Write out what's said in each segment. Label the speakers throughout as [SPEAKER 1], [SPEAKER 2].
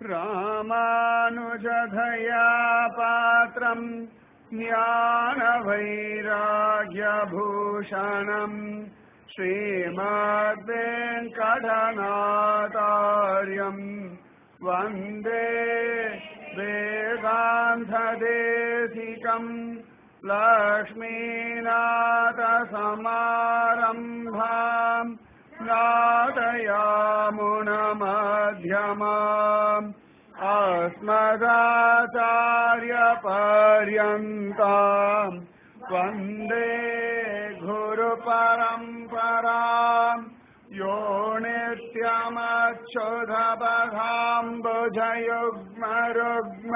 [SPEAKER 1] ராமானுஜதயா பாத்ரம் ஞானவைராக்யபூஷணம் ஸ்ரீமத்வேங்கடநாதார்யம் வந்தே வேதாந்ததேசிகம் லக்ஷ்மீநாதசமாரம்பாம் நாதயாமுனமध्यமாம் अस्मदाचार्यपर्यन्ताम् वन्दे गुरुपरम्पराम् यो नित्यमच्युतपदाम्बुजयुग्मरुग्म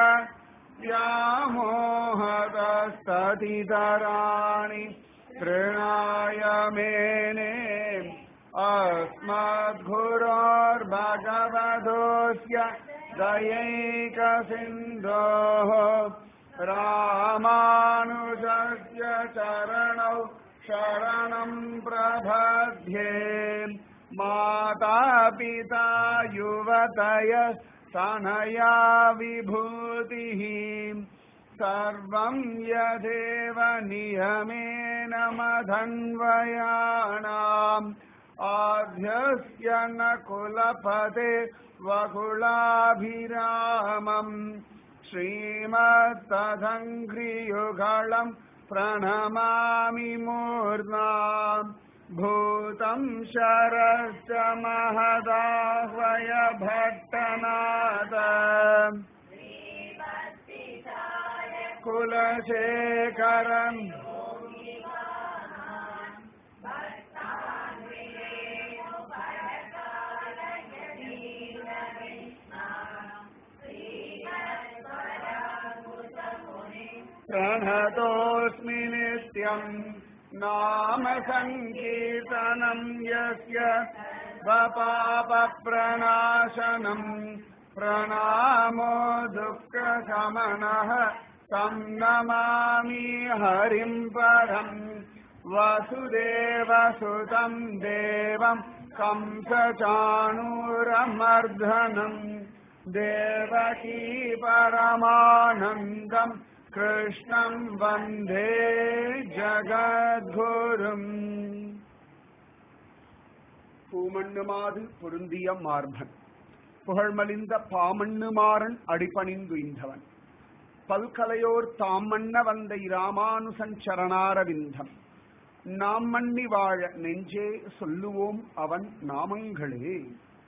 [SPEAKER 1] व्यामोहतस्ततितराणि तृणाय मेने अस्मद्गुरोर्भगवतोऽस्य दयैकसिन्धोः रामानुजस्य चरणौ शरणं प्रपद्ये मातापिता युवतयः तनया विभूतिः सर्वं यदेव नियमेन मधन्वयानाम् आद्यस्य न कुलपते वकुलाभिरामम् श्रीमत्तदङ्घ्रियुगलं प्रणमामि मूर्ध्नाम् भूतं शरश्च महदाह्वय भट्टनाथ कुलशेखरम् प्रणतोऽस्मि नित्यम् नाम सङ्कीर्तनं यस्य पापप्रणाशनम् प्रणामो दुःखशमनः तं नमामि हरिं परम् वसुदेवसुतं देवं कंसचाणूरमर्दनम् देवकी परमानन्दम् कृष्णं वन्दे ஜகத்குரும். பூமண்ணுமாது பொருந்திய மார்பன் புகழ்மலிந்த பாமண்ணுமாறன் அடிபணிந்துய்ந்தவன் பல்கலையோர் தாம் மன்ன வந்த இராமானுசன் சரணாரவிந்தம் நாம் மன்னி வாழ நெஞ்சே சொல்லுவோம் அவன் நாமங்களே.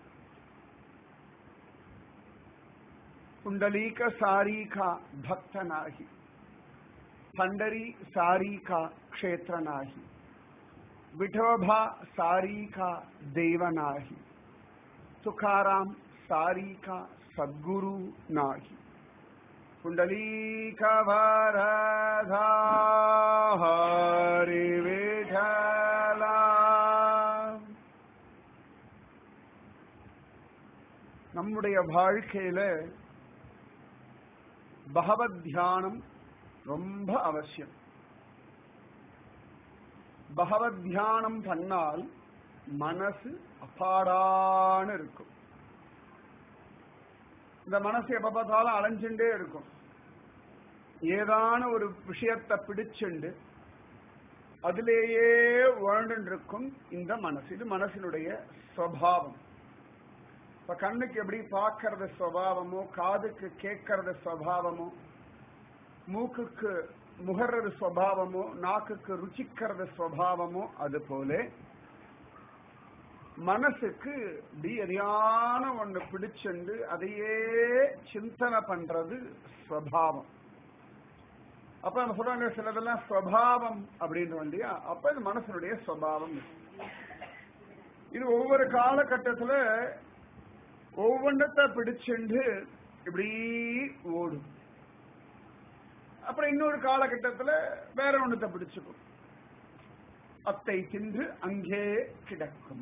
[SPEAKER 1] पुंडलीक सारी का भक्त नाही, पंडरी सारी का क्षेत्र नाही, विठोबा सारी का देव नाही, तुकाराम सारी का सद्गुरु नाही. पुंडलीक वरदा हरि विठला. நம்முடைய வாழ்க்கையில பகவத் தியானம் ரொம்ப அவசியம். பகவத் தியானம் பண்ணால் மனசு அப்பாடான்னு இருக்கும். இந்த மனசு எப்ப பார்த்தாலும் அலைஞ்சுட்டே இருக்கும். ஏதான ஒரு விஷயத்தை பிடிச்சுண்டு அதிலேயே வாழ்ந்துட்டு இருக்கும் இந்த மனசு. இது மனசினுடைய சுபாவம். இப்ப கண்ணுக்கு எப்படி பார்க்கறது சுபாவமோ, காதுக்கு கேட்கறது சுபாவமோ, மூக்குக்கு முகர்றது சுபாவமோ, நாக்குக்கு ருச்சிக்கிறது சுபாவமோ, அது போல மனசுக்கு இப்படி எதையான ஒண்ணு பிடிச்சுண்டு அதையே சிந்தனை பண்றது சுபாவம். அப்ப நம்ம சொல்றாங்க சிலதெல்லாம் சுபாவம் அப்படின்றோம் இல்லையா? அப்ப இது மனசனுடைய சுபாவம். இது ஒவ்வொரு காலகட்டத்துல ஒவ்வொன்றத்தை பிடிச்சுண்டு இப்படி ஓடும். அப்புறம் இன்னொரு காலகட்டத்துல வேற ஒன்றத்தை பிடிச்சுக்கும். அத்தை தின்று அங்கே கிடக்கும்.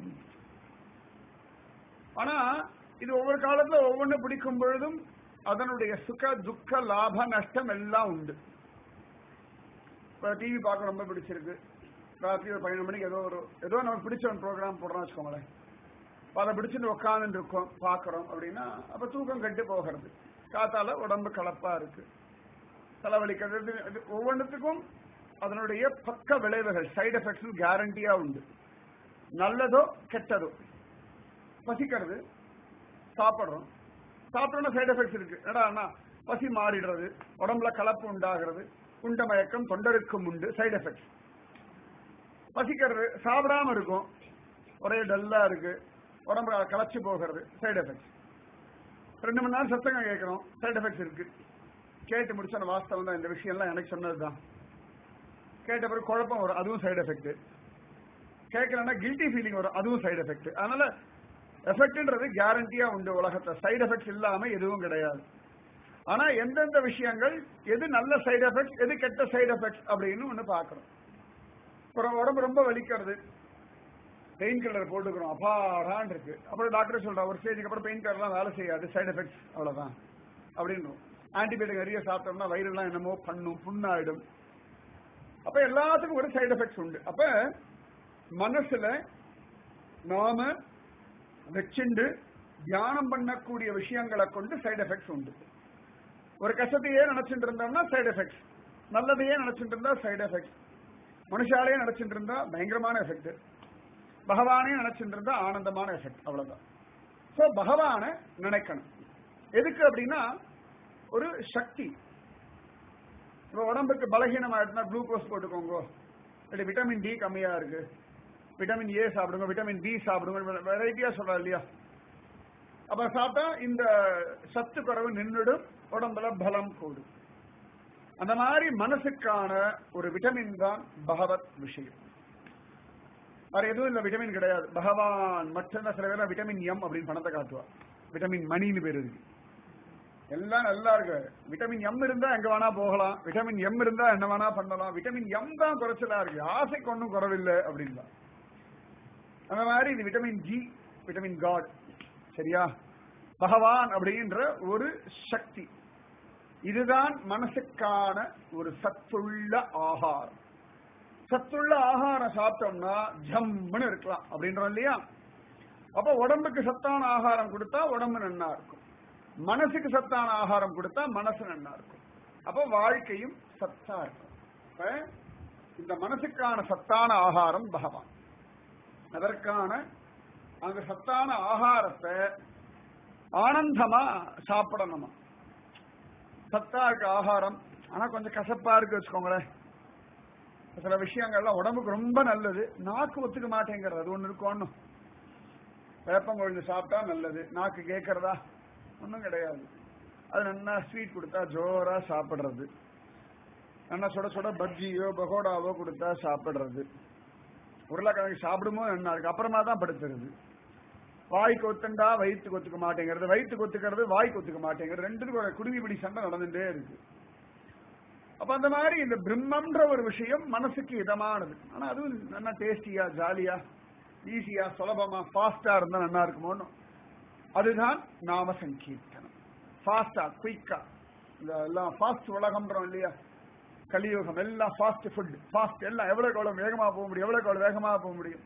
[SPEAKER 1] ஆனா இது ஒவ்வொரு காலத்துல ஒவ்வொன்று பிடிக்கும் பொழுதும் அதனுடைய சுக துக்க லாப நஷ்டம் எல்லாம் உண்டு. இப்ப டிவி பார்க்க ரொம்ப பிடிச்சிருக்கு, ராத்திரி ஒரு 12 மணிக்கு ஏதோ நமக்கு பிடிச்ச ஒரு ப்ரோக்ராம் போடுறோம்னு வச்சுக்கோங்களேன். அதை பிடிச்சிட்டு உட்காந்துட்டு இருக்கோம் பாக்குறோம் அப்படின்னா அப்ப தூக்கம் கெட்டு போகிறது. காத்தால உடம்பு கலப்பா இருக்கு, தலைவலிக்கிறது. ஒவ்வொன்றுத்துக்கும் அதனுடைய பக்க விளைவுகள், சைடு எஃபெக்ட்ஸ் கேரண்டியா உண்டு. நல்லதோ கெட்டதோ. பசிக்கிறது, சாப்பிடுறோம், சாப்பிடணும் சைடு எஃபெக்ட்ஸ் இருக்கு. என்னடா பசி மாறிடுறது, உடம்புல கலப்பு உண்டாகிறது, உண்ட மயக்கம், தொண்டருக்கும் உண்டு, சைடு எஃபெக்ட்ஸ். பசிக்கிறது, சாப்பிடாம இருக்கும், ஒரே டல்லா இருக்கு, உடம்பு களைச்சு போகிறது, சைடு எஃபெக்ட்ஸ். 2 மணி நேரம் சத்தங்க கேட்கிறோம், சைடு எஃபெக்ட்ஸ் இருக்கு. கேட்டு முடிச்ச வாஸ்தவம் தான், இந்த விஷயம்லாம் எனக்கு சொன்னதுதான். கேட்ட பிறகு குழப்பம் வரும், அதுவும் சைடு எஃபெக்ட். கேட்கலன்னா கில்ட்டி ஃபீலிங் வரும், அதுவும் சைடு எஃபெக்ட். அதனால எஃபெக்ட்ன்றது கேரண்டியா உண்டு உலகத்துல. சைடு எஃபெக்ட்ஸ் இல்லாம எதுவும் கிடையாது. ஆனா எந்தெந்த விஷயங்கள், எது நல்ல சைடு எஃபெக்ட்ஸ், எது கெட்ட சைடு எஃபெக்ட்ஸ் அப்படின்னு ஒண்ணு பாக்குறோம். அப்புறம் உடம்பு ரொம்ப வலிக்கிறது, பெயின் கில்லர் போட்டுக்கிறோம், அப்பாடான் இருக்கு. அப்புறம் டாக்டர் சொல்றா ஒரு ஸ்டேஜுக்கு அப்புறம் பெயின் கில்லர்லாம் வேலை செய்யாது, சைடு எஃபெக்ட்ஸ் அவ்வளவுதான் அப்படின்னு. ஆன்டிபயோட்டிக் நிறைய சாப்பிட்டோம்னா வயிறுலாம் என்னமோ பண்ணும், புண்ணாயிடும். அப்ப எல்லாத்துக்கும் ஒரு சைடு எஃபெக்ட்ஸ் உண்டு. அப்ப மனசுல நாம வச்சுண்டு தியானம் பண்ணக்கூடிய விஷயங்களை கொண்டு சைடு எஃபெக்ட்ஸ் உண்டு. ஒரு கஷ்டத்தையே நினைச்சுட்டு இருந்தோம்னா சைடு எஃபெக்ட்ஸ், நல்லதையே நினைச்சுட்டு இருந்தா சைடு எஃபெக்ட்ஸ், மனுஷாலேயே நினைச்சுட்டு இருந்தா பயங்கரமான எஃபெக்ட், பகவானே நினைச்சுட்டு இருந்தா ஆனந்தமான எஃபெக்ட். அவ்வளவுதான். சோ பகவானை நினைக்கணும். எதுக்கு அப்படின்னா ஒரு சக்தி. இப்ப உடம்புக்கு பலகீனம் ஆயிடுச்சுன்னா குளுக்கோஸ் போட்டுக்கோங்க, இல்லை விட்டமின் டி கம்மியா இருக்கு, விட்டமின் ஏ சாப்பிடுங்க, விட்டமின் பி சாப்பிடுங்க, வெரைட்டியா சொல்றா இல்லையா. அப்ப சாப்பிட்டா இந்த சத்து குறைவு நின்றுடும், உடம்புல பலம் கூடும். அந்த மாதிரி மனசுக்கான ஒரு விட்டமின் தான் பகவத் விஷயம். வேற எதுவும் இல்ல, விட்டமின் கிடையாது. பகவான் மட்டும்தான். சில பேர் விட்டமின் எம் அப்படின்னு பணத்தை காட்டுவார், விட்டமின் மணின்னு பேர் இருக்கு. எல்லாம் நல்லா இருக்கு. விட்டமின் எம் இருந்தா எங்க வேணா போகலாம், விட்டமின் எம் இருந்தா என்ன வேணா பண்ணலாம், விட்டமின் எம் தான் குறைச்சலா இருக்கு, ஆசைக்கு ஒன்றும் குறவில்லை அப்படின்னா. அந்த மாதிரி இது விட்டமின் ஜி, விட்டமின் காட். சரியா? பகவான் அப்படின்ற ஒரு சக்தி. இதுதான் மனசுக்கான ஒரு சத்துள்ள ஆகாரம். சத்துள்ள ஆகாரம் சாப்பிட்டோம்னா ஜம்முன்னு இருக்கலாம் அப்படின்றோம் இல்லையா. அப்ப உடம்புக்கு சத்தான ஆகாரம் கொடுத்தா உடம்பு நன்னா இருக்கும், மனசுக்கு சத்தான ஆகாரம் கொடுத்தா மனசு நன்னா இருக்கும். அப்ப வாழ்க்கையும் சத்தா இருக்கும். அப்ப இந்த மனசுக்கான சத்தான ஆகாரம் பகவான். அதற்கான அந்த சத்தான ஆகாரத்தை ஆனந்தமா சாப்பிடணுமா. சத்தா இருக்கு ஆகாரம், ஆனா கொஞ்சம் கசப்பா இருக்கு வச்சுக்கோங்களேன். சில விஷயங்கள்லாம் உடம்புக்கு ரொம்ப நல்லது, நாக்கு ஒத்துக்க மாட்டேங்கிறது, அது ஒண்ணு இருக்கும். ஒன்னும் வேப்பங்கொழுந்து சாப்பிட்டா நல்லது, நாக்கு கேட்கறதா? ஒன்றும் கிடையாது. அது நல்லா ஸ்வீட் கொடுத்தா ஜோரா சாப்பிடுறது, நல்லா சுட சுட பஜ்ஜியோ பகோடாவோ கொடுத்தா சாப்பிடுறது, உருளைக்கிழங்கு சாப்பிடுமோ என்ன இருக்கு, அப்புறமா தான் படுத்துறது. வாய்க்கு ஒத்துண்டா வயிற்றுக்கு ஒத்துக்க மாட்டேங்கிறது, வயிற்றுக்கு ஒத்துக்கிறது வாய்க்கு ஒத்துக்க மாட்டேங்கிறது, ரெண்டுக்கும் ஒரு குடுமி பிடி சண்டை நடந்துட்டே இருக்கு. அப்ப அந்த மாதிரி இந்த பிரம்மன்ற ஒரு விஷயம் மனசுக்கு இதமானது. ஆனா அதுவும் நல்லா டேஸ்டியா, ஜாலியா, ஈஸியா, சுலபமா, ஃபாஸ்டா இருந்தா நல்லா இருக்குமோன்னு. அதுதான் நாம சங்கீர்த்தனம். ஃபாஸ்டா, குயிக்கா, இந்த எல்லாம் ஃபாஸ்ட் உலகம்ன்றோம் இல்லையா, கலியுகம் எல்லாம் ஃபாஸ்ட் ஃபுட், ஃபாஸ்ட் எல்லாம் எவ்வளவுக்கு எவ்வளவு வேகமா போக முடியும், எவ்வளவுக்கு எவ்வளவு வேகமா போக முடியும்.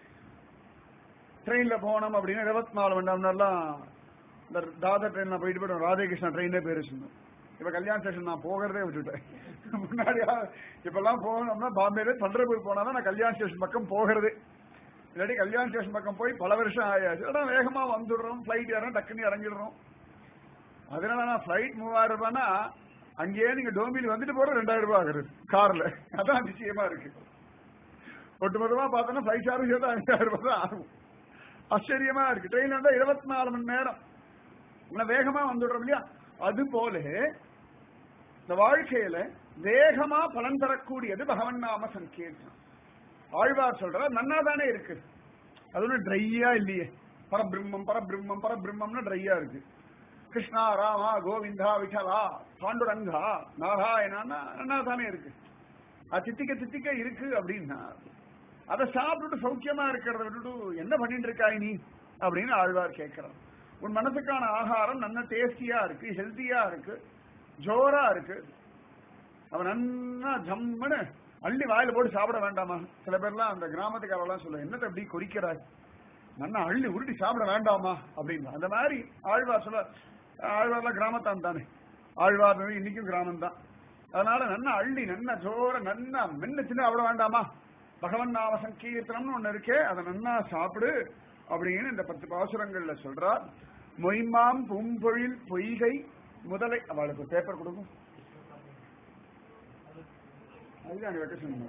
[SPEAKER 1] ட்ரெயின்ல போனோம் அப்படின்னா 24 மணி நேரம்லாம் இந்த தாதர் ட்ரெயின்ல போயிட்டு போயிடும், ராதேகிருஷ்ணா ட்ரெயினே பேர் வச்சிருந்தோம். இப்ப கல்யாண ஸ்டேஷன் நான் போகிறதே விட்டுட்டேன். முன்னாடி இப்பெல்லாம் போகணும்னா பாம்பேல பண்டர்பூர் போனாதான் நான் கல்யாண ஸ்டேஷன் பக்கம் போகிறது. இல்லாட்டி கல்யாண ஸ்டேஷன் பக்கம் போய் பல வருஷம் ஆயாச்சு. ஆனா வேகமா வந்துடுறோம், பிளைட் ஏறோம், டக்குன்னு இறங்கிடுறோம். அதனால நான் பிளைட் 3000 ரூபாய்னா அங்கேயே நீங்க டோம்பியில் வந்துட்டு போற 2000 ரூபாய் ஆகுது கார்ல. அதான் நிச்சயமா இருக்கு. ஒட்டுமொத்தமா பார்த்தோம்னா பிளைட் சார்ஜ் சேர்த்து 5000 ரூபாய் தான் ஆகும். ஆச்சரியமா இருக்கு. ட்ரெயின் வந்தா 24 மணி நேரம் வேகமா வந்துடுறோம் இல்லையா. அது போல இந்த வாழ்க்கையில வேகமா பலன் தரக்கூடியது பகவன் நாம சங்கீர்த்தனம். ஆழ்வார் சொல்ற நன்னா தானே இருக்கு, அது ஒன்றும் ட்ரையா இல்லையே. பரபிரம்மம் பரபிரம்மம் பரபிரம்மம்னு ட்ரையா இருக்கு. கிருஷ்ணா, ராமா, கோவிந்தா, விட்டலா, பாண்டுரங்கா, நாராயணா நன்னா தானே இருக்கு. அது தித்திக்க தித்திக்க இருக்கு அப்படின்னா அதை சாப்பிட்டுட்டு சௌக்கியமா இருக்கிறத விட்டுட்டு என்ன பண்ணிட்டு இருக்காய் நீ அப்படின்னு ஆழ்வார் கேட்கிறார். உன் மனசுக்கான ஆகாரம் நல்ல டேஸ்டியா இருக்கு, ஹெல்த்தியா இருக்கு, ஜோரா இருக்கு, அவன் நன்னா ஜம்முன்னு அள்ளி வாயில போட்டு சாப்பிட வேண்டாமா? சில பேர்லாம் அந்த கிராமத்துக்காரெல்லாம் சொல்ல, என்னத்தை எப்படி குறிக்கிறாய், நல்லா அள்ளி உருட்டி சாப்பிட வேண்டாமா அப்படின்னு. அந்த மாதிரி ஆழ்வார் சொல்ல, ஆழ்வார்லாம் கிராமத்தான் தானே, ஆழ்வார் இன்னைக்கும் கிராமம் தான். அதனால நன்னா அள்ளி நன்னா ஜோர நன்னா மென்னு சின்ன அவ்வளவு வேண்டாமா, பகவன் நாம சங்கீர்த்தனம்னு ஒண்ணு இருக்கே அதை நன்னா சாப்பிடு அப்படின்னு இந்த 10 பாசுரங்கள்ல சொல்றார். மொய்மாம் பூம்பொழில் பொய்கை முதலை, அவளுக்கு பேப்பர் கொடுக்கும், அதுதான் வெக்கேஷன்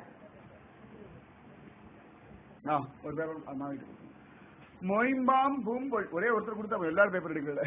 [SPEAKER 1] ஒரு பேப்பர் வாங்கிட்டு கொடுக்கும். மொய்மாம் பூம்பொழி, ஒரே ஒருத்தர் கொடுத்தா எல்லாரும் பேப்பர் எடுக்கல.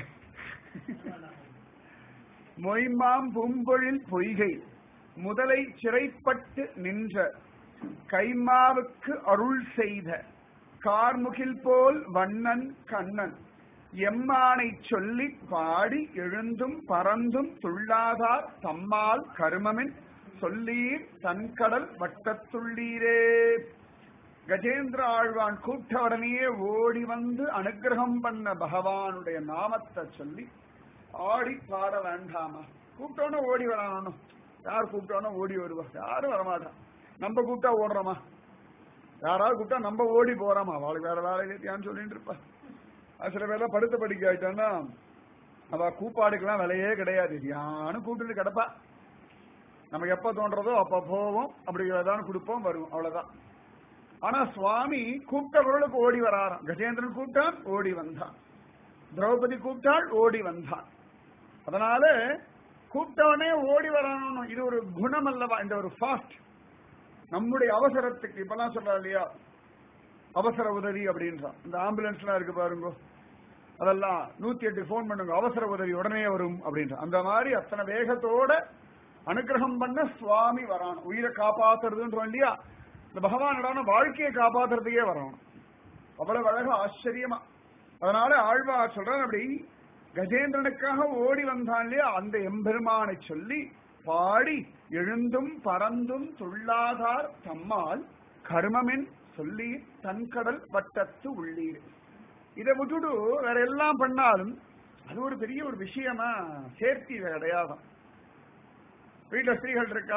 [SPEAKER 1] மொய்மாம் பூம்பொழில் பொய்கை முதலை சிறைப்பட்டு நின்ற கைமாவுக்கு அருள் செய்த கார்முகில் போல் வண்ணன் கண்ணன் எம்மானை சொல்லி பாடி எழுந்தும் பறந்தும் துள்ளாதார் தம்மால் கருமமின் சொல்லீர் தன்கடல் வட்டத்துள்ளீரே. கஜேந்திர ஆழ்வான் கூப்பிட்ட உடனேயே ஓடி வந்து அனுகிரகம் பண்ண பகவானுடைய நாமத்தை சொல்லி ஆடி பாட வேண்டாமா? கூப்பிட்டோன்னா ஓடி வரணும். யார் கூப்பிட்டோன்னா ஓடி வருவா? யாரும் வரமாட்டான். நம்ம கூப்பிட்டா ஓடுறோமா? யாராவது கூப்பிட்டா நம்ம ஓடி போறோமா? அவளுக்கு வேற வேலை ஏத்தியான்னு சொல்லிட்டு இருப்பா. சில பேர்லாம் படுத்த படிக்க ஆயிட்டான்னா அவ கூப்பாடுக்கெல்லாம் விலையே கிடையாது, யாரும் கூப்பிட்டு கிடப்பா. நமக்கு எப்ப தோன்றதோ அப்ப போவோம், அப்படி ஏதாவது கொடுப்போம் வருவோம், அவ்வளவுதான். ஆனா சுவாமி கூப்பிட்ட பொருளுக்கு ஓடி வராராம். கஜேந்திரன் கூப்பிட்டான் ஓடி வந்தான், திரௌபதி கூப்பிட்டாள் ஓடி வந்தான். அதனால கூப்பிட்டவனே ஓடி வரணும். இது ஒரு குணம் அல்லவா? இந்த ஒரு ஃபாஸ்ட் நம்முடைய அவசரத்துக்கு இப்பெல்லாம் சொல்றா இல்லையா, அவசர உதவி அப்படின்றான். இந்த ஆம்புலன்ஸ் எல்லாம் இருக்கு பாருங்க, அதெல்லாம் 108 போன் பண்ணுங்க, அவசர உதவி உடனே வரும் அப்படின்ற. அந்த மாதிரி அத்தனை வேகத்தோட அனுகிரகம் பண்ண சுவாமி வரான். உயிரை காப்பாத்துறதுன்றோம் இல்லையா, இந்த பகவானோட வாழ்க்கையை காப்பாத்துறதுக்கே வரணும். அவ்வளவு அழகா ஆச்சரியமா. அதனால ஆழ்வார் சொல்றான், அப்படி கஜேந்திரனுக்காக ஓடி வந்தான் இல்லையா, அந்த எம்பெருமானை சொல்லி பாடி எழுந்தும் பறந்தும் துள்ளாதார் தம்மால் கர்மமென் சொல்லி தன்கடல் வட்டத்து உள்ளீர். இதை விட்டுடு வேற எல்லாம் பண்ணாலும் அது ஒரு பெரிய ஒரு விஷயமா சேர்த்தி கிடையாது. வீட்டுல ஸ்திரீகள் இருக்கா,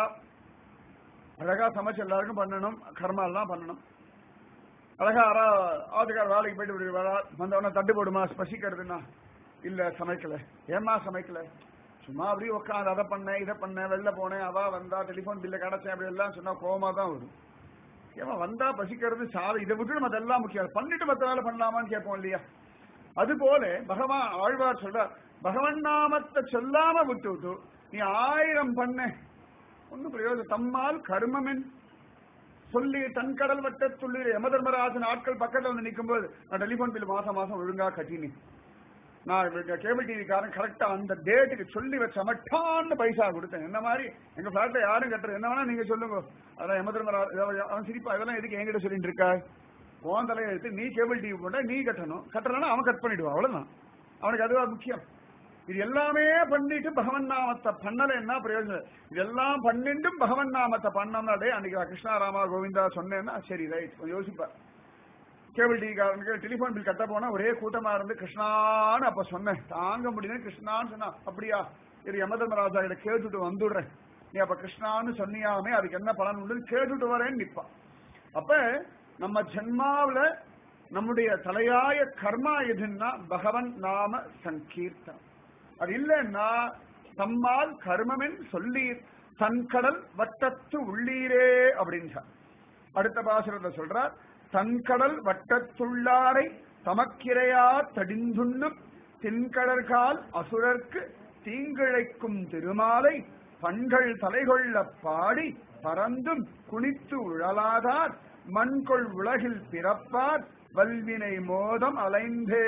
[SPEAKER 1] அழகா சமைச்சு எல்லாருக்கும் பண்ணணும், கர்மா எல்லாம் பண்ணணும். அழகா ஆத்துக்கார வேலைக்கு போயிட்டு வந்தவன தட்டு போடுமா பசிக்கிறதுன்னா, இல்ல சமைக்கல. ஏமா சமைக்கல? சும்மா அப்படியே உட்காந்து அதை பண்ணேன் இதை பண்ணேன், வெளில போனேன், அவ வந்தா, டெலிபோன் பில்ல கிடைச்சேன், அப்படி எல்லாம் சொன்னா கோவமா தான் வரும். ஏமா வந்தா பசிக்கிறது சாதம், இதை விட்டு நம்ம அதெல்லாம் முக்கியம், பண்ணிட்டு மற்ற வேலை பண்ணலாமான்னு கேட்போம் இல்லையா? அது போல பகவான் ஆழ்வார் சொல்ற, பகவன் நாமத்தை சொல்லாம விட்டு நீ 1000 பண்ண ஒன்னும் பிரயோஜனம். தம்மால் கர்மமென் சொல்லி தன்கடல் வட்டத்துள்ளி. யமதர்மராஜன் ஆட்கள் பக்கத்துல வந்து நிற்கும் போது, நான் டெலிபோன் பில் மாசம் மாசம் ஒழுங்கா கட்டினேன், நான் கேபிள் டிவி காரன் கரெக்டா அந்த டேட்டுக்கு சொல்லி வச்ச மட்டான்னு பைசா கொடுத்தேன். என்ன மாதிரி எங்க பிளாட்ல யாரும் கட்டுறது, என்ன வேணா நீங்க சொல்லுங்க. அதான் யமதர்மராஜ் அவன் சிரிப்பா, இதெல்லாம் எதுக்கு என்கிட்ட சொல்லிட்டு இருக்கா? உன் தலையை எடுத்து நீ கேபிள் டிவி போட்டா நீ கட்டணும், கட்டலன்னா அவன் கட் பண்ணிடுவான், அவ்வளவுதான். அவனுக்கு அதுவா முக்கியம். இது எல்லாமே பண்ணிட்டு பகவன் நாமத்தை பண்ணல என்ன பிரயோஜனம்? இதெல்லாம் பண்ணிட்டும் பகவன் நாமத்தை பண்ணோம்னா, அன்னைக்கு கிருஷ்ணாராமா கோவிந்தா சொன்னேன்னா சரி ரைட் யோசிப்பா. கேபிள் டிவி காரனுக்கு டெலிபோன் பில் கட்ட போனா ஒரே கூட்டமா இருந்து கிருஷ்ணான்னு அப்ப சொன்னேன், தாங்க முடியும் கிருஷ்ணான்னு சொன்னா, அப்படியா இது யமதர்மராஜா கிட்ட கேட்டுட்டு வந்துடுறேன், நீ அப்ப கிருஷ்ணான்னு சொன்னியாமே அதுக்கு என்ன பலன் உண்டு கேட்டுட்டு வரேன்னு நிப்பா. அப்ப நம்ம ஜென்மாவில நம்முடைய தலையாய கர்மா எதுன்னா பகவன் நாம சங்கீர்த்தம். அது இல்லைன்னா தம்மால் கர்மமென் சொல்லீர் தன்கடல் வட்டத்து உள்ளீரே அப்படின்றார். அடுத்த பாசுரத்தை சொல்றார், தன்கடல் வட்டத்துள்ளாரை தமக்கிரையா தடிந்துண்ணும் தென்கடற்கால் அசுரர்க்கு தீங்கிழைக்கும் திருமாலை பண்கள் தலைகொள்ள பாடி பறந்தும் குனித்து உழலாதார் மண்கொள் உலகில் பிறப்பார் வல்வினை மோதம் அலைந்தே.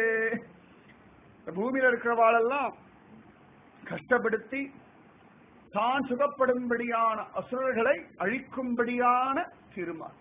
[SPEAKER 1] பூமியில இருக்கிறவாளெல்லாம் கஷ்டப்படுத்தி தான் சுகப்படும்படியான அசுரர்களை அழிக்கும்படியான திருமால்,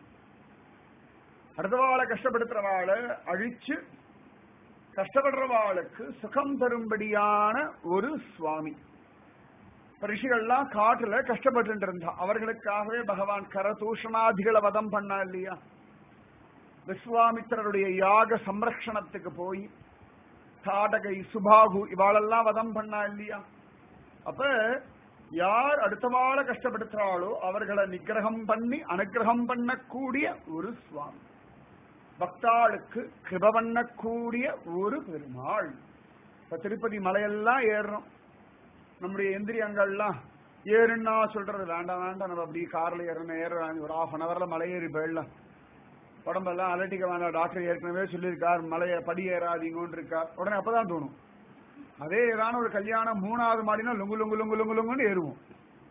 [SPEAKER 1] அடுத்தவாளை கஷ்டப்படுத்துறவாளை அழிச்சு கஷ்டப்படுறவாளுக்கு சுகம் தரும்படியான ஒரு சுவாமி. ரிஷிகள்லாம் காட்டுல கஷ்டப்பட்டு இருந்தா அவர்களுக்காகவே பகவான் கரதூஷணாதிகளை வதம் பண்ணா இல்லையா? விஸ்வாமித்திரருடைய யாக சம்ரக்ஷணத்துக்கு போய் தாடகை சுபாகு இவாளெல்லாம் வதம் பண்ணா இல்லையா? அப்ப யார் அடுத்தவாளை கஷ்டப்படுத்துறாளோ அவர்களை நிகிரகம் பண்ணி அனுகிரகம் பண்ணக்கூடிய ஒரு சுவாமி. பக்தாளுக்கு கிருப பண்ணக்கூடிய ஒரு பெருமாள். இப்ப திருப்பதி மலையெல்லாம் ஏறுறோம், நம்முடைய இந்திரியங்கள்லாம் ஏறுன்னா சொல்றது வேண்டாம் வேண்டாம், நம்ம அப்படி கார்ல ஏறணும், ஒரு 1/2 hourல மலை ஏறி போயிடலாம், உடம்பெல்லாம் அலட்டிக்க வேண்டாம், டாக்டர் ஏற்கனவே சொல்லியிருக்கார் மலையை படி ஏறாதீங்கன்னு இருக்கார். உடனே அப்பதான் தோணும். அதே ஏதான ஒரு கல்யாணம் 3வது மாடினா லுங்கு லுங்கு லுங்கு லுங்கு லுங்குன்னு ஏறுவோம்.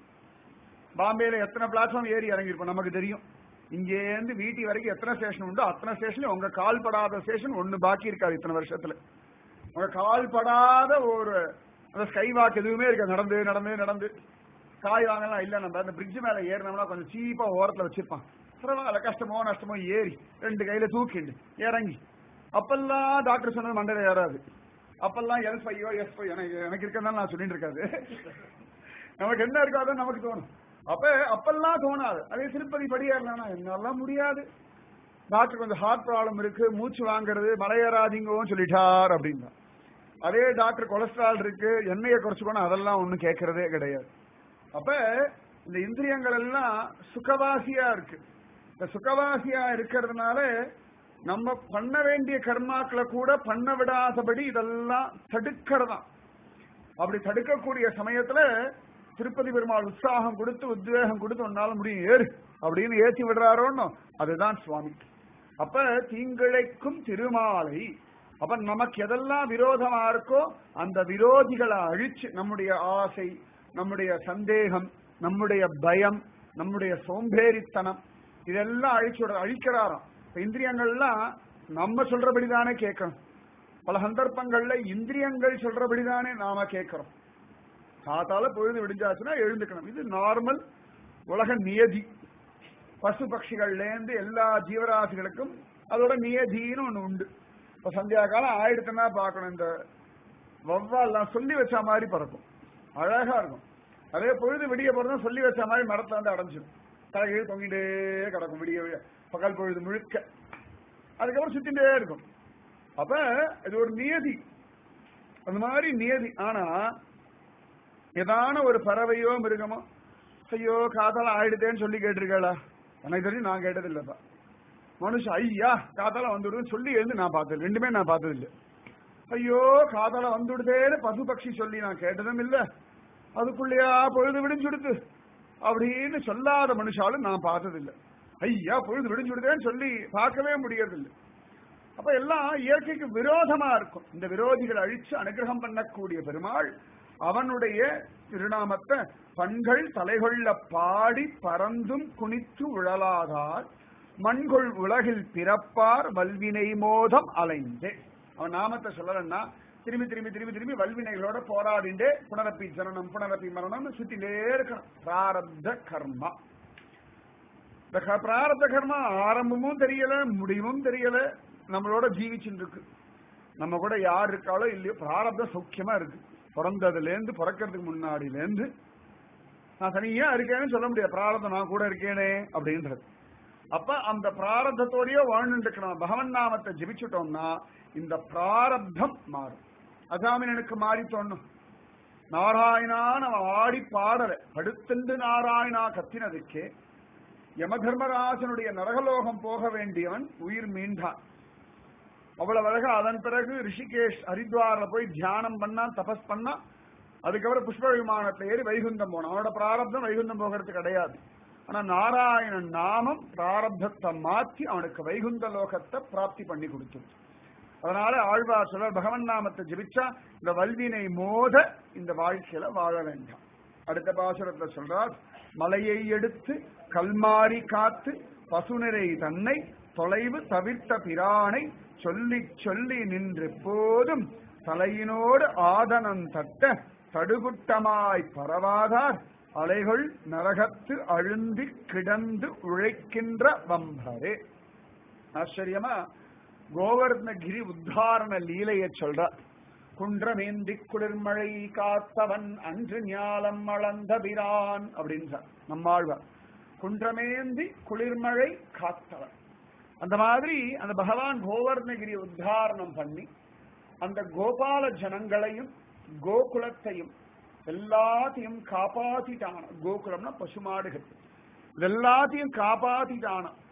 [SPEAKER 1] பாம்பேல எத்தனை பிளாட்ஃபார்ம் ஏறி இறங்கியிருப்போம் நமக்கு தெரியும். இங்கேருந்து வீட்டி வரைக்கும் எத்தனை ஸ்டேஷன் உண்டோ அத்தனை ஸ்டேஷன்ல உங்க கால் படாத ஸ்டேஷன் ஒண்ணு பாக்கி இருக்காது இத்தனை வருஷத்துல. உங்க கால் படாத ஒரு அந்த ஸ்கை வாக் எதுவுமே இருக்காது. நடந்து நடந்து நடந்து காய் வாங்கலாம் இல்ல, நம்ம அந்த பிரிட்ஜ் மேல ஏறினோம்னா கொஞ்சம் சீப்பா ஓரத்துல வச்சிருப்பான், பரவாயில்ல, கஷ்டமோ நஷ்டமோ ஏறி 2 கையில தூக்கிண்டு இறங்கி. அப்பெல்லாம் டாக்டர் சொன்னது மண்டையில ஏறாது. அப்பெல்லாம் L5 S5 எனக்கு இருக்கிறதால நான் சொல்லிட்டு இருக்காது. நமக்கு என்ன இருக்காதோ நமக்கு தோணும். அப்பெல்லாம் தோணாது. அதே திருப்பதி படி ஏறலாம் என்னெல்லாம் முடியாது, டாக்டர் கொஞ்சம் ஹார்ட் ப்ராப்ளம் இருக்கு, மூச்சு வாங்குறது, மலையேறாதீங்கன்னு சொல்லிட்டார் அப்படின்னா. அதே டாக்டர் கொலஸ்ட்ரால் இருக்கு, எண்ணெயை குறைச்சுக்கணும், அதெல்லாம் ஒண்ணும் கேட்கறதே கிடையாது. அப்ப இந்த இந்திரியங்கள் எல்லாம் சுகவாசியா இருக்கு. இந்த சுகவாசியா இருக்கிறதுனால நம்ம பண்ண வேண்டிய கர்மாக்களை கூட பண்ண விடாதபடி இதெல்லாம் தடுக்கிறதா. அப்படி தடுக்கக்கூடிய சமயத்துல திருப்பதி பெருமாள் உற்சாகம் கொடுத்து உத்வேகம் கொடுத்து ஒன்னால முடியும் ஏறு அப்படின்னு ஏற்றி விடுறாரோன்னு, அதுதான் சுவாமி. அப்ப தீங்கிழைக்கும் திருமாலை. அப்ப நமக்கு எதெல்லாம் விரோதமா இருக்கோ அந்த விரோதிகளை அழிச்சு, நம்முடைய ஆசை, நம்முடைய சந்தேகம், நம்முடைய பயம், நம்முடைய சோம்பேறித்தனம், இதெல்லாம் அழிக்கிறாராம். இந்திரியங்கள்லாம் நம்ம சொல்றபடிதானே கேட்கணும். பல சந்தர்ப்பங்கள்ல இந்திரியங்கள் சொல்றபடிதானே நாம கேட்கிறோம். காத்தால பொழுது விடிஞ்சாச்சுன்னா எழுந்துக்கணும், இது நார்மல் உலக நியதி. பசு பட்சிகள்ல இருந்து எல்லா ஜீவராசிகளுக்கும் அதோட நியதின்னு ஒண்ணு உண்டு. இப்ப சந்தியா காலம் ஆயிடுத்துன்னா பார்க்கணும், இந்த வவ்வால்லாம் சொல்லி வச்ச மாதிரி பறக்கும், அழகா இருக்கும். அதே பொழுது விடிய போறதும் சொல்லி வச்ச மாதிரி மரத்துல வந்து அடைஞ்சிடும், தலைகீழ் தொங்கிட்டே கிடக்கும் விடிய விடிய பகல் பொழுது முழுக்க, அதுக்கப்புறம் சுத்திட்டே இருக்கும். அப்ப இது ஒரு நியதி, அந்த மாதிரி நியதி. ஆனா ஏதான ஒரு பறவையோ மிருகமோ ஐயோ காத்தால ஆயிடுதேன்னு சொல்லி கேட்டிருக்கா? எனக்கு தெரிஞ்சு நான் கேட்டது இல்லப்பா. மனுஷன் ஐயா காத்தால வந்துடுதுன்னு சொல்லி எழுந்து நான் பார்த்தது, ரெண்டுமே நான் பார்த்தது இல்லை. ஐயோ காத்தால வந்துடுதேன்னு பசு பட்சி சொல்லி நான் கேட்டதும் இல்லை. அதுக்குள்ளேயா பொழுது விடிஞ்சுடுது அப்படின்னு சொல்லாத மனுஷாலும் நான் பார்த்தது இல்லை. ஐயா பொழுது விடிஞ்சுடுதேன்னு சொல்லி பார்க்கவே முடியறதில்லை. அப்ப எல்லாம் இயற்கைக்கு விரோதமா இருக்கும். இந்த விரோதிகளை அழிச்சு அனுகிரகம் பண்ணக்கூடிய பெருமாள் அவனுடைய திருநாமத்தை பண்கள் தலைகொள்ள பாடி பறந்தும் குனித்து உழலாதார் மண்கொள் உலகில் பிறப்பார் வல்வினை மோதம் அலைந்தே. அவன் நாமத்தை சொல்லலன்னா திரும்பி திரும்பி திரும்பி திரும்பி வல்வினைகளோட போராடிண்டே புனரப்பி ஜனனம் புனரப்பி மரணம் சுத்திலே இருக்கணும். பிராரப்த கர்மா. இந்த பிராரப்த கர்மா ஆரம்பமும் தெரியல முடிவும் தெரியல, நம்மளோட ஜீவிச்சுட்டு இருக்கு. நம்ம கூட யார் இருக்காளோ இல்லையோ பிராரப்த சௌக்கியமா இருக்கு. பிறந்ததுல இருந்து பிறக்கிறதுக்கு முன்னாடில இருந்து நான் தனியா இருக்கேன்னு சொல்ல முடியாது, பிராரப்தம் நான் கூட இருக்கேனே அப்படின்றது. அப்ப அந்த பிராரப்தத்தோடய வாழ்ந்துட்டு இருக்கணும். பகவன் நாமத்தை ஜபிச்சுட்டோம்னா இந்த பிராரப்தம் மாறும். அசாமினனுக்கு மாறி தோணும். நாராயணா நம்ம ஆடி பாடல படுத்துண்டு நாராயணா கத்தினதுக்கே யமதர்மராசனுடைய நரகலோகம் போக வேண்டியவன் உயிர் மீண்டான். அவ்வளவு அழகா. அதன் பிறகு ரிஷிகேஷ் ஹரித்வாரில் போய் தியானம் பண்ணா, தபஸ் பண்ணா, அதுக்கப்புறம் புஷ்ப விமானத்துல ஏறி வைகுந்தம் போனான். அவனோட பிராரப்தம் வைகுந்தம் போகிறது கிடையாது. ஆனா நாராயணன் நாமம் பிராரப்தத்தை மாற்றி அவனுக்கு வைகுந்த லோகத்தை பிராப்தி பண்ணி கொடுத்தது. அதனால ஆழ்வார் சொல்ற பகவன் நாமத்தை ஜபிச்சா இந்த வல்வினை மோத இந்த வாழ்க்கையில வாழ வேண்டாம். அடுத்த பாசுரத்துல சொல்றார், மலையை எடுத்து கல்மாரி காத்து பசுநிறை தன்னை தொலைவு தவிர்த்த பிரானை சொல்லி சொல்லி நின்று போதும் தலையினோடு ஆதனம் தட்ட தடுகுட்டமாய் பரவாதார் அலைகள் நரகத்து அழுந்தி கிடந்து உழைக்கின்ற வம்பரே. ஆச்சரியமா கோவர்ணகிரி உத்தாரண லீலையை சொல்ற. குன்றமேந்தி குளிர்மழை காத்தவன் அன்று ஞாலம் அளந்த பிரான் அப்படின்ற நம்மாழ்வார். குன்றமேந்தி குளிர்மழை காத்தவன். அந்த மாதிரி அந்த பகவான் கோவர்ணகிரி உத்தாரணம் பண்ணி அந்த கோபால ஜனங்களையும் கோகுலத்தையும் எல்லாத்தையும் காப்பாத்திட்டான. கோகுலம்னா பசுமாடுகள், எல்லாத்தையும் காப்பாத்திட்டான.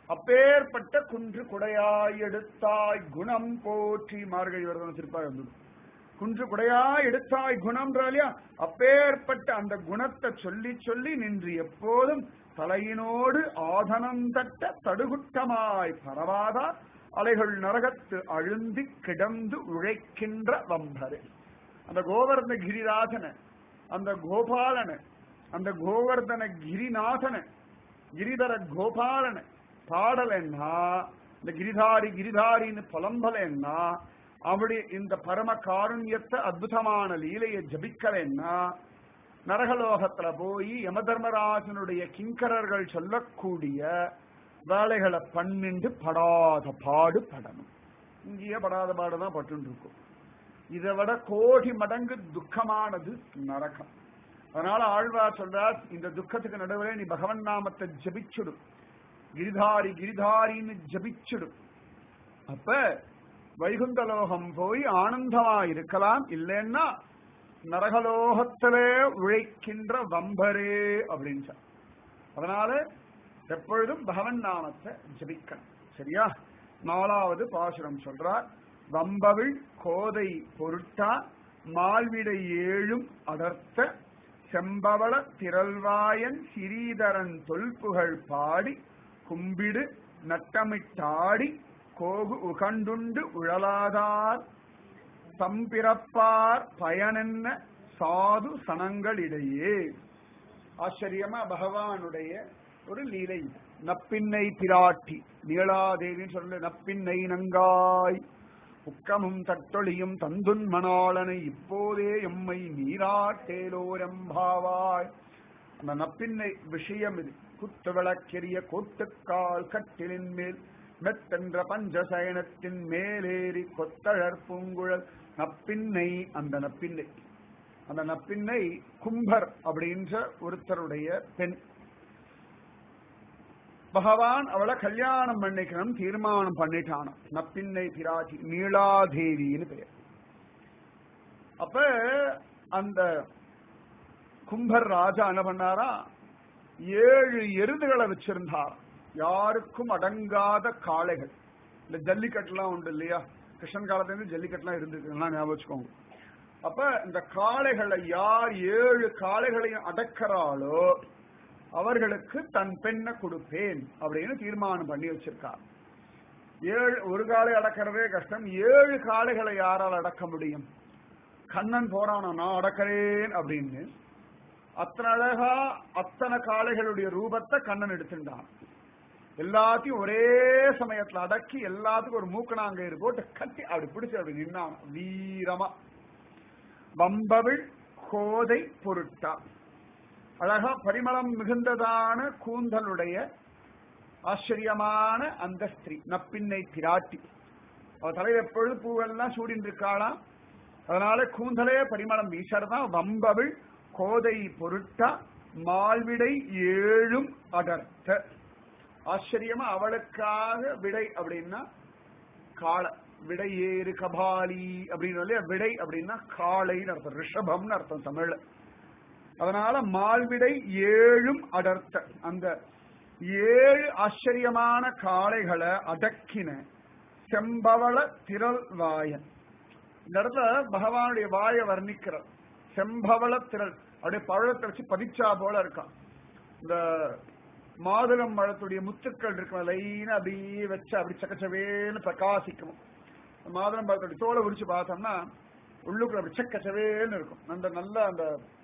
[SPEAKER 1] அப்பேற்பட்ட குன்று குடையாய் எடுத்தாய் குணம் போற்றி மார்கழி வருதம் சிறப்பாக இருந்தது. குன்று குடையாய் எடுத்தாய் குணம்ன்றாலியா, அப்பேற்பட்ட அந்த குணத்தை சொல்லி சொல்லி நின்று எப்போதும் தலையினோடு ஆதனம் தட்ட தடுகுட்டமாய் பரவாதார் அலைகள் நரகத்து அழுந்தி கிடந்து உழைக்கின்ற வம்பரே. அந்த கோவர்தன கிரிராஜன, அந்த கோபாலன, அந்த கோவர்தன கிரிநாதன, கிரிதர கோபாலன பாடலன்னா, இந்த கிரிதாரி கிரிதாரின்னு புலம்பலன்னா, அவருடைய இந்த பரம காருண்யத்தை அற்புதமான லீலையை ஜபிக்கலன்னா, நரகலோகத்துல போய் யமதர்மராஜனுடைய கிங்கரர்கள் சொல்லக்கூடிய வேலைகளை பண்ணிண்டு படாத பாடு படணும். இங்கேயே படாத பாடுதான் பட்டு இருக்கும். இதை விட கோடி மடங்கு துக்கமானது நரகம். அதனால ஆழ்வார் சொல்றார், இந்த துக்கத்துக்கு நடுவில் நீ பகவன் நாமத்தை ஜபிச்சுடு, கிரிதாரி கிரிதாரின்னு ஜபிச்சுடு. அப்ப வைகுந்தலோகம் போய் ஆனந்தமா இருக்கலாம். இல்லைன்னா நரகலோகத்திலே உழைக்கின்ற வம்பரே அப்படின்னு. அதனால எப்பொழுதும் பகவன் நாமத்தை ஜபிக்கணும். சரியா? 4வது பாசுரம் சொல்றார், வம்பவிழ் கோதை பொருட்டா மால்விடை 7 அடர்த்த செம்பவள திரள்வாயன் சிறீதரன் தொல்புகழ் பாடி கும்பிடு நட்டமிட்டாடி கோகு உகண்டுண்டு உழலாதார் தம்பிறப்பார் பயனென்ன சாது சனங்களிடையே. ஆச்சரியமா பகவானுடைய ஒரு லீலை. நப்பின்னை பிராட்டி நீலாதேவின்னு சொல்ல, நப்பின்னை நங்காய் உக்கமும் தட்டொழியும் தந்துன் மணாளனை இப்போதே எம்மை நீராட்டேலோரம்பாவாய். அந்த நப்பின்னை விஷயம் இது. குத்து விளக்கெரிய கோட்டுக்கால் கட்டிலின் மேல் மெத்தென்ற பஞ்சசயனத்தின் மேலேறி கொத்தழற் பூங்குழல் நப்பின்னை. அந்த நப்பின்னை, அந்த நப்பின்னை கும்பர் அப்படின்ற ஒருத்தருடைய பெண். பகவான் அவளை கல்யாணம் பண்ணிக்கணும் தீர்மானம் பண்ணிட்டான. நப்பின்னை பிராட்டி நீலாதேவின்னு பெயர். அப்ப அந்த கும்பர் ராஜா என்ன பண்ணாரா, 7 எருதுகளை வச்சிருந்தார். யாருக்கும் அடங்காத காளைகள். இந்த ஜல்லிக்கட்டுலாம் உண்டு இல்லையா, கிருஷ்ணன் காலத்திலிருந்து ஜல்லிக்கட்டுலாம் இருந்திருக்கு, ஞாபகம் வச்சுக்கோங்க. அப்ப இந்த காளைகளை யார் 7 காளைகளையும் அடக்கிறாளோ அவர்களுக்கு தன் பெண்ணை கொடுப்பேன் அப்படின்னு தீர்மானம் பண்ணி வச்சிருக்கார். 7 ஒரு காளை அடக்கிறதே கஷ்டம், 7 காளைகளை யாரால் அடக்க முடியும்? கண்ணன் போறானா, நான் அடக்கிறேன் அப்படின்னு. அத்தனை அழகா அத்தனை காளைகளுடைய ரூபத்தை கண்ணன் எடுத்துட்டான். எல்லாத்தையும் ஒரே சமயத்துல அடக்கி எல்லாத்துக்கும் ஒரு மூக்கணாங்கயிறு போட்டு கட்டி அப்படி பிடிச்சு அப்படி நின்னான் வீரமா. வம்பவிழ் கோதை பொருட்டா, அழகா பரிமளம் மிகுந்ததான கூந்தலுடைய ஆச்சரியமான அந்த ஸ்திரீ நப்பின்னை பிராட்டி. அவ தலையில் எப்பொழுது பூவெல்லாம் சூடின் இருக்காளாம். அதனால கூந்தலே பரிமளம் வீசறதான். வம்பவிழ் கோதை பொருட்டா மால்விடை 7 அடர்த்த. ஆச்சரியமா அவளுக்காக விடை அப்படின்னா காளை, விடை ஏறு கபாலி அப்படின்னு விடை அப்படின்னா காளைன்னு அர்த்தம், ரிஷபம்னு அர்த்தம் தமிழ்ல. அதனால மால்விடை 7 அடர்த்த, அந்த 7 ஆச்சரியமான காளைகளை அடக்கின செம்பவள திரள் வாயன். இந்த இடத்துல பகவானுடைய வாயை வர்ணிக்கிறார். செம்பவள திரள் அப்படியே பழத்தை வச்சு பதிச்சா போல இருக்கான். இந்த மாதுளம் பழத்துடைய முத்துக்கள் இருக்கும், லைனா அப்படியே வச்சு அப்படி சக்கச்சவேன்னு பிரகாசிக்கும். மாதுளம் பழத்துடைய தோலை உரிச்சு பார்த்தோம்னா உள்ளுக்குள்ள அப்படி சக்கச்சவேன்னு இருக்கும். அந்த நல்ல அந்த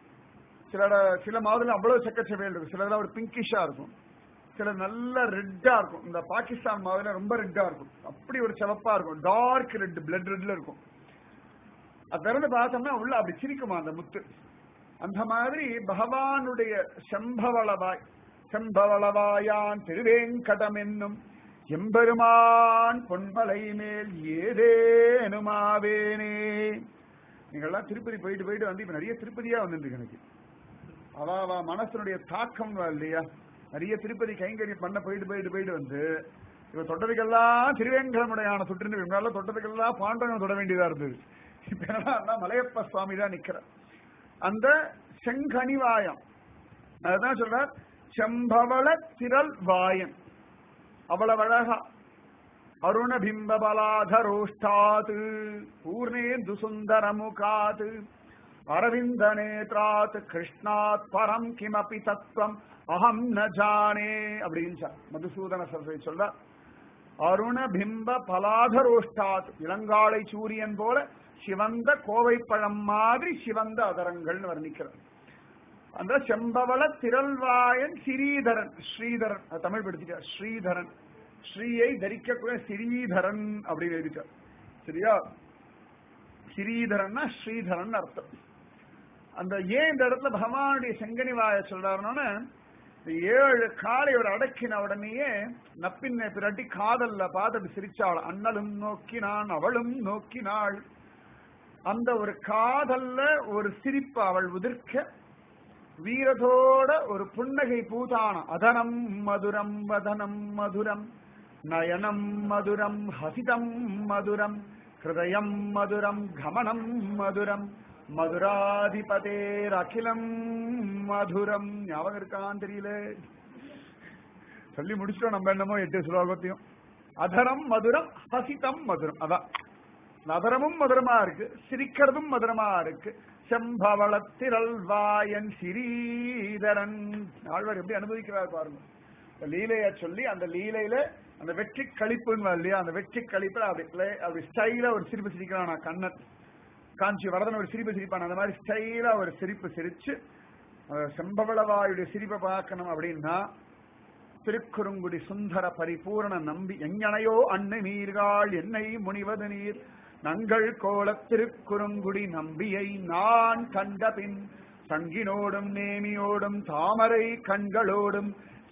[SPEAKER 1] சில மாதுளம் அவ்வளவு சக்கச்சவேல் இருக்கும், சிலதான் ஒரு பிங்கிஷா இருக்கும், சில நல்ல ரெட்டா இருக்கும். இந்த பாகிஸ்தான் மாதுளம் ரொம்ப ரெட்டா இருக்கும், அப்படி ஒரு சிவப்பா இருக்கும், டார்க் ரெட், பிளட் ரெட்ல இருக்கும். அது திறந்து பார்த்தோம்னா உள்ள அப்படி சிரிக்குமா அந்த முத்து. அந்த மாதிரி பகவானுடைய செம்பவளவாய், செம்பவளவாயான் திருவேங்கடம் என்னும் எம்பெருமான் பொன்மலை மேல் ஏதேனுமாவேனே. நீங்கள்லாம் திருப்பதி போயிட்டு வந்து இப்ப நிறைய திருப்பதியா வந்துருக்கு எனக்கு. அவ மனசனுடைய தாக்கம் இல்லையா, நிறைய திருப்பதி கைங்கறி பண்ண போயிட்டு வந்து இப்ப தொட்டதுக்கெல்லாம் திருவேங்கடமுடையான சுற்று, முன்னால தொட்டதுக்கெல்லாம் பாண்டவன் தொட வேண்டியதா இருந்தது. இப்ப என்னன்னா மலையப்ப சுவாமி தான் நிக்கிற அந்த செங்கனிவாயம். அதுதான் சொல்ற செம்பவள திரள் வாயன். அவ்வளவு அழகா அருணபிம்பபலாதரோஷ்டாத் பூர்ணேந்து சுந்தரமுகாத் அரவிந்த நேத்ராத் கிருஷ்ணாத் பரம் கிமபி தத்துவம் அகம் ந ஜானே அப்படின்னு மதுசூதன சரஸ்வதி சொல்ற. அருணபிம்ப பலாதரோஷ்டாத் இளங்காலை சூரியன் போல சிவந்த கோவைப்பழம் மாதிரி சிவந்த அதரங்கள்னு வர்ணிக்கிறார். அந்த செம்பவள திரள்வாயன் ஸ்ரீதரன், ஸ்ரீதரன் தமிழ் படுத்திட்டார். ஸ்ரீதரன், ஸ்ரீயை தரிக்கக்கூடிய ஸ்ரீதரன் அப்படின்னு எழுதிட்டார். சரியா? ஸ்ரீதரன்னா ஸ்ரீதரன் அர்த்தம். அந்த ஏன் இந்த இடத்துல பகவானுடைய செங்கனிவாய சொல்றாருன்னு, 7 காலை ஒரு அடக்கின உடனேயே நப்பின்ன பிறட்டி காதல்ல பார்த்து சிரிச்சாள். அண்ணலும் நோக்கினான் அவளும் நோக்கினாள். அந்த ஒரு காதல்ல ஒரு சிரிப்பு அவள் உதிர்க்க வீரத்தோட ஒரு புன்னகை பூதான. அதனம் மதுரம் வதனம் மதுரம் நயனம் மதுரம் ஹசிதம் மதுரம் ஹிருதயம் மதுரம் கமனம் மதுரம் மதுராதிபதேர் அகிலம் மதுரம். ஞாபகம் இருக்கான்னு தெரியல, சொல்லி முடிச்சிட்டோம் நம்ம என்னமோ 8 ஸ்லோகத்தையும். அதரம் மதுரம் ஹசிதம் மதுரம். அதான் அதரமும் மதுரமா இருக்கு, சிரிக்கிறதும் மதுரமா இருக்கு. செம்பவளத்திரள் வாயன் ஸ்ரீதரன். ஆழ்வார் எப்படி அனுபவிக்கிறார் பாருங்க. லீலைய சொல்லி அந்த லீலையில அந்த வெற்றி கழிப்புன்னு இல்லையா, அந்த வெற்றி கழிப்புல அப்படி ஸ்டைலா ஒரு சிரிப்பு சிரிக்கிறான். நான் கண்ணன் காஞ்சி வரதன் ஒரு சிரிப்பு சிரிப்பான். அந்த மாதிரி ஸ்டைலா ஒரு சிரிப்பு சிரிச்சு செம்பவளவாயுடைய சிரிப்பை பார்க்கணும் அப்படின்னா திருக்குறுங்குடி சுந்தர பரிபூரண நம்பி எங்கனையோ அன்னை நீர்கள் என்னை முனிவது நீர் நங்கள் கோல திருக்குறுங்குடி நம்பியை நான் கண்ட பின் சங்கினோடும் நேமியோடும் தாமரை கண்களோடும்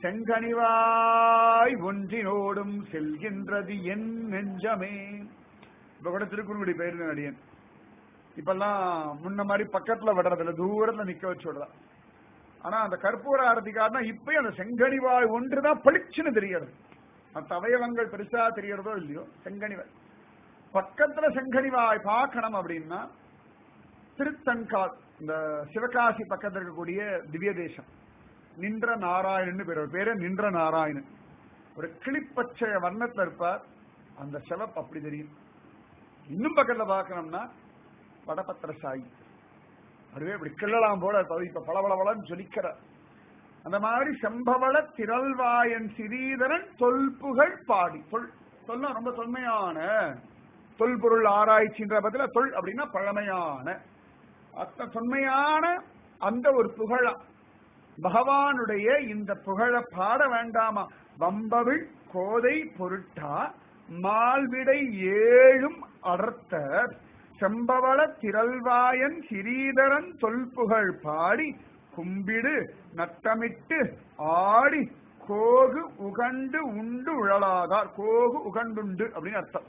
[SPEAKER 1] செங்கனிவாய் ஒன்றினோடும் செல்கின்றது என் நெஞ்சமே. இப்ப கூட திருக்குறுங்குடி போயிருந்தேன் அடியன். இப்பெல்லாம் முன்ன மாதிரி பக்கத்துல விடுறதில்ல, தூரத்துல நிக்க வச்சு விடுறேன். ஆனா அந்த கற்பூர ஆரத்திக்காரனா இப்பயும் அந்த செங்கனிவாய் ஒன்றுதான் பளிச்சுன்னு தெரியாது. மற்ற அவயவங்கள் பெருசா தெரியறதோ இல்லையோ, செங்கனிவாய் பக்கத்துல செங்கனிவாய் பார்க்கணும் அப்படின்னா திருத்தன்கால், இந்த சிவகாசி பக்கத்துல இருக்கக்கூடிய திவ்ய தேசம் நின்ற நாராயணன் பேரு நின்ற நாராயணன். ஒரு கிளிப்பச்சை வர்ணத்துல இருப்பார். அந்த சிவப்பு அப்படி தெரியும். இன்னும் பக்கத்துல பார்க்கணும்னா வடபத்திர சாயி, அதுவே இப்படி கிள்ளலாம் போல இப்ப பளபளன்னு ஜொலிக்கிற அந்த மாதிரி செம்பவள திரள்வாயன் ஸ்ரீதரன் தொல்புகழ் பாடி. சொல்ல ரொம்ப தொன்மையான தொல்பொருள் ஆராய்ச்சின்ற பதில தொல் அப்படின்னா பழமையான தொன்மையான அந்த ஒரு புகழ பகவானுடைய இந்த புகழ பாட வேண்டாமா? வம்பவிழ் கோதை பொருட்டா மால்விடை 7 அடர்த்த செம்பவள திரள்வாயன் ஸ்ரீதரன் தொல்புகழ் பாடி கும்பிடு நட்டமிட்டு ஆடி கோகு உகண்டு உண்டு உழலாதார். கோகு உகண்டுண்டு அப்படின்னு அர்த்தம்.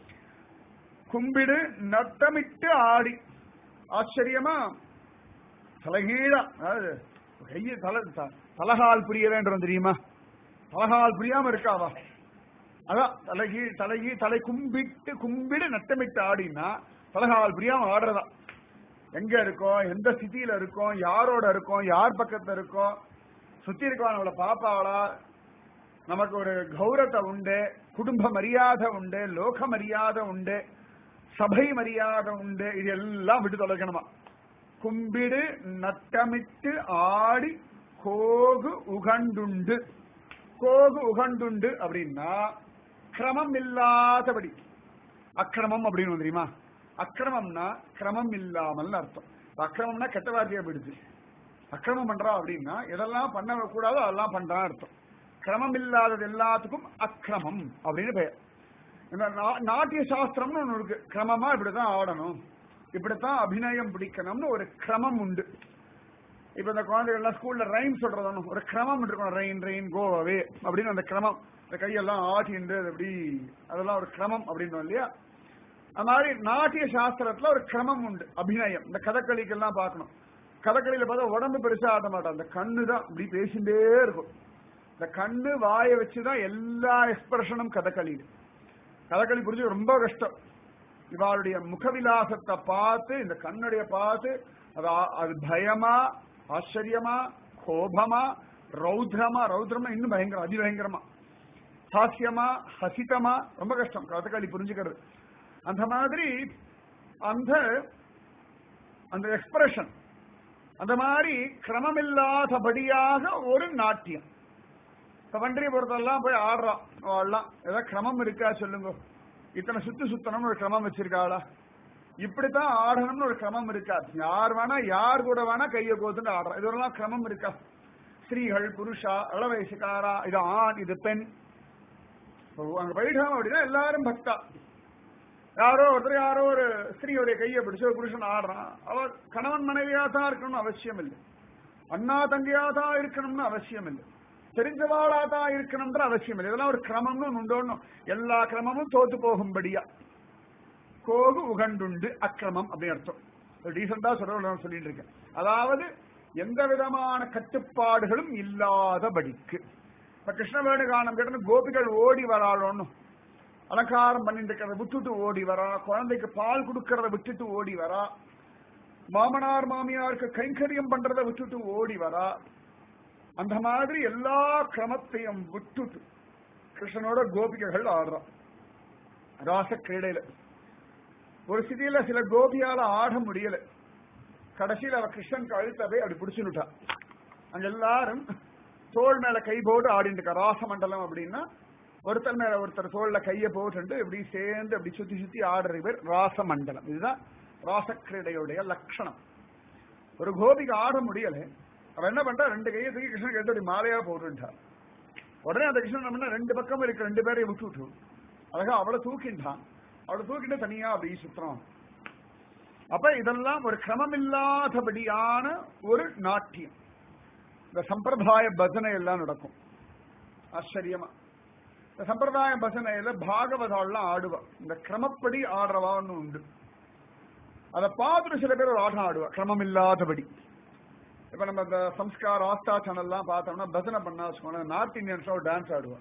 [SPEAKER 1] கும்பிடு நட்டமிட்டு ஆடி. ஆச்சரியமா தலைகீழா, அதாவது கைய தலகால் புரிய வேண்டும் தெரியுமா? தலகால் புரியாம இருக்காவா? அதான் தலை கும்பிடு நட்டமிட்டு ஆடினா தலகால் புரியாம ஆடுறதா. எங்க இருக்கோம், எந்த ஸ்திதியில இருக்கோம், யாரோட இருக்கோம், யார் பக்கத்துல இருக்கோம், சுத்தி இருக்கவங்கள பாப்பாவளா, நமக்கு ஒரு கௌரவத்தை உண்டு, குடும்ப மரியாதை உண்டு, லோக மரியாதை உண்டு, சபை மரியாதை உண்டு. இது எல்லாம் விட்டு தொலைக்கணுமா? கும்பிடு நட்டமிட்டு ஆடி கோகு உகண்டுண்டு. கோகு உகண்டுண்டு அப்படின்னா கிரமம் இல்லாதபடி. அக்கிரமம் அப்படின்னு தெரியுமா? அக்கிரமம்னா கிரமம் இல்லாமல் அர்த்தம். அக்கிரமம்னா கெட்ட வார்த்தையா போயிடுச்சு. அக்கிரமம் பண்றா அப்படின்னா எதெல்லாம் பண்ண கூடாதோ அதெல்லாம் பண்றான் அர்த்தம். கிரமம் இல்லாதது எல்லாத்துக்கும் அக்கிரமம் அப்படின்னு பெயர். இந்த நாட்டிய சாஸ்திரம்னு ஒண்ணு இருக்கு. கிரமமா இப்படித்தான் ஆடணும், இப்படித்தான் அபிநயம் பிடிக்கணும்னு ஒரு கிரமம் உண்டு. இப்ப இந்த குழந்தைகள் எல்லாம் ஸ்கூல்ல ரைம் சொல்றதானு ஒரு கிரமம் இருக்கணும். ரெயின் ரெயின் கோ அவே அப்படின்னு அந்த கிரமம், இந்த கையெல்லாம் ஆட்டிண்டு அப்படி, அதெல்லாம் ஒரு கிரமம் அப்படின்னு இல்லையா? அந்த மாதிரி நாட்டிய சாஸ்திரத்துல ஒரு கிரமம் உண்டு. அபிநயம், இந்த கதகளிக்கெல்லாம் பார்க்கணும். கதகளியில பார்த்தா உடம்பு பெருசா ஆட மாட்டான், அந்த கண்ணு தான் இப்படி பேசிட்டே இருக்கும். இந்த கண்ணு வாயை வச்சுதான் எல்லா எக்ஸ்பிரஷனும் கதகளியில். கதகளி புரிஞ்சு ரொம்ப கஷ்டம். இவாளுடைய முகவிலாசத்தை பார்த்து, இந்த கண்ணுடைய பார்த்து அது பயமா, ஆச்சரியமா, கோபமா, ரௌத்ரமா, ரௌத்ரமா இன்னும் பயங்கரம், அதிபயங்கரமா ஹாஸ்யமா ஹசிதமா ரொம்ப கஷ்டம் கதகளி புரிஞ்சுக்கிறது. அந்த மாதிரி அந்த அந்த எக்ஸ்பிரஷன் அந்த மாதிரி கிரமமில்லாதபடியாக ஒரு நாட்டியம். இப்ப பண்டரிபுரத்தெல்லாம் போய் ஆடலாம், ஏதாவது கிரமம் இருக்கா சொல்லுங்க? இத்தனை சுத்தணும்னு ஒரு கிரமம் வச்சிருக்காளா? இப்படித்தான் ஆடணும்னு ஒரு கிரமம் இருக்கா? யார் வேணா யார் கூட வேணா கையை கோத்துட்டு ஆடுறா, இதெல்லாம் கிரமம் இருக்கா? ஸ்திரீகள் புருஷா இள வயசுக்காரா, இது ஆண் இது பெண், அங்க போயிட்டோம் அப்படின்னா எல்லாரும் பக்தா. யாரோ ஒரு ஸ்திரீயோடைய கையை பிடிச்சு ஒரு புருஷன் ஆடுறான், அவர் கணவன் மனைவியா தான் இருக்கணும்னு அவசியம் இல்லை, அண்ணா தங்கையா தான் இருக்கணும்னு அவசியம் இல்லை, தெரிஞ்சவாளா தான் இருக்கணும்ன்ற அவசியம் இல்லை. இதெல்லாம் ஒரு கிரமம்னு உண்டோன்னு எல்லா கிரமமும் தோத்து போகும்படியா கோகு உகண்டுண்டு அக்கிரமம் அப்படின்னு அர்த்தம். டீசெண்டா சொல்லிட்டு இருக்கேன். அதாவது எந்த விதமான கட்டுப்பாடுகளும் இல்லாதபடிக்கு. இப்ப கிருஷ்ணவேணு கானம் கேட்டு கோபிகள் ஓடி வராளோன்னு, அலங்காரம் பண்ணிட்டு இருக்கிறத விட்டுட்டு ஓடி வரா, குழந்தைக்கு பால் கொடுக்கறத விட்டுட்டு ஓடி வரா, மாமனார் மாமியாருக்கு கைங்கரியம் பண்றதை விட்டுட்டு ஓடி வரா. அந்த மாதிரி எல்லா கிரமத்தையும் விட்டுட்டு கிருஷ்ணனோட கோபிகைகள் ஆடுறான் ராச கிரீடையில. ஒரு சிதியில சில கோபியால ஆட முடியல, கடைசியில் அவ கிருஷ்ணன் கழுத்தவே அப்படி பிடிச்சுட்டா. அங்க எல்லாரும் தோல் மேல கை போட்டு ஆடிட்டு இருக்கா. ராசமண்டலம் அப்படின்னா ஒருத்தர் மேல ஒருத்தர் தோல்ல கைய போட்டு இப்படி சேர்ந்து அப்படி சுத்தி சுத்தி ஆடுற பேர் ராசமண்டலம். இதுதான் ராசக்கிரீடையுடைய லட்சணம். ஒரு கோபிக்கு ஆட முடியல, அவ என்ன பண்றா, ரெண்டு கையை தூக்கி கிருஷ்ணன் எடுத்து அப்படி மாலையா போட்டுட்டா. உடனே அந்த கிருஷ்ணன் ரெண்டு பக்கம் இருக்க ரெண்டு பேரையும் விட்டு அழகா அவளை தூக்கின்றான். அவளை தூக்கிட்டு தனியா அப்படி சுத்துறான். அப்ப இதெல்லாம் ஒரு கிரமமில்லாதபடியான ஒரு நாட்டியம். இந்த சம்பிரதாய பஜனை எல்லாம் நடக்கும் ஆச்சரியமா. இந்த சம்பிரதாய பஜனையில பாகவதாலாம் ஆடுவா, இந்த கிரமப்படி ஆடுறவான்னு உண்டு. அதை பார்த்துட்டு சில பேர் ஒரு ஆட்டம் ஆடுவா கிரமம் இல்லாதபடி. இப்ப நம்ம இந்த சம்ஸ்கார் ஆஸ்தா சேனல்லாம் பார்த்தோம்னா பஜனை பண்ணா வச்சுக்கோங்க, நார்த் இந்தியன்ஸ் ஒரு டான்ஸ் ஆடுவா.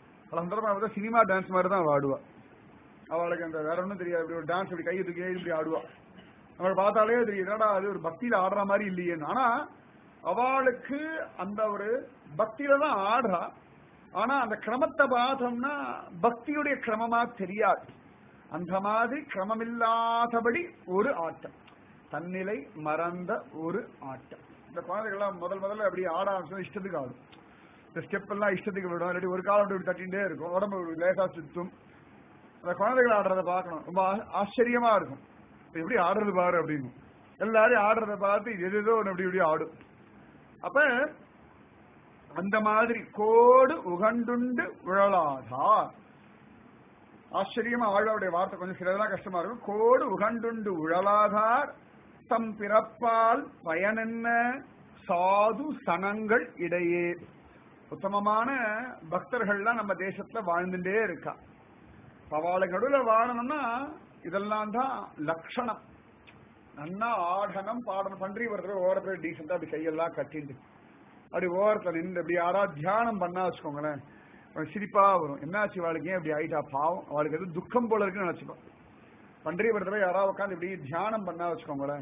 [SPEAKER 1] பல சினிமா டான்ஸ் மாதிரி தான் ஆடுவா. அவளுக்கு அந்த வேற ஒன்றும் தெரியாது, இப்படி ஒரு டான்ஸ் இப்படி கையை தூக்கி இப்படி ஆடுவா. அவளை பார்த்தாலே தெரியும் என்னடா அது ஒரு பக்தியில ஆடுற மாதிரி இல்லையேன்னு. ஆனா அவளுக்கு அந்த ஒரு பக்தியில தான் ஆடுறா. ஆனா அந்த கிரமத்தை பார்த்தோம்னா பக்தியுடைய கிரமமா தெரியாது. அந்த மாதிரி கிரமமில்லாதபடி ஒரு ஆட்டம், தன்னிலை மறந்த ஒரு ஆட்டம். இந்த குழந்தைகள்லாம் முதல்ல அப்படி ஆட ஆரம்பிச்சோம், இஷ்டத்துக்கு ஆடும். இந்த ஸ்டெப் எல்லாம் இஷ்டத்துக்கு விடும், இல்லாட்டி ஒரு காலம் இப்படி தட்டிகிட்டே இருக்கும், உடம்பு லேசா சுத்தும். அந்த குழந்தைகள் ஆடுறத பார்க்கணும், ரொம்ப ஆச்சரியமா இருக்கும். எப்படி ஆடுறது பாரு அப்படின்னு எல்லாரும் ஆடுறத பார்த்து எதோ ஒன்று அப்படி இப்படி ஆடும். அப்ப அந்த மாதிரி கோடு உகண்டுண்டு உழலாதா. ஆச்சரியமா ஆழ்வாருடைய வார்த்தை கொஞ்சம் சிலதெல்லாம் கஷ்டமா இருக்கும். கோடு உகண்டுண்டு உழலாதார் தம் பிறப்பால் பயனென்ன சாது சனங்கள் இடையே. உத்தமமான பக்தர்கள்லாம் நம்ம தேசத்துல வாழ்ந்துட்டே இருக்கா. அவளுக்கு நடுவில் வாழணும்னா இதெல்லாம் தான் லட்சணம். நன்னா ஆடணும் பாடணும். பன்றி வரத்துல ஓரத்துல டீசெண்டா அப்படி கையெல்லாம் கட்டிட்டு அப்படி ஓரத்துல நின்று அப்படி யாரா தியானம் பண்ணா வச்சுக்கோங்களேன், சிரிப்பா வரும். என்னாச்சு அவளுக்கு ஏன் இப்படி ஆயிட்டா பாவம், அவளுக்கு எதுவும் துக்கம் போல இருக்குன்னு நினைச்சுக்கோம். பன்றி வரத்துல யாராவது உட்காந்து இப்படி தியானம் பண்ணா வச்சுக்கோங்களேன்,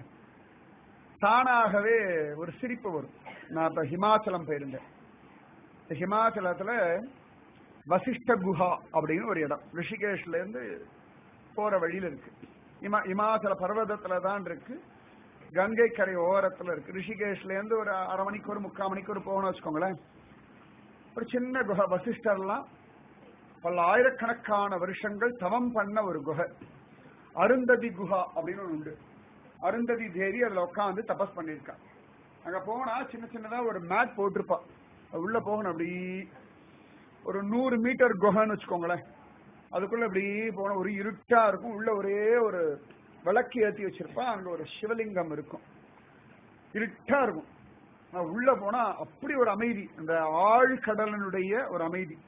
[SPEAKER 1] தானாகவே ஒரு சிரிப்பு வரும். நான் இப்ப ஹிமாச்சலம் போயிருந்தேன். ஹிமாச்சலத்துல வசிஷ்ட குஹா அப்படின்னு ஒரு இடம் ரிஷிகேஷ்ல இருந்து போற வழியில இருக்கு. இமாச்சல பர்வதத்துல தான் இருக்கு, கங்கை கரை ஓரத்துல இருக்கு. ரிஷிகேஷ்ல இருந்து ஒரு அரை மணிக்கு 3/4 மணிக்கு போகணும் வச்சுக்கோங்களேன். ஒரு சின்ன குகை, வசிஷ்டர்லாம் பல ஆயிரக்கணக்கான வருஷங்கள் தவம் பண்ண ஒரு குகை. அருந்ததி குஹா அப்படின்னு ஒன்று உண்டு. அருந்ததி தேவி அதுல உட்காந்து தபஸ் பண்ணிருக்கா. அங்க போனா சின்ன சின்னதா ஒரு மேட் போட்டிருப்பா, உள்ள போகணும். அப்படி ஒரு 100 மீட்டர் குகைன்னு வச்சுக்கோங்களேன். அதுக்குள்ள இப்படி போன ஒரு இருட்டா இருக்கும். உள்ள ஒரே ஒரு விளக்கு ஏற்றி வச்சிருப்பா. அங்க ஒரு சிவலிங்கம் இருக்கும், இருட்டா இருக்கும். உள்ள போனா அப்படி ஒரு அமைதி, அந்த ஆழ்கடலனுடைய ஒரு அமைதி.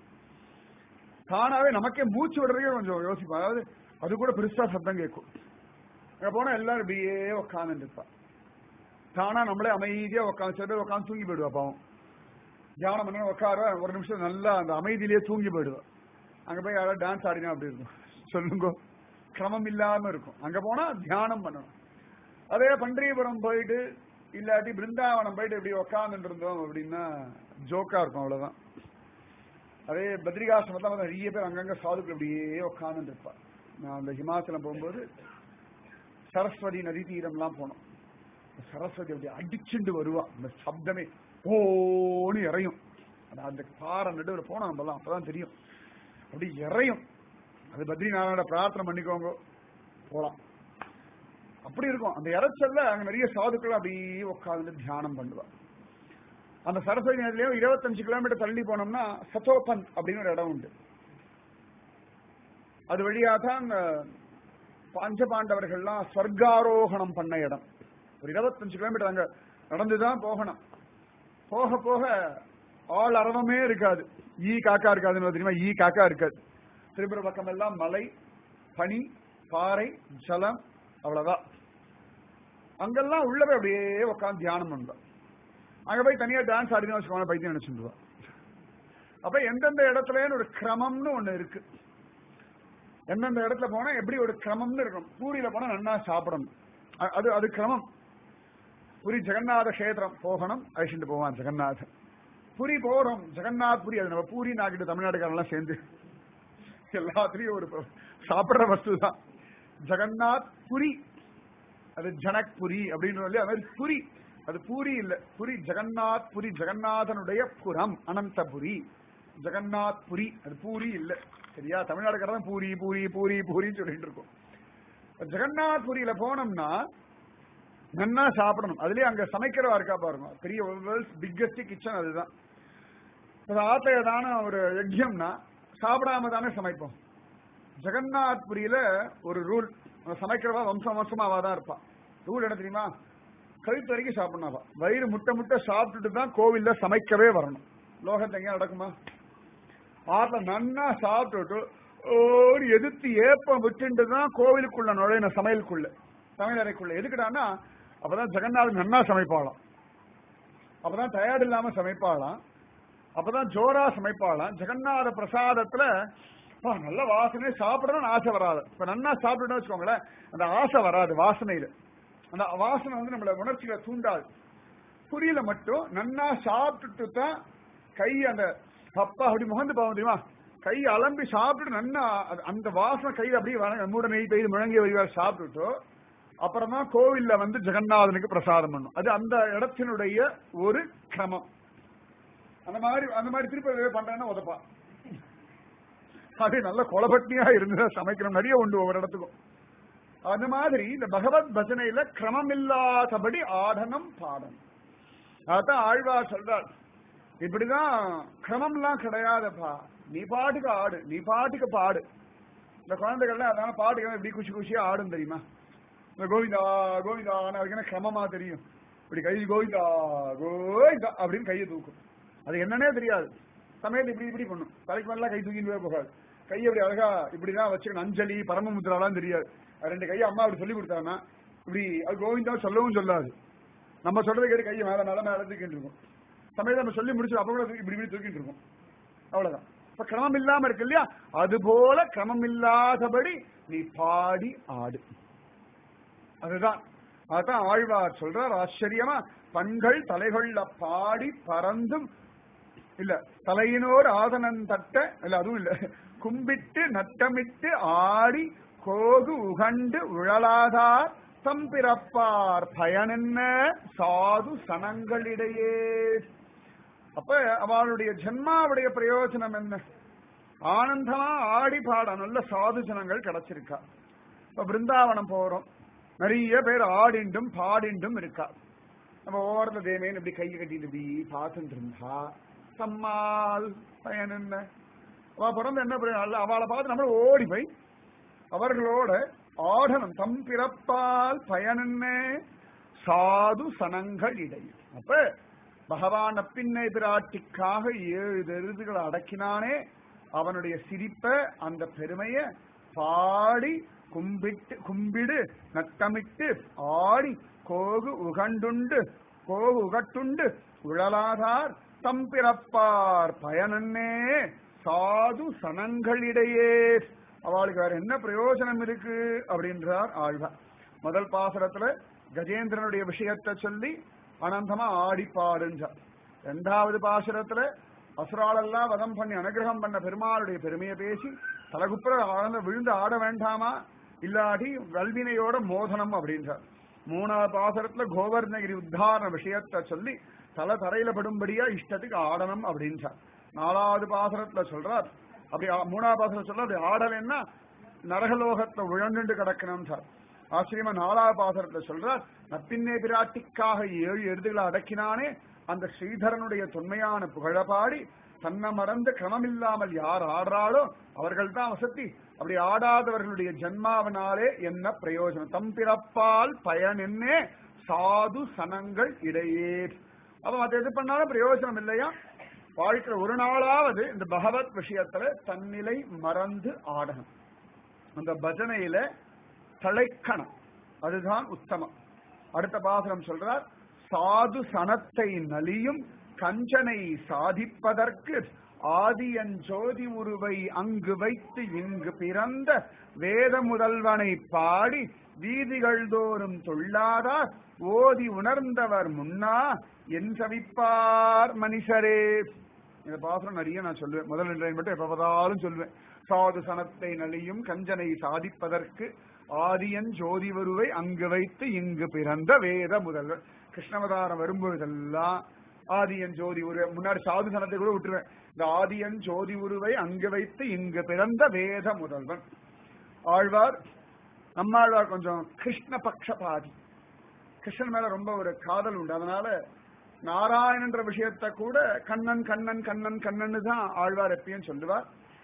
[SPEAKER 1] தானாவே நமக்கே மூச்சு விடுறதே கொஞ்சம் யோசிப்போம். அதாவது அது கூட பெருசா சத்தம் கேட்கும். அங்க போனா எல்லாரும் இப்படியே உட்காந்து இருப்பா. தானா நம்மளே அமைதியா உட்காந்து சில பேர் உட்காந்து தூங்கி போயிடுவா. பாவம் தியானம் பண்ண உட்கார ஒரு நிமிஷம் நல்லா அந்த அமைதியிலேயே தூங்கி போயிடுவா. அங்க போய் யாராவது டான்ஸ் ஆடினா அப்படி இருக்கும் சொல்லுங்க, கிரமம் இல்லாம இருக்கும். அங்க போனா தியானம் பண்ணணும். அதே பண்டரிபுரம் போயிட்டு இல்லாட்டி பிருந்தாவனம் போயிட்டு இப்படி உக்காந்துட்டு இருந்தோம் அப்படின்னா ஜோக்கா இருக்கும், அவ்வளவுதான். அதே பத்ரிகாசிரமத்தில் நிறைய பேர் அங்கங்க சாதுக்கள் அப்படியே உட்கார்ந்து இருப்பா. நான் அந்த ஹிமாச்சலம் போகும்போது சரஸ்வதி நதி தீரம்லாம் போனோம். சரஸ்வதி அப்படி அடிச்சுண்டு வருவா, அந்த சப்தமே ஓன்னு இறையும். அந்த பாறை நடுவில் போனோம் நம்மலாம், அப்பதான் தெரியும் அப்படி இறையும். அது பத்ரிநாராயண பிரார்த்தனை பண்ணிக்கோங்க, போலாம். அப்படி இருக்கும் அந்த இறைச்சல்ல. அங்க நிறைய சாதுக்கள் அப்படியே உட்காந்து தியானம் பண்ணுவா. அந்த சரஸ்வதி நதியிலேயும் 25 கிலோமீட்டர் தள்ளி போனோம்னா சச்சோபன் அப்படின்னு ஒரு இடம் உண்டு. அது வழியா தான் பஞ்சபாண்டவர்கள்லாம் ஸ்வர்காரோகணம் பண்ண இடம். ஒரு 25 கிலோமீட்டர் அங்க நடந்துதான் போகணும். போக போக ஆள் அரவமே இருக்காது, ஈ காக்கா இருக்காதுன்னு தெரியுமா? ஈ காக்கா இருக்காது. திரிபுர பக்கம் எல்லாம் மலை, பனி, பாறை, ஜலம், அவ்வளவுதான். அங்கெல்லாம் உள்ள போய் அப்படியே உட்காந்து தியானம் பண்ணுவோம். அங்க போய் தனியா டான்ஸ் ஆடினு வச்சுக்கோங்க, பைத்தியம் நினைச்சுடுவா. அப்ப எந்தெந்த இடத்துல ஒரு கிரமம்னு ஒண்ணு இருக்கு. எந்தெந்த இடத்துல போனா எப்படி ஒரு கிரமம்னு இருக்கும். பூரியில போனா நன்னா சாப்பிடணும், அது அது கிரமம். புரி ஜெகநாத கஷேத்திரம் போகணும், அழிச்சுட்டு போவான் ஜெகநாதன். புரி போறோம், ஜெகநாத் புரி. அது நம்ம பூரி நாக்கிட்டு தமிழ்நாட்டுக்காரெல்லாம் சேர்ந்து எல்லாத்திலையும் ஒரு சாப்பிடுற வஸ்து தான் ஜெகநாத் புரி. அது ஜனக் புரி அப்படின்னு சொல்லி அது மாதிரி புரி. அது பூரி இல்ல, புரி ஜெகநாத் புரி, ஜெகநாதனுடைய புரம் அனந்தபுரி, ஜெகநாத் புரி. அது பூரி இல்ல, சரியா? தமிழ்நாடுக்காரன் பூரி பூரி பூரி பூரின்னு சொல்லிட்டு இருக்கும். ஜெகநாத் புரியில போனோம்னா நன்னா சாப்பிடணும். அதுலயே அங்க சமைக்கிறவா இருக்கா பாருங்க, பெரிய வேர்ல்ட்ஸ் பிக்கஸ்ட் கிச்சன் அதுதான். ஆத்துல தானே ஒரு யஜ்யம்னா சாப்பிடாம தானே சமைப்போம். ஜெகநாத் புரியில ஒரு ரூல், சமைக்கிறவா வம்சம் வம்சமாவா தான் இருப்பா. ரூல் என்ன தெரியுமா? கழுத்து வரைக்கும் சாப்பிடணும். வயிறு முட்டை முட்டை சாப்பிட்டுட்டு தான் கோவில்ல சமைக்கவே வரணும். லோகத்தை எங்கேயா நடக்குமா? ஆத்துல நன்னா சாப்பிட்டுட்டு ஓடி எதிர்த்து ஏப்பம் விட்டுட்டு தான் கோவிலுக்குள்ள நுழையணும், சமையலறைக்குள்ள. எதுக்குடான்னா அப்பதான் ஜெகநாதன் நன்னா சமைப்பாளாம், அப்பதான் டயர்ட் இல்லாம சமைப்பாளாம், அப்பதான் ஜோரா சமைப்பாளாம். ஜெகநாத பிரசாதத்துல நல்ல வாசனை, சாப்பிடணும்னு ஆசை வராது. இப்ப நன்னா சாப்பிடணும்னு வச்சுக்கோங்களேன், அந்த ஆசை வராது. வாசனையில அந்த வாசனை நம்மள உணர்ச்சியில தூண்டாது. புரியல மட்டும் நன்னா சாப்பிட்டுட்டு தான் கை அந்த அப்பா அப்படி முகந்து பாவம் தெரியுமா, கை அலம்பி சாப்பிட்டு நன்னா அந்த வாசனை கையில அப்படியே மூட நெய் பெய்து முழங்கிய வழிவார் சாப்பிட்டுட்டோ அப்புறம் தான் கோவில்ல ஜெகநாதனுக்கு பிரசாதம் பண்ணும். அது அந்த இடத்தினுடைய ஒரு கிரமம். அந்த மாதிரி திருப்பி பண்றேன்னா உதப்பா. அது நல்ல கொலபட்னியா இருந்து சமைக்கணும். நிறைய உண்டு ஒவ்வொரு இடத்துக்கும். அந்த மாதிரி இந்த பகவத் பஜனையில கிரமம் இல்லாதபடி ஆடனம் பாடணும். அதான் ஆழ்வார் சொல்றார், இப்படிதான் கிரமம்லாம் கிடையாதுப்பா, நீ பாட்டுக்கு ஆடு, நீ பாட்டுக்கு பாடு. இந்த குழந்தைகள்லாம் அதனால பாட்டுக்கு இப்படி குஷி குஷியா ஆடும் தெரியுமா? இந்த கோவிந்தா கோவிந்தா அதுக்கு கிரமமா தெரியும். இப்படி கை கோவிந்தா கோவிந்தா அப்படின்னு கையை தூக்கும். அது என்னன்னே தெரியாது. சமயத்தை இப்படி இப்படி பண்ணும், தலைக்கு மேலாம் கை தூக்கிட்டு போகாது. கையை இப்படி அழகா இப்படிதான் வச்சுக்கணும். அஞ்சலி பரமமுத்ராலாம் தெரியாது. ரெண்டு கையை அம்மா அப்படி சொல்லி கொடுத்தாங்கன்னா இப்படி அது கோவிந்தா சொல்லவும் சொல்லாது. நம்ம சொல்றது கேட்டு கையை மேல மேல மேல தூக்கிட்டு இருக்கும். சமயத்தை நம்ம சொல்லி முடிச்சு அப்ப கூட இப்படி இப்படி தூக்கிட்டு இருக்கும். அவ்வளவுதான். இப்ப கிரமம் இல்லாம இருக்கு இல்லையா? அது போல கிரமம் இல்லாதபடி நீ பாடி ஆடு. அதுதான் அதான் ஆழ்வார் சொல்றார் ஆச்சரியமா, பண்கள் தலைகொள்ள பாடி பறந்தும் இல்ல தலையினோர் ஆதனன் தட்ட இல்ல, அதுவும் இல்ல, கும்பிட்டு நட்டமிட்டு ஆடி கோகு உகண்டு உழலாதார் தம்பிறப்பார் பயனென்ன சாது சனங்களிடையே. அப்ப அவளுடைய ஜென்மாவுடைய பிரயோஜனம் என்ன? ஆனந்தமா ஆடி பாட நல்ல சாது ஜனங்கள் கிடைச்சிருக்கா. இப்ப பிருந்தாவனம் போறோம், நிறைய பேர் ஆடிண்டும் பாடிண்டும் இருக்கா. நம்ம ஓரத்துல தேமேன்னு இப்படி கையை கட்டிட்டு இப்படி பார்த்துட்டு இருந்தா தம்மால் பயன் என்ன? அவ பிறந்த என்ன பிரயோஜனம்? அவளை பார்த்து நம்ம ஓடி போய் அவர்களோட ஆடனம். தம் பிறப்பால் பயனென்ன சாது சனங்கள் இடையே. அப்ப பகவான் அப்பின்னை பிராட்டிக்காக 7 எருதுகளை அடக்கினானே, அவனுடைய சிரிப்ப அந்த பெருமைய பாடி கும்பிடு நட்டமிட்டு ஆடி கோகு உகட்டுண்டு உழலாதார் தம்பிறப்பார் பயனன்னே சாது சனங்களிடையே. அவளுக்கு வேற என்ன பிரயோஜனம் இருக்கு அப்படின்றார் ஆழ்வார். முதல் பாசுரத்துல கஜேந்திரனுடைய விஷயத்தை சொல்லி அனந்தமா ஆடி பாடுன்றார். 2வது பாசுரத்துல அசுராலெல்லாம் வதம் பண்ணி அனுகிரகம் பண்ண பெருமாளுடைய பெருமையை பேசி தலகுப்புற ஆழ்ந்த விழுந்து ஆட வேண்டாமா, இல்லாட்டி வல்வினையோட மோதனம் அப்படின்றார். 3வது பாசுரத்துல கோவர்ணகிரி உத்தாரண விஷயத்த சொல்லி தலை தரையில படும்படியா இஷ்டத்துக்கு ஆடணும் அப்படின்றார். 4வது பாசுரத்துல சொல்றார் அப்படி 3வது பாசுரம் சொல்ற அப்படி ஆடலைன்னா நரகலோகத்தை உழண்டு கிடக்கணும் சார். ஆச்சரியமா 4வது பாசுரத்துல சொல்றார், நப்பின்னே பிராட்டிக்காக 7 எருதுகளை அடக்கினானே அந்த ஸ்ரீதரனுடைய தொன்மையான புகழபாடி தன்னை மறந்து கிரமமில்லாமல் யார் ஆடுறாளோ அவர்கள் தான் வசதி. அப்படி ஆடாதவர்களுடைய ஜன்மாவனாலே என்ன பிரயோஜனம், தம் பிறப்பால் பயன் என்னே சாது சனங்கள் இடையே. அப்ப மத்த எது பண்ணாலும் பிரயோஜனம் இல்லையா? வாழ்க்கையில ஒரு நாளாவது இந்த பகவத் விஷயத்துல தன்னிலை மறந்து ஆடணும், அந்த பஜனையில தழைக்கணும், அதுதான் உத்தமம். அடுத்த பாசுரம் சொல்றார், சாது சனத்தை நலியும் கஞ்சனை சாதிப்பதற்கு ஆதியன் ஜோதி உருவை அங்கு வைத்து இங்கு பிறந்த வேத முதல்வனை பாடி வீதிகள் தோறும் தொல்லாதார் ஓதி உணர்ந்தவர் முன்னா என் சவிப்பார் மனுஷரே. இந்த பாசுரம் நிறைய நான் சொல்லுவேன், முதல் 2 மட்டும் எப்ப பார்த்தாலும் சொல்லுவேன். சாது சனத்தை நலியும் கஞ்சனை சாதிப்பதற்கு ஆதியன் ஜோதி உருவை அங்கு வைத்து இங்கு பிறந்த வேத முதல்வர். கிருஷ்ணவதாரம் வரும்பொழுதெல்லாம் ஆதியன் ஜோதி உருவை, முன்னாடி சாது சனத்தை கூட விட்டுருவேன், இந்த ஆதியன் ஜோதி உருவை அங்கு வைத்து இங்கு பிறந்த வேத முதல்வன். ஆழ்வார் நம்மாழ்வார் கொஞ்சம் கிருஷ்ண பக்ஷபாதி, கிருஷ்ணன் மேல ரொம்ப ஒரு காதல் உண்டு. அதனால நாராயணன்ற விஷயத்த கூட கண்ணன் கண்ணன் கண்ணன் கண்ணன்னு தான் ஆழ்வார் எப்பயும் சொல்லுவார்.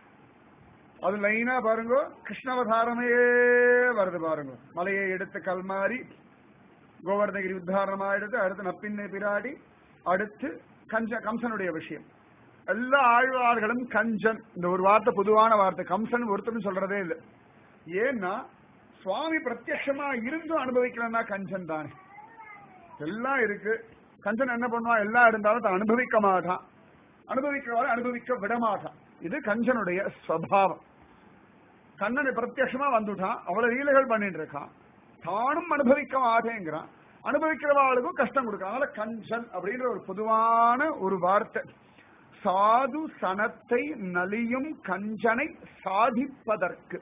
[SPEAKER 1] அது லைனா பாருங்க, கிருஷ்ணவதாரமே வருது பாருங்க. மலையை எடுத்து கல்மாரி, கோவர்ணகிரி உத்தாரணமா எடுத்து, அடுத்து நப்பின்னை பிராடி, அடுத்து கம்சனுடைய விஷயம். எல்லா ஆழ்வார்களும் கஞ்சன் இந்த ஒரு வார்த்தை பொதுவான வார்த்தை, கம்சன் ஒருத்தரும் சொல்றதே இல்லை. ஏன்னா சுவாமி பிரத்யட்சமா இருந்தும் அனுபவிக்கலன்னா கஞ்சன் தானே. எல்லாம் இருக்கு, கஞ்சன் என்ன பண்ணுவான், எல்லாம் இருந்தாலும் தான் அனுபவிக்க மாட்டான், அனுபவிக்கிறவாறு அனுபவிக்க விட மாட்டான். இது கஞ்சனுடைய ஸ்வபாவம். கண்ணனை பிரத்யட்சமா வந்துட்டான், அவ்வளவு லீலைகள் பண்ணிட்டு இருக்கான், தானும் அனுபவிக்க மாட்டேங்கிறான், அனுபவிக்கிறவாளுக்கும் கஷ்டம் கொடுக்கான். அதனால கஞ்சன் அப்படின்ற ஒரு பொதுவான ஒரு வார்த்தை. சாது சனத்தை நலியும் கஞ்சனை சாதிப்பதற்கு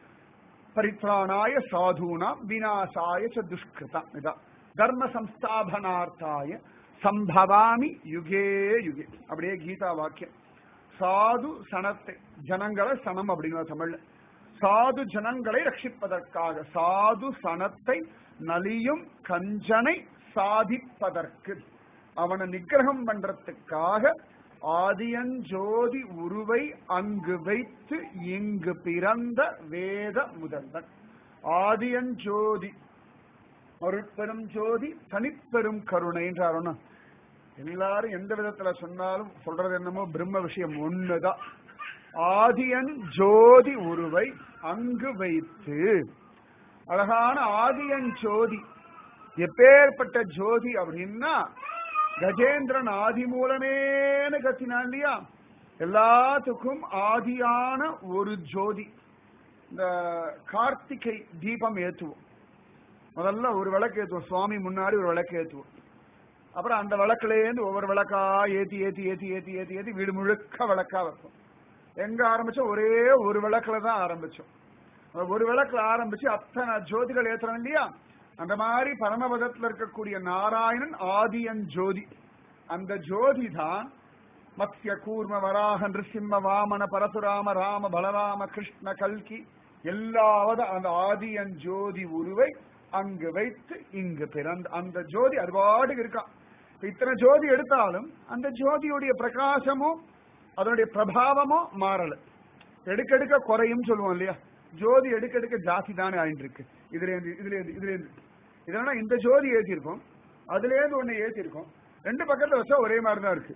[SPEAKER 1] பரித்ராணாய சாதுனா விநாசாய ச துஷ்கிருதம், இதான் தர்ம சம்ஸ்தாபனார்த்தாய சம்பவாமி யுகே யுகே. அப்படியே கீதா வாக்கியம். சாது சனத்தை, ஜனங்களை சனம் அப்படிங்கிற தமிழ்ல, சாது ஜனங்களை ரட்சிப்பதற்காக, சாது சனத்தை நலியும் கஞ்சனை சாதிப்பதற்கு, அவனை நிகிரகம் பண்றதுக்காக ஆதியன் ஜோதி உருவை அங்கு வைத்து இங்கு பிறந்த வேத முதல்வன். ஆதியன் ஜோதி அருட்பெரும் ஜோதி தனிப்பெரும் கருணை என்றாருன்னா, எல்லாரும் எந்த விதத்துல சொன்னாலும் சொல்றது என்னமோ பிரம்ம விஷயம் ஒண்ணுதான். ஆதியன் ஜோதி உருவை அங்கு வைத்து, அழகான ஆதியன் ஜோதி. எப்பேற்பட்ட ஜோதி அப்படின்னா, கஜேந்திரன் ஆதி மூலமேன்னு கத்தினான் இல்லையா, எல்லாத்துக்கும் ஆதியான ஒரு ஜோதி. இந்த கார்த்திகை தீபம் ஏற்றுவோம், முதல்ல ஒரு விளக்கு ஏற்றுவோம், சுவாமி முன்னாடி ஒரு விளக்கு ஏற்றுவோம், அப்புறம் அந்த விளக்குலேருந்து ஒவ்வொரு விளக்கா ஏத்தி ஏத்தி ஏத்தி ஏத்தி ஏத்தி ஏத்தி வீடு முழுக்க விளக்கா வைப்போம். எங்க ஆரம்பிச்சோம், ஒரே ஒரு விளக்குல தான் ஆரம்பிச்சோம். ஒரு விளக்குல ஆரம்பிச்சு அத்தனை ஜோதிகள் ஏத்துறோம் இல்லையா, அந்த மாதிரி பரமபதத்துல இருக்கக்கூடிய நாராயணன் ஆதியன் ஜோதி. அந்த ஜோதி தான் மத்ய கூர்ம வராக நிருசிம்ம வாமன பரசுராம ராம பலராம கிருஷ்ண கல்கி எல்லாவது அந்த ஆதியன் ஜோதி உருவை அங்கு வைத்து இங்கு பிறந்த அந்த ஜோதி அது பாட்டுக்கு இருக்கான். இத்தனை ஜோதி எடுத்தாலும் அந்த ஜோதியுடைய பிரகாசமும் அதனுடைய பிரபாவமும் மாறல, எடுக்கெடுக்க குறையும் சொல்லுவோம் இல்லையா. ஜோதி எடுக்கெடுக்க ஜாஸ்தி தானே ஆயிட்டு இருக்கு. இதுல இருந்து இதுல இருந்து இதுல இருந்து இதனால இந்த ஜோதி ஏற்றிருக்கோம், அதுல இருந்து ஒண்ணு ஏற்றிருக்கோம், ரெண்டு பக்கத்துல வச்சா ஒரே மாதிரிதான் இருக்கு.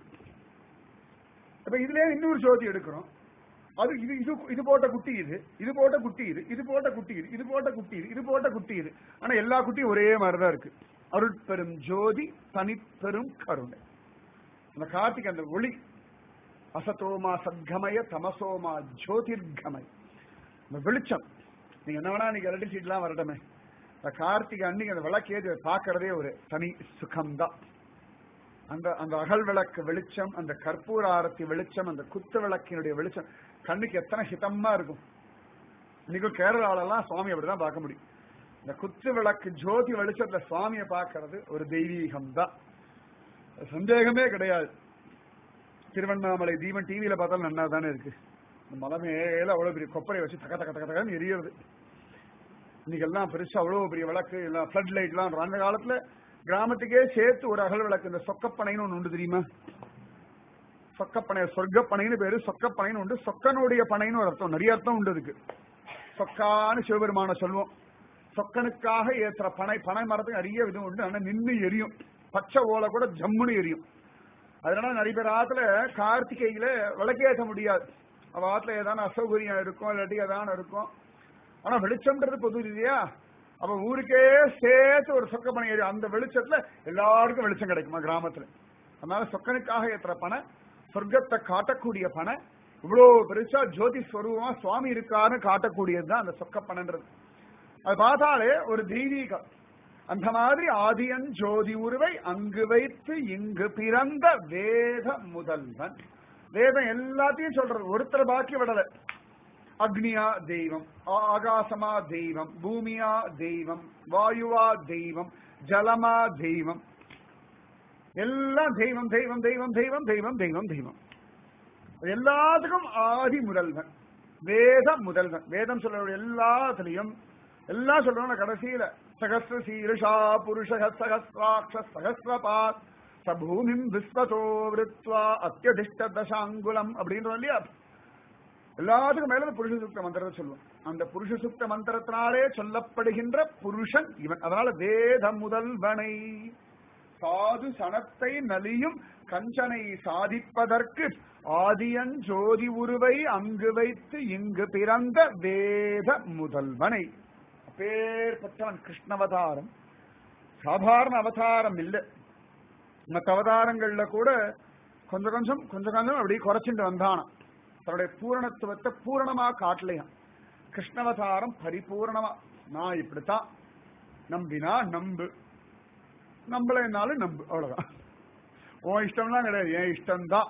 [SPEAKER 1] அப்ப இதுல இன்னொரு ஜோதி எடுக்கிறோம், அது இது இது இது போட்ட குட்டி இது, இது போட்ட குட்டி இது, இது போட்ட குட்டி இது, இது போட்ட குட்டி இது, இது போட்ட குட்டி இது, ஆனா எல்லா குட்டியும் ஒரே மாதிரிதான் இருக்கு. அருட்பெரும் ஜோதி தனிப்பெரும் கருணை. அந்த கார்த்திகை அந்த ஒளி, அசதோமா சத்கமய தமசோமா ஜோதிர்கமய, இந்த வெளிச்சம். நீங்க என்ன வேணா நீங்க எலக்ட்ரிசிட்டி எல்லாம் வரட்டுமே, இந்த கார்த்திகை அன்னைக்கு அந்த விளக்கேது பாக்குறதே ஒரு தனி சுகம்தான். அந்த அந்த அகல் விளக்கு வெளிச்சம், அந்த கற்பூர ஆரத்தி வெளிச்சம், அந்த குத்து விளக்கினுடைய வெளிச்சம் கண்ணுக்கு எத்தனை ஹிதமா இருக்கும். இன்னைக்கு கேரளாலெல்லாம் சுவாமி அப்படிதான் பார்க்க முடியும். இந்த குத்து விளக்கு ஜோதி வெளிச்சத்துல சுவாமியை பார்க்கறது ஒரு தெய்வீகம் தான், சந்தேகமே கிடையாது. திருவண்ணாமலை தீபம் டிவியில பார்த்தாலும் நன்னா தானே இருக்கு. இந்த மலை மேல அவ்வளவு பெரிய கொப்பரை வச்சு தக்க தக்க தக்க தக்கன்னு எரியுறது. இன்னைக்கு எல்லாம் பெருசா அவ்வளவு பெரிய விளக்கு எல்லாம் பிளட் லைட் எல்லாம். அந்த காலத்துல கிராமத்துக்கே சேர்த்து ஒரு அகல் விளக்கு, இந்த சொக்கப்பனைன்னு ஒண்ணு உண்டு தெரியுமா? சொக்கப்பனை, சொர்க்கப்பனைன்னு பேரு, சொக்கப்பனைன்னு உண்டு. சொக்கனுடைய பனைன்னு ஒரு அர்த்தம், நிறைய அர்த்தம் உண்டு அதுக்கு. சொக்கான்னு சிவபெருமான சொல்லுவோம். சொக்கனுக்காக ஏற்ற பனை, பனை மரத்துக்கு நிறைய விதம் உண்டு. ஆனா நின்று எரியும், பச்சை ஓலை கூட ஜம்முன்னு எரியும். அதனால நிறைய பேர் ஆத்துல கார்த்திகையில விளக்கேற்ற முடியாது. அவ ஆத்துல ஏதான அசௌகரியம் இருக்கும், இல்லாட்டி ஏதான இருக்கும். ஆனா வெளிச்சம்ன்றது பொது இல்லையா? அப்ப ஊருக்கே சேர்த்து ஒரு சொக்க பனை எரியும். அந்த வெளிச்சத்துல எல்லாருக்கும் வெளிச்சம் கிடைக்குமா கிராமத்துல? அதனால சொக்கனுக்காக ஏற்ற பனை, சொர்க்கத்தை காட்டக்கூடிய பனை, இவ்வளவு பெருசா ஜோதி ஸ்வரூபமா சுவாமி இருக்காருன்னு காட்டக்கூடியதுதான் அந்த சொக்கப்பனைன்றது. அது பார்த்தாலே ஒரு தெய்வீகம். அந்த மாதிரி ஆதியன் ஜோதி உருவை அங்கு வைத்து இங்கு பிறந்த வேத முதல்வன். வேதம் எல்லாத்தையும் சொல்றது, ஒருத்தர் பாக்கி விடல. அக்னியா தெய்வம், ஆகாசமா தெய்வம், பூமியா தெய்வம், வாயுவா தெய்வம், ஜலமா தெய்வம், எல்லாம் தெய்வம் தெய்வம் தெய்வம் தெய்வம் தெய்வம் தெய்வம் தெய்வம். எல்லாத்துக்கும் ஆதி முதல்வன், வேத முதல்வன். வேதம் சொல்ற எல்லாத்துலயும் எல்லாம் சொல்றோம் கடைசியில சகஸ்ர சீருஷா புருஷ சகஸ்ராட்ச சகஸ்ரபாத் சபூமிம் விஸ்வசோ விருத்வா அத்தியதிஷ்ட தசாங்குலம் அப்படின்றோம் இல்லையா? எல்லாத்துக்கும் மேல புருஷ சுக்த மந்திரத்தை சொல்லுவோம். அந்த புருஷ சுக்த மந்திரத்தினாலே சொல்லப்படுகின்ற புருஷன் இவன். அதனால வேத முதல்வனை, சாது சனத்தை நலியும் கஞ்சனை சாதிப்பதற்கு ஆதியன் ஜோதி உருவை அங்கு வைத்து இங்கு பிறந்த வேத முதல்வனை. அப்பேற்பட்டவன் கிருஷ்ணவதாரம் சாதாரண அவதாரம் இல்லை. மற்ற அவதாரங்கள்ல கூட கொஞ்சம் கொஞ்சம் கொஞ்சம் கொஞ்சம் அப்படி குறைச்சிட்டு வந்தானா, தன்னுடைய பூரணத்துவத்தை பூரணமா காட்டலையா. கிருஷ்ணவதாரம் பரிபூர்ணமா, நான் இப்படித்தான், நம்பினா நம்பு, நம்பலைனாலும் நம்பு, அவ்வளவுதான். உன் இஷ்டம்லாம் கிடையாது, என் இஷ்டம்தான்.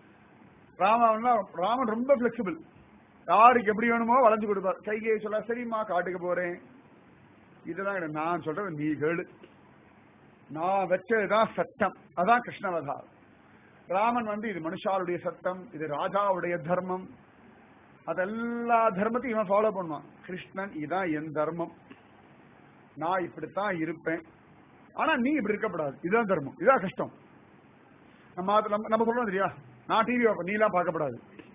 [SPEAKER 1] ராமன் ரொம்ப பிளெக்சிபிள், யாருக்கு எப்படி வேணுமோ வளைஞ்சு கொடுப்பார். கைகையை சொல்ல, சரிம்மா காட்டுக்கு போறேன், இதுதான் கிடையாது, நான் சொல்றது நீ கேளு, நான் வச்சதுதான் சட்டம். அதான் கிருஷ்ணவதாரம். ராமன் இது மனுஷாளுடைய சட்டம், இது ராஜாவுடைய தர்மம், அதெல்லா தர்மத்தையும் இவன் ஃபாலோ பண்ணுவான். கிருஷ்ணன் இதான் என் தர்மம், நான் இப்படித்தான் இருப்பேன், ஆனா நீ இப்படி இருக்கப்படாது, இதுதான் தர்மம், இதான் கஷ்டம். நம்ம சொல்றோம் தெரியா, நான் டிவி பார்ப்பேன், நீ எல்லாம் பார்க்கப்படாது,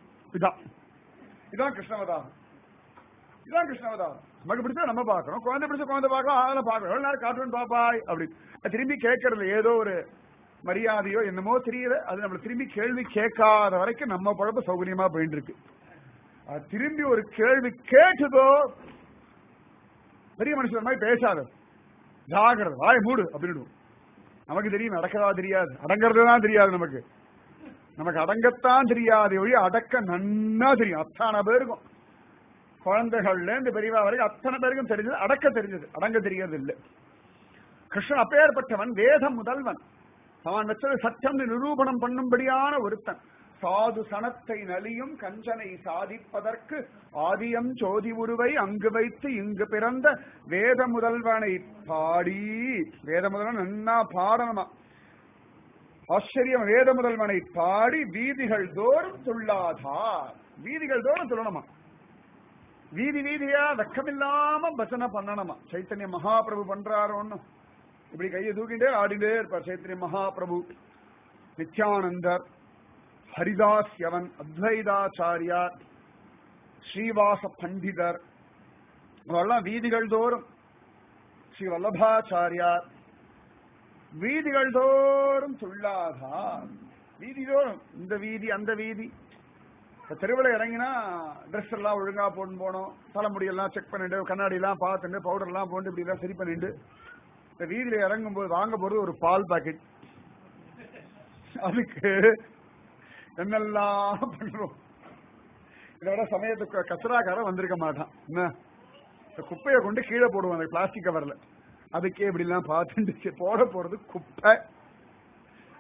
[SPEAKER 1] இதான் கிருஷ்ணவதாரம். இதான் கிருஷ்ணவதாரம். நமக்கு பிடிச்சா நம்ம பார்க்கணும், குழந்தை பிடிச்ச குழந்தை பார்க்கலாம், அதெல்லாம் பார்க்கணும். எவ்வளவு நேரம் கார்ட்டூன் பாப்பாய் அப்படி திரும்பி கேட்கறது ஏதோ ஒரு மரியாதையோ என்னமோ தெரியல, அது நம்மள திரும்பி கேள்வி கேட்காத வரைக்கும் நம்ம பழப்ப சௌகரியமா போயிட்டு இருக்கு. திரும்பி ஒரு கேள்வி கேட்டதோ பெரிய மனுஷன் மாதிரி பேசாத, ஜாகிரதை, வாய் மூடு அப்படின்னு. நமக்கு தெரியும் அடக்கதா தெரியாது, அடங்கறதுதான் தெரியாது. நமக்கு அடங்கத்தான் தெரியாது ஒழிய அடக்க நன்னா தெரியும். அத்தனை பேருக்கும், குழந்தைகள்ல இருந்து பெரியவா வரைக்கும் அத்தனை பேருக்கும் தெரிஞ்சது, அடக்க தெரிஞ்சது, அடங்க தெரியாது இல்லை. கிருஷ்ணன் அப்பேற்பட்டவன், வேத முதல்வன். அவன் வச்சது சட்டம் நிரூபணம் பண்ணும்படியான ஒருத்தன். சாது சனத்தை நலியும் கஞ்சனை சாதிப்பதற்கு ஆதியம் ஜோதி உருவை அங்கு வைத்து இங்கு பிறந்த வேத முதல்வனை பாடி. வேத முதல்வன் நன்னா பாடணுமா, ஆச்சரியம். வேத முதல்வனை பாடி வீதிகள் தோறும் துள்ளாதார். வீதிகள் தோறும் துள்ளணுமா, வீதி வீதியா வெக்கமில்லாம பஜனை பண்ணணுமா. சைத்தன்ய மகாபிரபு பண்றாரோன்னு இப்படி கையை தூக்கிட்டே ஆடிண்டே இருப்பார். சைத்தன்ய மகாபிரபு, நித்யானந்தர், ஹரிதாஸ் யவன், அத்வைதாச்சாரியார், ஸ்ரீவாச பண்டிதர், அவெல்லாம் வீதிகள் தோறும், ஸ்ரீ வல்லபாச்சாரியார், வீதிகள் தோறும் துள்ளாதார். வீதி தோறும், இந்த வீதி அந்த வீதி. தெருவில் இறங்கினா ட்ரெஸ் எல்லாம் ஒழுங்கா போட்டு போனோம், தலைமுடியெல்லாம் செக் பண்ணிட்டு, கண்ணாடி எல்லாம் பார்த்துட்டு, பவுடர் எல்லாம் போட்டு இப்படி எல்லாம் சரி பண்ணிட்டு, இந்த வீதியில இறங்கும் போது வாங்க போறது ஒரு பால் பாக்கெட். அதுக்கு என்னெல்லாம் பண்றோம். இதோட சமயத்துக்கு கச்சராக்காரன் வந்திருக்க மாட்டான், என்ன குப்பையை கொண்டு கீழே போடுவோம் அந்த பிளாஸ்டிக் கவர்ல. அதுக்கே இப்படி எல்லாம் பார்த்துட்டு போட போறது குப்பை.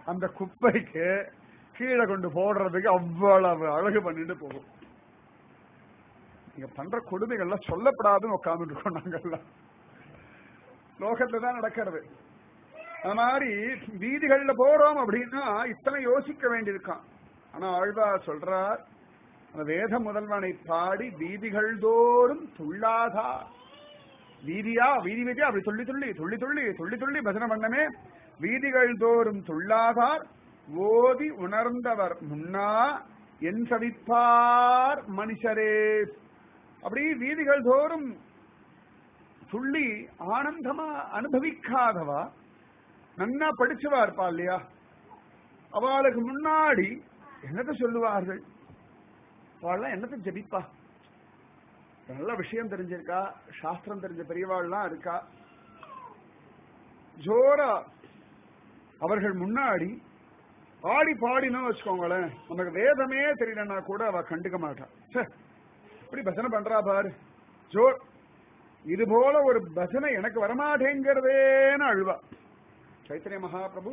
[SPEAKER 1] அந்த குப்பைக்கு கீழே கொண்டு போடுறதுக்கு அவ்வளவு அழகு பண்ணிட்டு போகும். நீங்க பண்ற கொடுமைகள்லாம் சொல்லப்படாதுன்னு உட்கார்ந்துட்டு இருக்கோம் நாங்கெல்லாம். லோகத்துல தான் நடக்கிறது. அது மாதிரி வீதிகள்ல போறோம் அப்படின்னா இத்தனை யோசிக்க வேண்டியிருக்கான். ஆனா ஆழ்வார் சொல்றார், அந்த வேத முதல்வனை பாடி வீதிகள் தோறும் துள்ளாதா. வீதியா வீதி வீதியா அப்படி துள்ளி துள்ளி துள்ளி துள்ளி துள்ளி துள்ளி பஜனை பண்ணமே. வீதிகள் தோறும் துள்ளாதார் ஓதி உணர்ந்தவர் முன்னா என் சவிப்பார் மனுஷரே. அப்படி வீதிகள் தோறும் துள்ளி ஆனந்தமா அனுபவிக்காதவா நன்னா படிச்சுவா இருப்பா இல்லையா, அவளுக்கு முன்னாடி என்னத்தை சொல்லுவார்கள்? அவள்லாம் என்னத்தை ஜபிப்பா? நல்ல விஷயம் தெரிஞ்சிருக்கா, சாஸ்திரம் தெரிஞ்ச பெரியவாள்லாம் இருக்கா. ஜோரா அவர்கள் முன்னாடி பாடி பாடினோம் வச்சுக்கோங்களேன், நமக்கு வேதமே தெரியலன்னா கூட அவ கண்டுக்க மாட்டா. இப்படி பஜனை பண்றா பாரு ஜோர், இது போல ஒரு பஜனை எனக்கு வரமாட்டேங்கிறதேன்னு அழுவா. சைத்தன்ய மகாபிரபு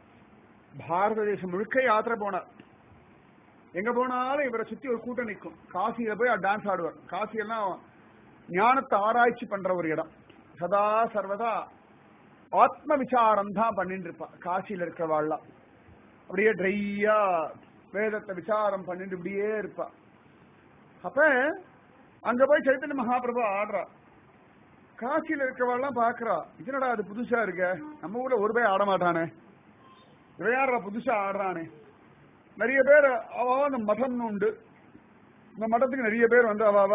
[SPEAKER 1] பாரத தேசம் முழுக்க யாத்திரை போனார். எங்க போனாலும் இவரை சுத்தி ஒரு கூட்டம் நிற்கும். காசியில போய் டான்ஸ் ஆடுவார். காசியெல்லாம் ஞானத்தை ஆராய்ச்சி பண்ற ஒரு இடம். சதா சர்வதா ஆத்ம விசாரம் தான் பண்ணிட்டு இருப்பா. காசியில இருக்கிறவாள்லாம் அப்படியே ட்ரையா வேதத்தை விசாரம் பண்ணிட்டு இப்படியே இருப்பா. அப்ப அங்க போய் சைத்தன்ய மகாபிரபு ஆடுறா. காசியில இருக்கிறவாள்லாம் பாக்குறா, இதனடா அது புதுசா இருக்க, நம்ம ஊர்ல ஒரு பேர் ஆட மாட்டானே, இவையாடுறா புதுசா ஆடுறானே. நிறைய பேர் அவா அந்த மதம் உண்டு, இந்த மதத்துக்கு நிறைய பேர் வந்து அவாவா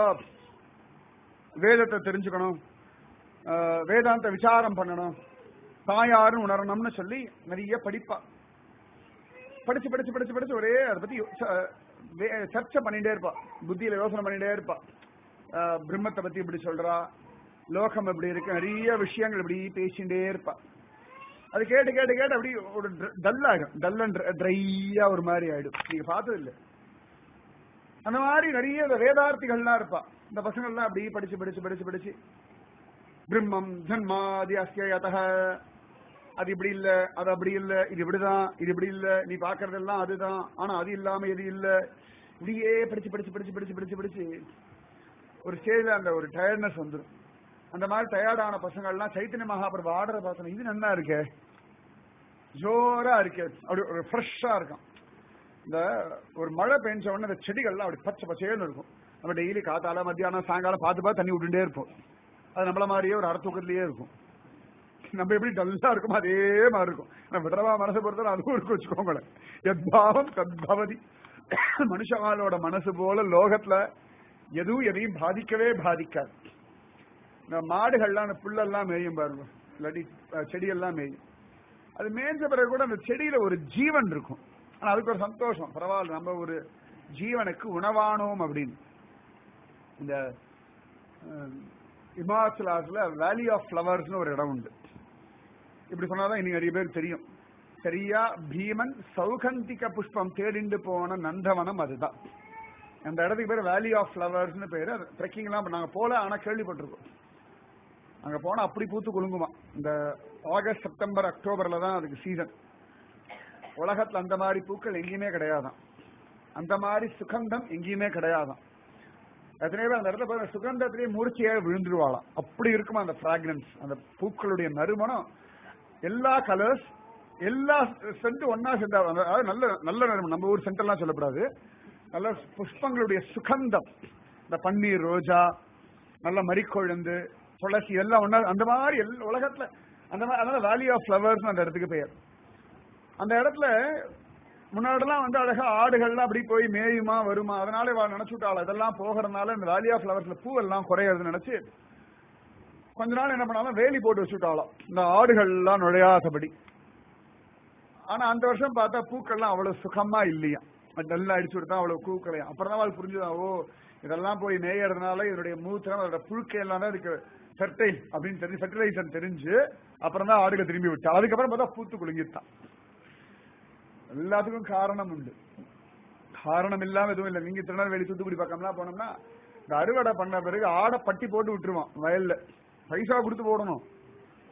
[SPEAKER 1] வேதத்தை தெரிஞ்சுக்கணும், வேதாந்த விசாரம் பண்ணணும், தாயாரும் உணரணும்னு சொல்லி நிறைய படிப்பா. படிச்சு படிச்சு படிச்சு படிச்சு ஒரே அதை பத்தி சர்ச்சை பண்ணிட்டே இருப்பா, புத்தியில யோசனை பண்ணிட்டே இருப்பா. பிரம்மத்தை பத்தி இப்படி சொல்றா, லோகம் எப்படி இருக்கு, நிறைய விஷயங்கள் இப்படி பேசிட்டே இருப்பா. அது கேட்டு கேட்டு கேட்டு அப்படி ஒரு டல்லாகும், ட்ரையா ஒரு மாதிரி ஆயிடும். நீங்க பார்த்தது இல்லை அந்த மாதிரி நிறைய வேதார்த்திகள்லாம் இருப்பா. இந்த பசங்கள்லாம் அப்படி படிச்சு படிச்சு படிச்சு படிச்சு பிரம்மம் ஜன்மாதி அஸ்யயதஹ, அது இப்படி இல்ல, அது அப்படி இல்ல, இது இப்படிதான், இது இப்படி இல்ல, நீ பாக்குறதெல்லாம் அதுதான், ஆனா அது இல்லாம எது இல்ல, இப்படியே படிச்சு படிச்சு படிச்சு படிச்சு படிச்சு படிச்சு ஒரு ஸ்டேஜ்ல அந்த ஒரு டயர்ட்னஸ் வந்துடும். அந்த மாதிரி டயர்டான பசங்கள்லாம் சைத்தன்ய மகாபிரபு ஆடுற பசங்க, இது நல்லா இருக்கே, ஜோரா இருக்கே, அப்படி ஒரு ஃப்ரெஷ்ஷா இருக்கும். இந்த ஒரு மழை பெஞ்ச உடனே இந்த செடிகள்லாம் அப்படி பச்சை பச்சைன்னு இருக்கும். நம்ம டெய்லி காத்தால மத்தியானம் சாயங்காலம் பார்த்து பார்த்து தண்ணி விட்டுட்டே இருப்போம். அது நம்மள மாதிரியே ஒரு அறத்தூக்கத்திலேயே இருக்கும். நம்ம எப்படி டல்லா இருக்கும் அதே மாதிரி இருக்கும். நம்ம விடவா மனசை பொறுத்தவரை அதுவும் இருக்கு வச்சுக்கோங்களேன். எத்பாவம் தத்பவதி. மனுஷாலோட மனசு போல லோகத்துல எதுவும் எதையும் பாதிக்கவே பாதிக்காது. இந்த மாடுகள்லாம் அந்த புல்லெல்லாம் மேயும் பாருங்க, இல்லாட்டி செடியெல்லாம் மேயும். அது மேய்ஞ்ச பிறகு கூட அந்த செடியில ஒரு ஜீவன் இருக்கும். ஆனா அதுக்கு ஒரு சந்தோஷம், பரவாயில்ல நம்ம ஒரு ஜீவனுக்கு உணவானோம் அப்படின்னு. இந்த இமாச்சலாஸ்ல வேலி ஆஃப் ஃப்ளவர்ஸ்னு ஒரு இடம் உண்டு. இப்படி சொன்னாதான் இன்னைக்கு நிறைய பேர் தெரியும். சரியா பீமன் சௌகந்திக புஷ்பம் தேடிண்டு போன நந்தவனம் அதுதான். அந்த இடத்துக்கு பேர் வேலி ஆஃப் ஃப்ளவர்ஸ்னு பேரு. ட்ரெக்கிங் எல்லாம் நாங்க போல, ஆனா கேள்விப்பட்டிருக்கோம். அங்க போனா அப்படி பூத்து குலுங்குமா. இந்த ஆகஸ்ட் செப்டம்பர் அக்டோபர்ல தான் அதுக்கு சீசன். உலகத்துல அந்த மாதிரி பூக்கள் எங்கேயுமே கிடையாதான், அந்த மாதிரி சுகந்தம் எங்கேயுமே கிடையாதான். எத்தனை பேர் அந்த இடத்துல போய் சுகந்தத்திலேயே மூர்ச்சியா விழுந்துருவாளாம். அப்படி இருக்குமா அந்த பிராக்ரன்ஸ், அந்த பூக்களுடைய நறுமணம். எல்லா கலர்ஸ், எல்லா சென்ட் ஒன்னா சென்ட், அதாவது நல்ல நல்ல நறுமணம். நம்ம ஊர் சென்ட் எல்லாம் சொல்லக்கூடாது, நல்ல புஷ்பங்களுடைய சுகந்தம். இந்த பன்னீர் ரோஜா, நல்ல மரிக்கொழுந்து, துளசி எல்லாம் ஒன்னா, அந்த மாதிரி உலகத்துல அந்த மாதிரி. அதனால வேலி ஆஃப் ஃப்ளவர்ஸ் அந்த இடத்துக்கு பெயர். அந்த இடத்துல முன்னாடிலாம் வந்து அழகா ஆடுகள்லாம் அப்படி போய் மேயுமா வருமா, அதனால நினைச்சுட்டாள் இதெல்லாம் போகிறதுனால இந்த வேலி ஆஃப் ஃப்ளவர்ஸ்ல பூவெல்லாம் குறையிறதுன்னு நினைச்சு கொஞ்ச நாள் என்ன பண்ணாலும் வேலி போட்டு வச்சுட்டாலும் இந்த ஆடுகள்லாம் நுழையாதபடி. ஆனா அந்த வருஷம் பார்த்தா பூக்கள்லாம் அவ்வளவு சுகமா இல்லையா, நல்லா அடிச்சு விடுத்தா அவ்வளவு பூக்களையும். அப்புறம் தான் அவள் புரிஞ்சுதான், ஓ இதெல்லாம் போய் மேயறதுனால இதனுடைய மூத்திரம் அதோட புழுக்கை எல்லாம் தான் இதுக்கு ஃபெர்டைல் அப்படின்னு தெரிஞ்சு, ஃபெர்டிலைசர் தெரிஞ்சு அப்புறம் தான் ஆடுகள் திரும்பி விட்டா. அதுக்கப்புறம் பார்த்தா பூத்து குலுங்கிட்டான். எல்லாத்துக்கும் காரணம் உண்டு, காரணம் இல்லாம எதுவும் இல்லை. நீங்க திருநெல்வேலி தூத்துக்குடி பக்கம்லாம் போனோம்னா இந்த அறுவடை பண்ண பிறகு ஆடை பட்டி போட்டு விட்டுருவான் வயல்ல, பைசா கொடுத்து போடணும்.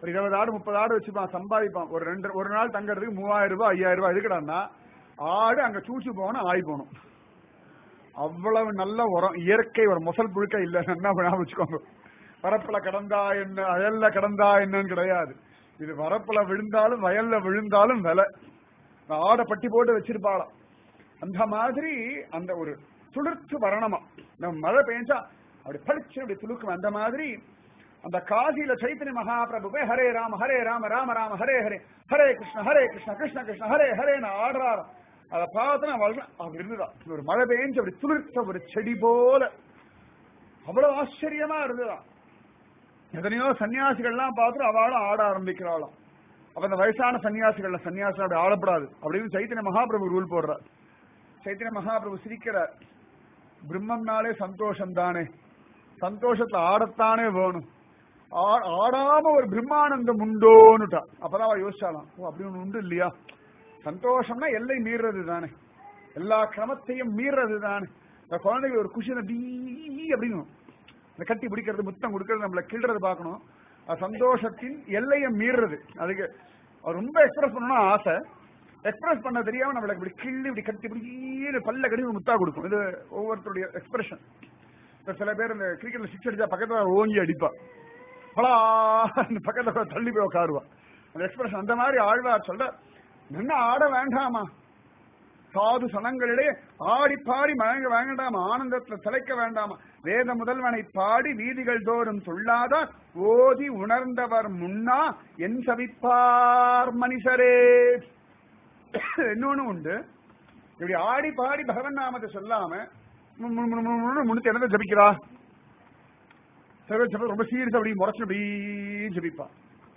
[SPEAKER 1] ஒரு 20 ஆடு 30 ஆடு வச்சுப்பான், சம்பாதிப்பான். ஒரு நாள் தங்கறதுக்கு 3000 ரூபாய் 5000 ரூபாய் எதுக்கடான்னா ஆடு அங்க சூச்சு போகணும், ஆய் போகணும். அவ்வளவு நல்ல உரம், இயற்கை ஒரு முசல் புழுக்க இல்ல. என்ன வச்சுக்கோங்க, வரப்புல கடந்தா என்ன வயல்ல கடந்தா என்னன்னு கிடையாது. இது வரப்புல விழுந்தாலும் வயல்ல விழுந்தாலும் விலை. ஆடை பட்டி போட்டு வச்சிருப்பாளாம். அந்த மாதிரி அந்த ஒரு துளிர்த்து வரணுமா, நம்ம மழை பெஞ்சா அப்படி பளிச்சு அப்படி துளுக்கும். அந்த மாதிரி அந்த காசியில சைத்தன்ய மகாபிரபுவே ஹரே ராம ராம ராம ஹரே ஹரே ஹரே கிருஷ்ண கிருஷ்ண கிருஷ்ண ஹரே ஹரேன்னு ஆடுறாரு. அதை பார்த்து அப்படி இருந்துதான். ஒரு மழை பெஞ்சு அப்படி துளிர்த்த ஒரு செடி போல அவ்வளவு ஆச்சரியமா இருந்துதான். எத்தனையோ சன்னியாசிகள்லாம் பார்த்துட்டு அவளும் ஆட ஆரம்பிக்கிறாளாம். அப்ப அந்த வயசான சன்னியாசிகள் அப்படி ஆடப்படாது அப்படின்னு சைத்தன்ய மகாபிரபு ரூல் போடுறார். சைத்தன்ய மகாபிரபு சிரிக்கிறார். பிரம்மம்னாலே சந்தோஷம் தானே, சந்தோஷத்துல ஆடத்தானே வேணும், ஆடாம ஒரு பிரம்மானந்தம் உண்டோன்னுட்டா. அப்பதான் அவ யோசிச்சாலாம், ஓ அப்படி ஒண்ணு உண்டு இல்லையா. சந்தோஷம்னா எல்லை மீறது தானே, எல்லா கிரமத்தையும் மீறது தானே. இந்த குழந்தைகள் ஒரு குஷி அப்படின்னு இந்த கட்டி பிடிக்கிறது, முத்தம் கொடுக்கறது, நம்மள கிள்றது பார்க்கணும். சந்தோஷத்தின் எல்லையை மீறது. அதுக்கு ரொம்ப எக்ஸ்பிரஸ் பண்ணணும் ஆசை, எக்ஸ்பிரஸ் பண்ண தெரியாம நம்மளுக்கு இப்படி கிள்ளி இப்படி கட்டி இப்படி பல்ல கட்டி முத்தா கொடுக்கும். இது ஒவ்வொருத்தருடைய எக்ஸ்பிரஷன். இப்ப சில பேர் இந்த கிரிக்கெட்ல சிக்ஸ் அடிச்சா பக்கத்துல ஓங்கி அடிப்பா, பலா பக்கத்துல தள்ளி போய் உட்காருவா. அந்த எக்ஸ்பிரஷன் அந்த மாதிரி ஆழ்வார் சொல்ற, என்ன ஆட வேண்டாமா, சாது சனங்களிடையே ஆடி பாடி மயங்க வேண்டாமா, ஆனந்தத்துல தலைக்க வேண்டாமா, வேத முதல்வனை பாடி வீதிகள் தோறும் சொல்லாதார் ஓதி உணர்ந்தவர் முன்னா என் சவிப்பார் மனுஷரே. இன்னொன்னு உண்டு, இப்படி ஆடி பாடி பகவன் நாமத்தை சொல்லாம முன்னூத்தி என்ன ஜபிக்கிறா, ரொம்ப சீரியஸ் அப்படி முறைச்சு அப்படி ஜபிப்பா.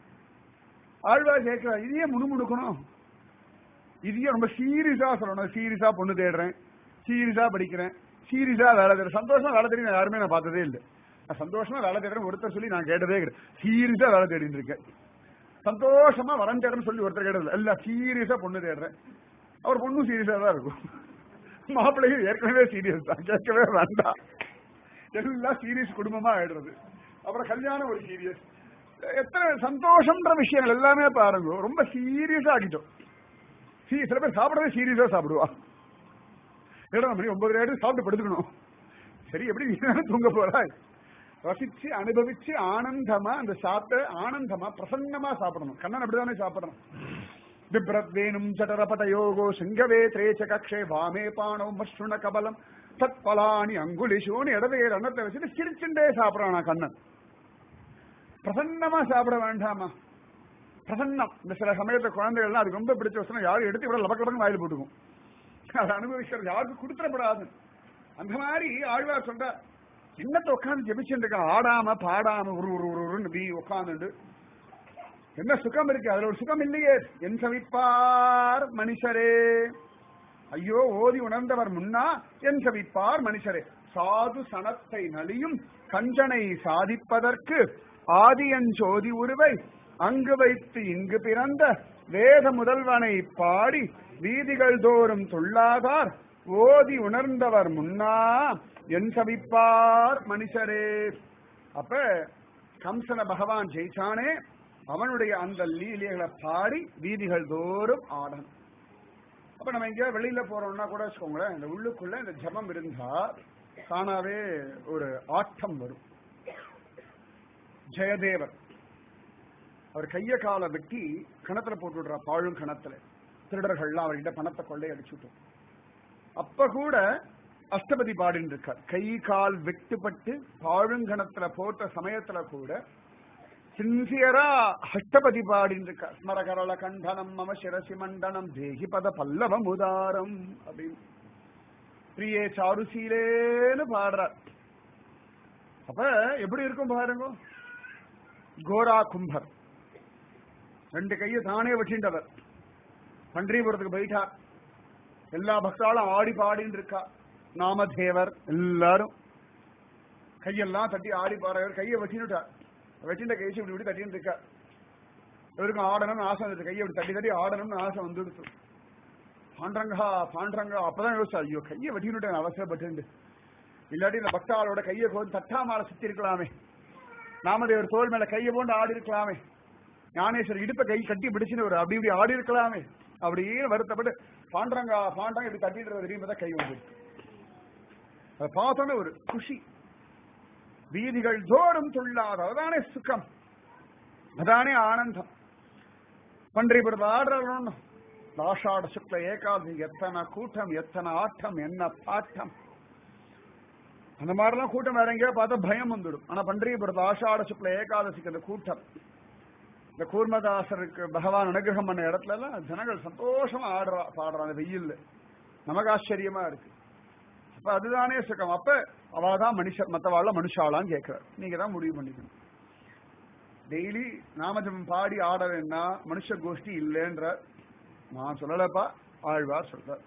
[SPEAKER 1] ஆழ்வார் கேட்கிறா, இதையே முணுமுணுக்கணும், இதையே ரொம்ப சீரியஸா சொல்லணும். சீரியஸா பொண்ணு தேடுறேன், சீரியஸா படிக்கிறேன், சீரியஸா வேலை தேடுறேன். சந்தோஷமா வேலை தேடி நான் யாருமே நான் பார்த்ததே இல்லை. நான் சந்தோஷமா வேலை தேடுறேன் ஒருத்தர் சொல்லி நான் கேட்டதே கிடையாது. சீரியஸா வேலை தேடிட்டு இருக்கேன், சந்தோஷமா வரம் தேடுறேன்னு சொல்லி ஒருத்தர் கேட்டது இல்ல. சீரியஸா பொண்ணு தேடுறேன், அவர் பொண்ணும் சீரியஸா தான் இருக்கும், மாப்பிள்ளையும் ஏற்கனவே சீரியஸ் தான், கேட்கவே வேண்டாம். எல்லாம் சீரியஸ் குடும்பமா ஆயிடுறது. அப்புறம் கல்யாணம் ஒரு சீரியஸ். எத்தனை சந்தோஷம்ன்ற விஷயங்கள் எல்லாமே பாருங்க ரொம்ப சீரியஸா ஆகிட்டோம். சில பேர் சாப்பிடவே சீரியஸா சாப்பிடுவா. 7 மணி 9 சாப்பிட்டு படுத்துக்கணும். சரி, எப்படி தூங்க போறாய், ரசிச்சு அனுபவிச்சு ஆனந்தமா அந்த சாப்பிட்ட ஆனந்தமா பிரசன்னமா சாப்பிடணும். கண்ணன் அப்படிதானே சாப்பிடணும். பிப்ரத்வேனும் ஜடரபத யோகோ சிங்கவே திரேச்ச கக்ஷே வாமே பானோ மஸ்ருண கபலம் தத் பலானி அங்குலிஷோன்னு இடவே அன்னத்தை வச்சுட்டு சிரிச்சுட்டே சாப்பிடறானா கண்ணன். பிரசன்னமா சாப்பிட வேண்டாமா, பிரசன்னம். இந்த சில சமயத்துல குழந்தைகள்லாம் அது ரொம்ப பிடிச்ச வசனம் யாரும் எடுத்து விட லபக்கடங்க வாயில் போட்டுக்கும். அதை அனுபவிக்கிறது யாருக்கும் கொடுத்துடப்படாது. அந்த மாதிரி ஆழ்வார் சொல்ற, என்னத்தை உட்காந்து ஜெபிச்சுட்டு இருக்க, ஆடாம பாடாம ஒரு உட்காந்துண்டு என்ன சுகம் இருக்கு, அதுல ஒரு சுகம் இல்லையே. என் சவிப்பார் மனுஷரே, ஐயோ ஓதி உணர்ந்தவர் முன்னா என் சவிப்பார் மனுஷரே. சாது சனத்தை நலியும் கஞ்சனை சாதிப்பதற்கு ஆதியஞ்சோதி உருவை அங்கு வைத்து இங்கு பிறந்த வேத முதல்வனை பாடி வீதிகள் தோறும் தொல்லாதார் ஓதி உணர்ந்தவர் முன்னா என் சவிப்பார் மனுஷரே. அப்ப கம்சன பகவான் ஜெயிச்சானே, அவனுடைய அந்த லீலைகளை பாடி வீதிகள் தோறும் ஆடணும். அப்ப நம்ம எங்கேயா வெளியில போறோம்னா கூட வச்சுக்கோங்களேன், இந்த உள்ளுக்குள்ள இந்த ஜபம் இருந்தா தானாவே ஒரு ஆட்டம் வரும். ஜெயதேவர் அவர் கைய கால வெட்டி கணத்துல போட்டு விடுறா, பாழும் கணத்துல. திருடர்கள்லாம் அவர்கிட்ட பணத்தை கொள்ளை அடிச்சுட்டோம். அப்ப கூட அஷ்டபதி பாடின்னு இருக்கார். கை கால் வெட்டுப்பட்டு பாழுங்கணத்துல போட்ட சமயத்துல கூட சின்சியரா அஷ்டபதி பாடின்னு இருக்கார். ஸ்மரகரள கண்டனம் மம சிரசி மண்டனம் தேகி பத பல்லவம் உதாரம் அப்படின்னு பிரியே சாருசீலேன்னு பாடுறார். அப்ப எப்படி இருக்கும் பாருங்க. கோரா கும்பர் 2 கையை தானே வச்சுட்டவர் பன்றிபுரத்துக்கு போயிட்டார். எல்லா பக்தாலும் ஆடி பாடின்னு இருக்கா. நாமதேவர் எல்லாரும் கையெல்லாம் தட்டி ஆடி பாடுறவர் கையை வச்சுட்டார். வச்சுட்ட கைச்சு இப்படி இப்படி தட்டின்னு இருக்கா. இவருக்கும் ஆடணும்னு ஆசை வந்துட்டு, கையை இப்படி தட்டி தட்டி ஆடணும்னு ஆசை வந்துடுச்சு. பாண்டரங்கா பாண்டரங்கா. அப்பதான் யோசிச்சா, ஐயோ கையை வெட்டினுட்டேன் அவசரப்பட்டு, இல்லாட்டி இந்த பக்தாளோட கையை போட்டு தட்டாமால சுத்தி இருக்கலாமே, நாமதேவர் தோல் மேல கையை போண்டு ஆடி இருக்கலாமே. ஞானேஸ்வரர் இடுப்பை கை கட்டி பிடிச்சுன்னு ஒரு அப்படி இப்படி ஆடி இருக்கலாமே அப்படியே வருத்தப்பட்டு பாண்டாங்க இப்படி தட்டிட்டு தெரியுமா கை வந்து அதை பார்த்தோன்னே ஒரு குஷி. வீதிகள் தோறும் துள்ளாத அதானே சுகம், அதானே ஆனந்தம். பன்றிபுரத்து ஆடுறோம் ஆஷாட சுக்ல ஏகாதசி, எத்தனை கூட்டம், எத்தனை ஆட்டம், என்ன பாட்டம். அந்த மாதிரிலாம் கூட்டம் வேற எங்கேயோ பார்த்தா பயம் வந்துடும். ஆனா பன்றிபுரத்து ஆஷாட சுக்ல ஏகாதசிக்கு அந்த கூட்டம், இந்த கூர்மதாசருக்கு பகவான் அனுகிரகம் பண்ண இடத்துல எல்லாம் ஜனங்கள் சந்தோஷமா ஆடுறா பாடுறாங்க வெயில். நமக்கு ஆச்சரியமா இருக்கு. அப்ப அதுதானே சுகம். அப்ப அவதான் மனுஷர், மற்றவாழ்ல மனுஷாலான்னு கேட்கிறார். நீங்க தான் முடிவு பண்ணிக்கணும். டெய்லி நாமஜபம் பாடி ஆட வேணா மனுஷ கோஷ்டி இல்லைன்ற நான் சொல்லலப்பா, ஆழ்வார் சொல்றார்.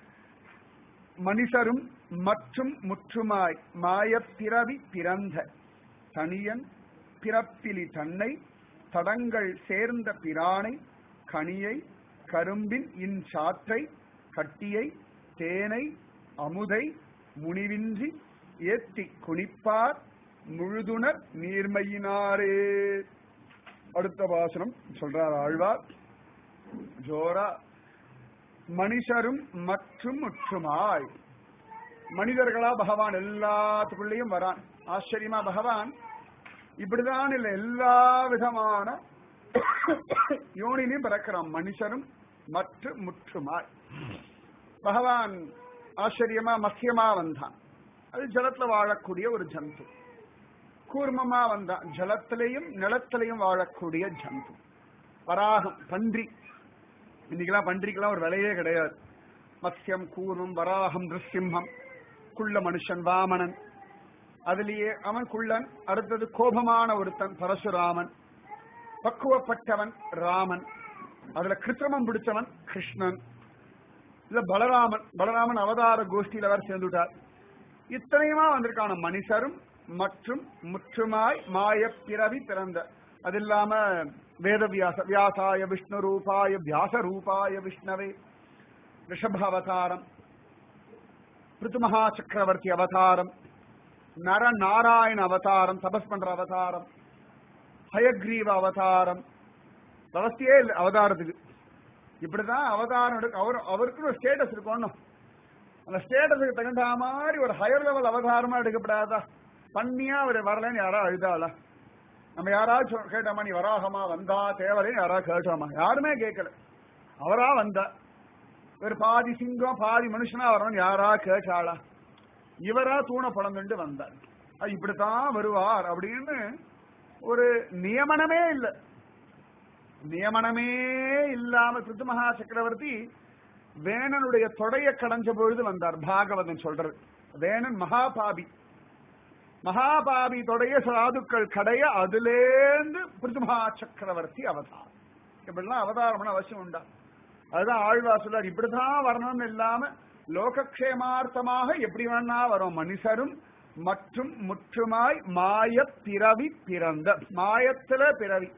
[SPEAKER 1] மனுஷரும் மற்றும் முற்றுமாய் மாயப்பிறவி பிறந்த தனியன் பிறப்பிலி தன்னை தடங்கள் சேர்ந்த பிரானை கனியை கரும்பின் இன்சாற்றை கட்டியை தேனை அமுதை முனிவின்றி ஏத்தி குனிப்பார் முழுதுணர் நீர்மையினாரே. அடுத்த வாசனம் சொல்றார் ஆழ்வார் ஜோரா. மனுஷரும் மற்றும் முற்றுமாய், மனிதர்களா பகவான் எல்லாத்துக்குள்ளேயும் வரான். ஆச்சரியமா பகவான் இப்படிதான் இல்ல, எல்லா விதமான யோனிலையும் பிறக்கிறான். மனுஷரும் மற்றும் முற்றுமாய் பகவான் ஆச்சரியமா மத்தியமா வந்தான். அது ஜலத்துல வாழக்கூடிய ஒரு ஜந்து. கூர்மமா வந்தான், ஜலத்திலையும் நிலத்திலையும் வாழக்கூடிய ஜந்து. வராகம் பன்றி, இன்னைக்கெல்லாம் பன்றிக்கெல்லாம் ஒரு விலையே கிடையாது. மத்யம் கூர்மம் வராகம் நிருசிம்ஹம், குள்ள மனுஷன் வாமனன், அதுலயே அவன் குள்ளன். அடுத்தது கோபமான ஒருத்தன் பரசுராமன், பக்குவப்பட்டவன் ராமன், அதுல கிருத்திரமம் பிடிச்சவன் கிருஷ்ணன், இல்ல பலராமன் அவதார கோஷ்டியில வேற சேர்ந்துட்டார். இத்தனையுமா வந்திருக்கான மனுஷரும் மற்றும் முற்றுமாய் மாய பிறவி பிறந்த. அது இல்லாம வேதவியாச வியாசாய விஷ்ணு ரூபாய வியாச ரூபாய விஷ்ணவே ரிஷப அவதாரம், பிருத்துமகா சக்கரவர்த்தி அவதாரம், நர நாராயண அவதாரம், தபஸ் பண்ற அவதாரம், ஹயக்ரீவ அவதாரம். அவஸ்தையே இல்லை அவதாரத்துக்கு. இப்படிதான் அவதாரம் எடுக்க. அவருக்கு ஒரு ஸ்டேட்டஸ் இருக்கணும். அந்த ஸ்டேட்டஸுக்கு தகுந்த மாதிரி ஒரு ஹையர் லெவல் அவதாரமா எடுக்கப்படாதா? பண்ணியா அவர் வரலன்னு யாராவது அழுதாளா? நம்ம யாராவது கேட்டோமா நீ வராகமா வந்தா தேவலைன்னு யாராவது கேட்டோமா? யாருமே கேட்கல. அவரா வந்தா. ஒரு பாதி சிங்கம் பாதி மனுஷனா வரணும்னு யாரா கேட்டாளா? இவரா தூண பழந்துட்டு வந்தார். இப்படித்தான் வருவார் அப்படின்னு ஒரு நியமனமே இல்லை. நியமனமே இல்லாம பிருத்துமகா சக்கரவர்த்தி வேணனுடைய தொடைய கடைஞ்ச பொழுது வந்தார். பாகவதன் சொல்றது, வேணன் மகாபாபி, மகாபாபி தொடைய சாதுக்கள் கடைய, அதுலேருந்து பிருத்துமகா சக்கரவர்த்தி அவதாரம். இப்படிலாம் அவதாரம் அவசியம் உண்டா? அதுதான் ஆழ்வார் சொல்றார், இப்படிதான் வரணும்னு இல்லாம லோகக்ஷேமார்த்தமாக எப்படி வேணா வரும். மனுஷரும் மற்றும் முற்றுமாய் மாய பிறவி பிறந்த, மாயத்துல பிறவி.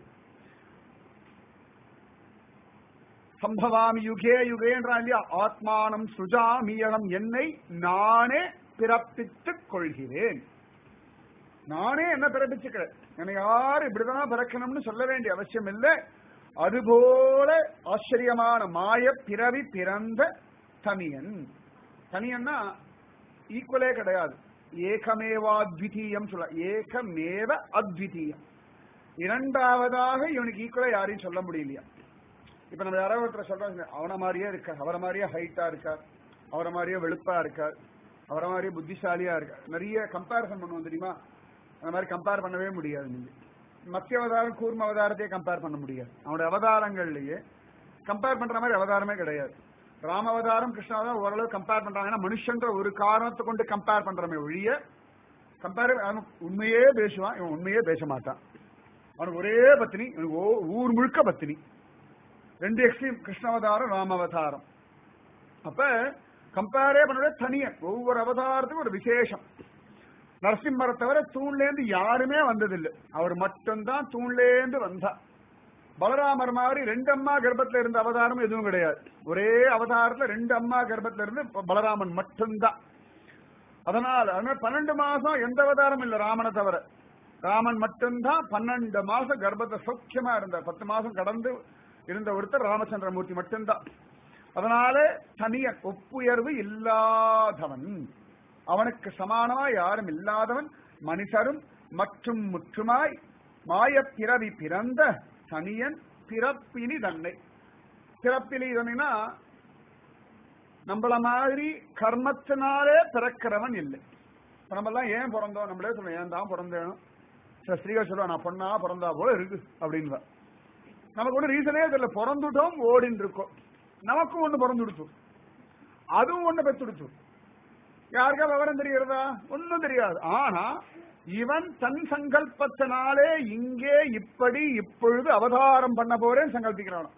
[SPEAKER 1] சம்பவாமி யுகே யுகேன்றான் இல்லையா? ஆத்மானம் சுஜாமியனம், என்னை நானே பிறப்பித்துக் கொள்கிறேன். நானே என்ன பிறப்பிச்சுக்கிறேன். என்னை யாரும் இப்படிதான் பிறக்கணும்னு சொல்ல வேண்டிய அவசியம் இல்லை. அதுபோல ஆச்சரியமான மாய பிறவி பிறந்த தனியன். தனியன்னா ஈக்குவலே கிடையாது. ஏகமேவாத்விதீயம் சொல்ல, ஏகமேவ அத்விதீயம். இரண்டாவதாக இவனுக்கு ஈக்குவலா யாரையும் சொல்ல முடியலையா? இப்ப நம்ம யாராவது ஒருத்தர் சொல்றாங்க, அவனை மாதிரியே இருக்கார், அவரை மாதிரியே ஹைட்டா இருக்கார், அவரை மாதிரியே வெளுப்பா இருக்கார், அவரை மாதிரியே புத்திசாலியா இருக்கார். நிறைய கம்பேரிசன் பண்ணுவோம் தெரியுமா? அந்த மாதிரி கம்பேர் பண்ணவே முடியாது. நீங்க மத்திய அவதாரம் கூர்ம அவதாரத்தையே கம்பேர் பண்ண முடியாது. அவனுடைய அவதாரங்கள்லயே கம்பேர் பண்ற மாதிரி அவதாரமே கிடையாது. ராம அவதாரம் கிருஷ்ணாவதாரம் ஓரளவு கம்பேர் பண்றாங்கன்னா மனுஷன்ற ஒரு காரணத்தை கொண்டு கம்பேர் பண்றமே ஒழிய கம்பேர் உண்மையே பேசுவான், இவன் உண்மையே பேச மாட்டான். அவனுக்கு ஒரே பத்தினி, இவனுக்கு ஊர் முழுக்க பத்தினி. ரெண்டு எக்ஸ்ட்ரீம், கிருஷ்ணாவதாரம் ராமாவதாரம். அப்ப கம்பேரே பண்ண தனியன். ஒவ்வொரு அவதாரத்துக்கும் ஒரு விசேஷம். நரசிம்மரை தவிர தூண்லேருந்து யாருமே வந்ததில்லை, அவர் மட்டும்தான் தூண்லேருந்து வந்தா. பலராமர் மாதிரி ரெண்டு அம்மா கர்ப்பத்துல இருந்த அவதாரம் எதுவும் கிடையாது. ஒரே அவதாரத்துல ரெண்டு அம்மா கர்ப்பத்துல இருந்து பலராமன் மட்டும்தான். அதனால 12 மாசம் எந்த அவதாரம் இல்லை ராமனை தவிர. ராமன் மட்டும்தான் 12 மாசம் கர்ப்பத்தை சௌக்கியமா இருந்தார். 10 மாசம் கடந்து இருந்த ஒருத்தர் ராமச்சந்திரமூர்த்தி மட்டும்தான். அதனால தனிய ஒப்புயர்வு இல்லாதவன், அவனுக்கு சமானமா யாரும் இல்லாதவன், மனுஷரும் மற்றும் முற்றுமாய் மாயப் பிறவி பிறந்த தனியன் பிறப்பினி தன்னை. பிறப்பினி தன்னைனா நம்மள மாதிரி கர்மத்தினாலே பிறக்கிறவன் இல்லை. இப்ப நம்ம எல்லாம் ஏன் பிறந்தோம் நம்மளே சொல்றோம், ஏன் தான் பிறந்தேனும். சில ஸ்திரீகள் சொல்லுவா நான் பொண்ணா பிறந்தா போல இருக்கு அப்படின்னு. நமக்கு ஒண்ணு ரீசனே தெரியல, பிறந்துட்டோம் ஓடின்னு இருக்கோம். நமக்கும் ஒண்ணு பிறந்துடுச்சு, அதுவும் ஒண்ணு பெற்றுடுச்சு. யாருக்கா விவரம் தெரிகிறதா? ஒன்னும் தெரியாது. ஆனா இவன் தன் சங்கல்பத்தினாலே இங்கே இப்படி இப்பொழுது அவதாரம் பண்ண போறேன்னு சங்கல்பிக்கிறான்.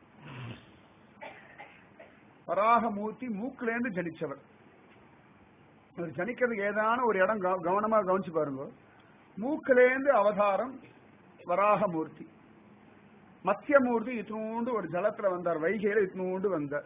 [SPEAKER 1] வராகமூர்த்தி மூக்கிலேந்து ஜனிச்சவர். ஜனிக்கிறதுக்கு ஏதான ஒரு இடம் கவனமா கவனிச்சு பாருங்க. மூக்கிலேந்து அவதாரம் வராகமூர்த்தி. மத்யமூர்த்தி இத்தினூண்டு ஒரு ஜலத்துல வந்தார், வைகையில இத்தினூண்டு வந்தார்.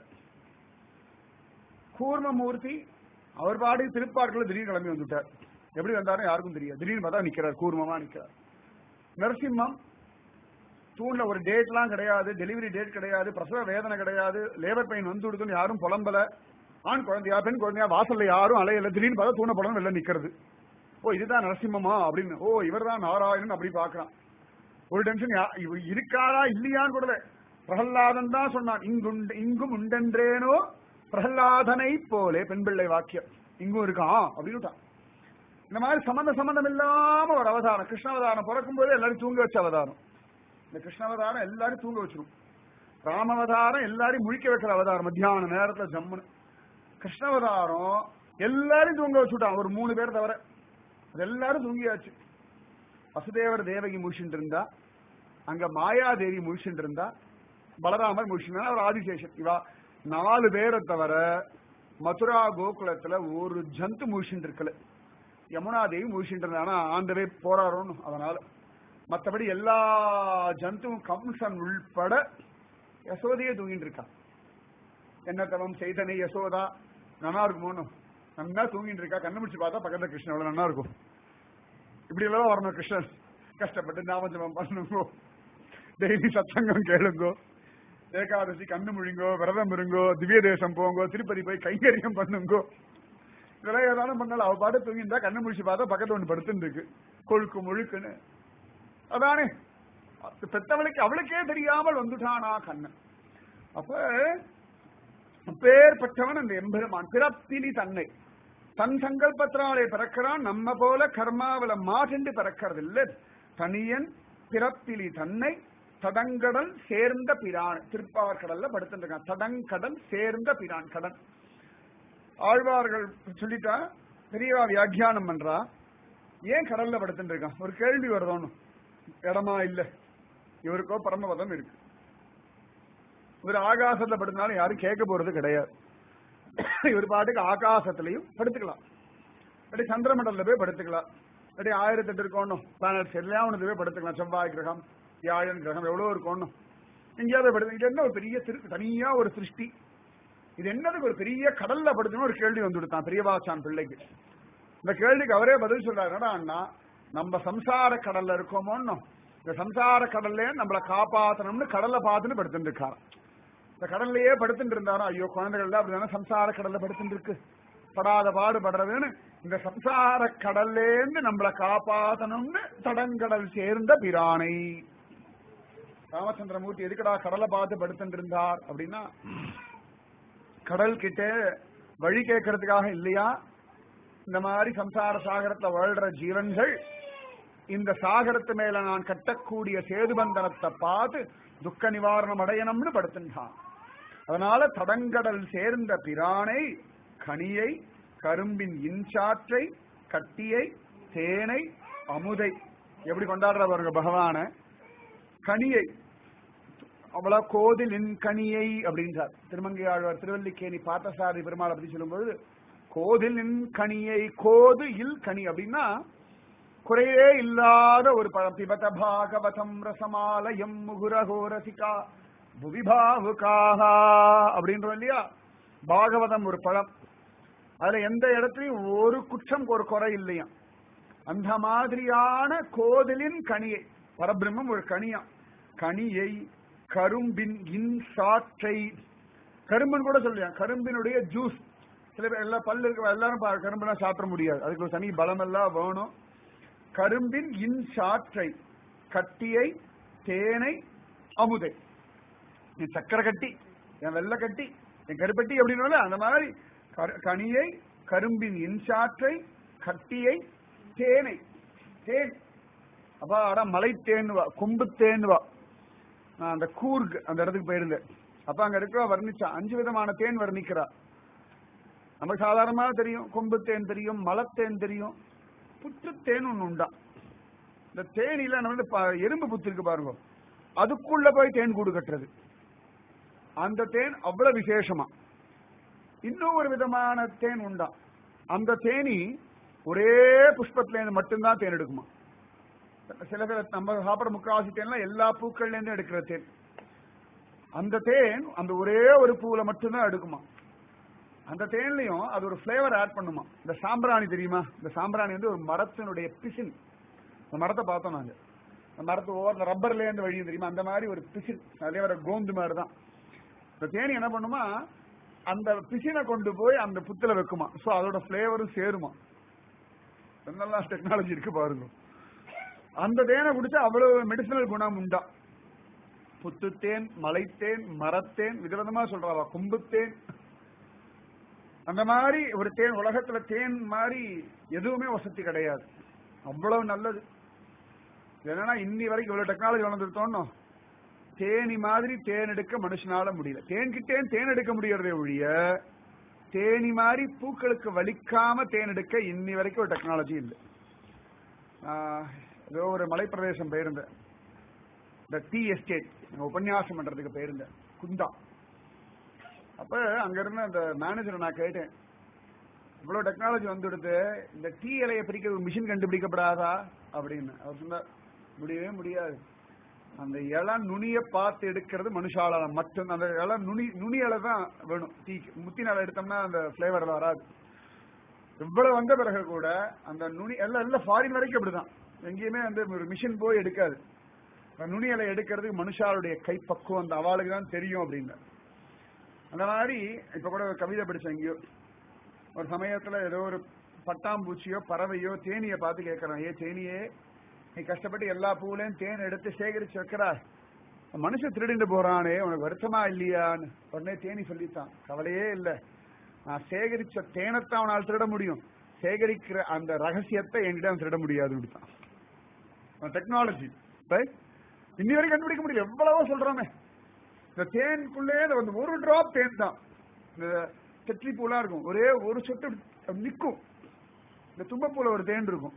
[SPEAKER 1] கூர்மமூர்த்தி அவர் பாடி திருப்பார்களை திடீர்னு கிளம்பி வந்துட்டார். எப்படி வந்தாரும் யாருக்கும் தெரியாது, திடீர்னு பார்த்தா நிக்கிறார், கூர்மமா நிக்கிறார். நரசிம்மம் தூண்ல ஒரு டேட் எல்லாம் கிடையாது, டெலிவரி டேட் கிடையாது, பிரசவ வேதனை கிடையாது, லேபர் பெயின் வந்து விடுதுன்னு யாரும் புலம்பல. ஆண் குழந்தையா பெண் குழந்தையா வாசல்ல யாரும் அலையில, திடீர்னு பார்த்தா தூண படம் வெளில நிக்கிறது. ஓ இதுதான் நரசிம்மமா அப்படின்னு, ஓ இவர் தான் நாராயணன் அப்படி பாக்குறான். ஒரு டென்ஷன் இருக்காரா இல்லையான்னு கூட. பிரகல்லாதன் தான் சொன்னான், இங்கும் உண்டென்றேனோ பிரகல்லாதனை போலே பெண் பிள்ளை வாக்கியம், இங்கும் இருக்கான் அப்படின்னு. இந்த மாதிரி சம்பந்தம் இல்லாம ஒரு அவதாரம். கிருஷ்ணாவதாரம் பிறக்கும் போது எல்லாரும் தூங்க வச்ச அவதாரம். இந்த கிருஷ்ணாவதாரம் எல்லாரும் தூங்க வச்சிடும். ராமவதாரம் எல்லாரும் முழிக்க வைக்கிற அவதாரம், மத்தியான நேரத்துல ஜம்முன்னு. கிருஷ்ணாவதாரம் எல்லாரும் தூங்க வச்சுட்டான், ஒரு 3 பேர் தவிர. அது எல்லாரும் தூங்கியாச்சு. வசுதேவர் தேவகி முழிச்சுட்டு இருந்தா, அங்க மாயாதேவி முழிச்சுட்டு இருந்தா, பலராமர் முழிச்சுட்டு, அவர் ஆதிசேஷன். இவா 4 பேரை தவிர மதுரா கோகுலத்துல ஒரு ஜந்து முழிச்சுட்டு இருக்கல. யமுனாதேவி முழிச்சுட்டு இருந்தா ஆண்டவே போராடணும், அதனால. மற்றபடி எல்லா ஜந்துவும் கம்சன் உள்பட யசோதையே தூங்கிட்டு இருக்கா. என்ன தவம் செய்தனை யசோதா நல்லா இருக்குமோன்னு நல்லா தூங்கிட்டு இருக்கா. கண்டுபிடிச்சு பார்த்தா பக்கத்துல கிருஷ்ணன் எவ்வளவு நல்லா இருக்கும். இப்படி எல்லாம் வரணும் கிருஷ்ணன். கஷ்டப்பட்டு நாமஜபம் பண்ணுங்கோ, டெய்லி சத்சங்கம் கேளுங்கோ, ஏகாதசி கண்ணு முழிங்கோ, விரதம் இருங்கோ, திவ்ய தேசம் போங்கோ, திருப்பதி போய் கைங்கரியம் பண்ணுங்கோ. இதெல்லாம் ஏதாவது பண்ணாலும் அவ பாட்டு தூங்கிட்டா கண்ணு முழிச்சு பார்த்தா பக்கத்துல ஒண்ணு படுத்துட்டு இருக்கு, கொழுக்கு முழுக்குன்னு. அதானே பெத்தவளுக்கு அவளுக்கே தெரியாமல் வந்துட்டானா கண்ணன். அப்ப பேர்பட்டவன் அந்த எம்பெருமான். பிறப்பிலி தன்னை, தன் சங்கல்பத்தினாலே பிறக்கிறான். நம்ம போல கர்மாவில மாற்றிண்டு பிறக்கிறது இல்ல. தனியன் பிறப்பிலி தன்னை தடங்கடல் சேர்ந்த பிரான். திருப்பாவற்கடல்ல படுத்துட்டு இருக்கான். தடங்கடல் சேர்ந்த பிரான். கடன் ஆழ்வார்கள் சொல்லிட்டா, பெரியவா வியாக்கியானம் பண்றா, ஏன் கடல்ல படுத்துட்டு இருக்கான். ஒரு கேள்வி வருதோன்னு. இடமா இல்ல, இவருக்கோ பரமபதம் இருக்கு. இவர் ஆகாசத்துல படுத்தினாலும் யாரும் கேட்க போறது கிடையாது. இவர் பாட்டுக்கு ஆகாசத்திலையும் படுத்துக்கலாம், அப்படி சந்திரமண்டல போய் படுத்துக்கலாம், அப்படி 1008 இருக்கணும் பிளானட்ஸ் எல்லாம் ஒன்று போய் படுத்துக்கலாம். செவ்வாய் கிரகம், வியாழன் கிரகம் எவ்வளவு இருக்கணும், எங்கேயாவது படுத்து. இது என்ன ஒரு பெரிய தனியா ஒரு சிருஷ்டி, இது என்னதுக்கு ஒரு பெரிய கடல்ல படுத்தணும் ஒரு கேள்வி வந்து கொடுத்தான் பெரியவாச்சான் பிள்ளைக்கு. இந்த கேள்விக்கு அவரே பதில் சொல்றாரு. அண்ணா நம்ம சம்சார கடல்ல இருக்கோமோன்னு, இந்த சம்சார கடல்ல நம்மளை காப்பாத்தணும்னு கடல்ல பார்த்துன்னு படுத்துட்டு இருக்காரு. இந்த கடல்லையே படுத்துட்டு இருந்தாரோ, ஐயோ குழந்தைகள் அப்படின்னா சம்சார கடல்ல படுத்துட்டு இருக்கு, படாத பாடுபடுறதுன்னு இந்த சம்சார கடல்லேருந்து நம்மளை காப்பாத்தணும்னு தடங்கடல் சேர்ந்த பிரானை. ராமச்சந்திரமூர்த்தி எதுக்கடா கடலை பார்த்து படுத்துட்டு இருந்தார் அப்படின்னா, கடல் கிட்ட வழி கேட்கறதுக்காக இல்லையா. இந்த மாதிரி சம்சார சாகரத்துல வாழ்ற ஜீவன்கள் இந்த சாகரத்து மேல நான் கட்டக்கூடிய சேதுபந்தனத்தை பார்த்து துக்க நிவாரணம் அடையணும்னு படுத்துட்டான். அதனால தடங்கடல் சேர்ந்த பிரானை, கனியை, கரும்பின் இன்சாற்றை, கட்டியை, தேனை, அமுதை எப்படி கொண்டாடுற பாருங்க பகவான. கனியை அவ்வளோ கோதிலின் கனியை அப்படின்றார் திருமங்கை ஆழ்வார். திருவல்லிக்கேணி பார்த்தசாரி பெருமாள் அப்படி சொல்லும்போது கோதிலின் கனியை, கோது இல் கனி அப்படின்னா குறையே இல்லாத ஒரு பழம். பிபத பாகவதம் ரசமாலயம் முகுரகோரசிகா புவிபாவுகாக அப்படின்றோம் இல்லையா. பாகவதம் ஒரு பழம், அதுல எந்த இடத்துலயும் ஒரு குற்றம் ஒரு குறை இல்லையா. அந்த மாதிரியான கோதிலின் கனியை, பரபிரம்மம் ஒரு கனியா, கனியை கரும்பின் இன்சாற்றை, கரும்புன்னு கூட சொல்லியா, கரும்பினுடைய ஜூஸ். சில பேர் எல்லா பல்லு இருக்க எல்லாரும் கரும்புலாம் சாப்பிட முடியாது, அதுக்கு ஒரு தனி பலம் எல்லாம் வேணும். கரும்பின் இன்சாற்றை, கட்டியை தேனை அமுதை. என் சக்கரை கட்டி, என் வெள்ளை கட்டி, என் கருப்பட்டி அப்படின்னு அந்த மாதிரி கனியை கரும்பின் இன்சாற்றை கட்டியை தேனை. தேன் அப்பா மலை தேன்வா, கொம்பு தேன்வா. நான் அந்த கூர்க் அந்த இடத்துக்கு போயிருந்தேன். அப்ப அங்க இருக்கிற வர்ணிச்சா 5 விதமான தேன் வர்ணிக்கிறா. நமக்கு சாதாரணமா தெரியும், கொம்பு தேன் தெரியும், மலத்தேன் தெரியும், புற்றுத்தேன் ஒண்ணு உண்டா. இந்த தேனில நம்ம எறும்பு புத்து இருக்கு பாருங்க, அதுக்குள்ள போய் தேன் கூடு கட்டுறது. அந்த தேன் அவ்வளவு விசேஷமா. இன்னும் ஒரு விதமான தேன் உண்டா. அந்த தேனி ஒரே புஷ்பத்துல இருந்து மட்டும்தான் தேன் எடுக்குமா. சில பேர் நம்ம சாப்பிட முக்காவாசி தேன்லாம் எல்லா பூக்கள்ல இருந்து எடுக்கிற தேன். அந்த தேன் அந்த ஒரே ஒரு பூவுல மட்டும்தான் எடுக்குமா. அந்த தேன்லயும் அது ஒரு பிளேவர் ஆட் பண்ணுமா. இந்த சாம்பிராணி தெரியுமா, இந்த சாம்பிராணி வந்து ஒரு மரத்தினுடைய பிசின். அந்த மரத்தை பார்த்தோம் நாங்க, அந்த மரத்து ஒவ்வொரு ரப்பர்ல இருந்து வழியும் தெரியுமா, அந்த மாதிரி ஒரு பிசின், அதே வர கோந்து மாதிரி தான். இந்த தேனி என்ன பண்ணுமா, அந்த பிசினை கொண்டு போய் அந்த புத்துல வைக்குமா. சோ அதோட பிளேவரும் சேருமா. என்னெல்லாம் டெக்னாலஜி இருக்கு பாருங்க. அந்த தேனை குடிச்சா அவ்வளவு மெடிசினல் குணம் உண்டா. புத்துத்தேன், மலைத்தேன், மரத்தேன், விதவிதமா சொல்றாவா, கொம்புத்தேன். அந்த மாதிரி ஒரு தேன் உலகத்துல தேன் மாதிரி எதுவுமே வசதி கிடையாது. அவ்வளவு நல்லது. என்னன்னா இன்னி வரைக்கும் இவ்வளவு டெக்னாலஜி வளர்ந்துருத்தோம், தேனி மாதிரி தேன் எடுக்க மனுஷனால முடியல. தேன்கிட்டேன் தேன் எடுக்க முடியறதே ஒழிய தேனி மாதிரி பூக்களுக்கு வலிக்காம தேன் எடுக்க இன்னி வரைக்கும் ஒரு டெக்னாலஜி இல்லை. ஏதோ ஒரு மலைப்பிரதேசம் போயிருந்தேன், இந்த டீ எஸ்டேட் உபன்யாசம் பண்றதுக்கு போயிருந்தேன், குந்தா. அப்ப அங்க இருந்த அந்த மேனேஜரை நான் கேட்டேன், இவ்வளவு டெக்னாலஜி வந்துடுது, இந்த டீ இலையை பிரிக்க ஒரு மிஷின் கண்டுபிடிக்கப்படாதா அப்படின்னு. அவர் சொன்னார், முடியவே முடியாது. அந்த இலை நுனிய பார்த்து எடுக்கிறது மனுஷால மட்டும். அந்த இலை நுனி இலை தான் வேணும் டீக்கு. முத்தின இலை எடுத்தோம்னா அந்த பிளேவர் வராது. இவ்வளவு வந்த பிறகு கூட அந்த நுனி எல்லாம் ஃபாரின் வரைக்கும் அப்படிதான், எங்கேயுமே வந்து ஒரு மிஷின் போய் எடுக்காது. நுனி இலை எடுக்கிறதுக்கு மனுஷாளுடைய கைப்பக்குவம் அந்த அவளுக்கு தான் தெரியும் அப்படின்னு. அந்த மாதிரி இப்ப கூட ஒரு கவிதை படிச்சேன் எங்கேயோ. ஒரு சமயத்துல ஏதோ ஒரு பட்டாம்பூச்சியோ பறவையோ தேனியை பார்த்து கேட்கறான், ஏ தேனியே, நீ கஷ்டப்பட்டு எல்லா பூவிலையும் தேன் எடுத்து சேகரிச்சு வைக்கிறாய், மனுஷன் திருடிட்டு போறானே உனக்கு வருத்தமா இல்லையான்னு. உடனே தேனி சொல்லித்தான், கவலையே இல்லை, நான் சேகரிச்ச தேனத்தான் அவனால் திருட முடியும், சேகரிக்கிற அந்த ரகசியத்தை என்கிட்ட திருட முடியாது. டெக்னாலஜி இன்னி வரைக்கும் கண்டுபிடிக்க முடியல. எவ்வளவோ சொல்றோமே, இந்த தேனுக்குள்ளே வந்து ஒரு டிராப் தேன் தான். இந்த செட்ரி பூலா இருக்கும், ஒரே ஒரு சொட்டு நிற்கும். இந்த தும்பப்பூல ஒரு தேன் இருக்கும்.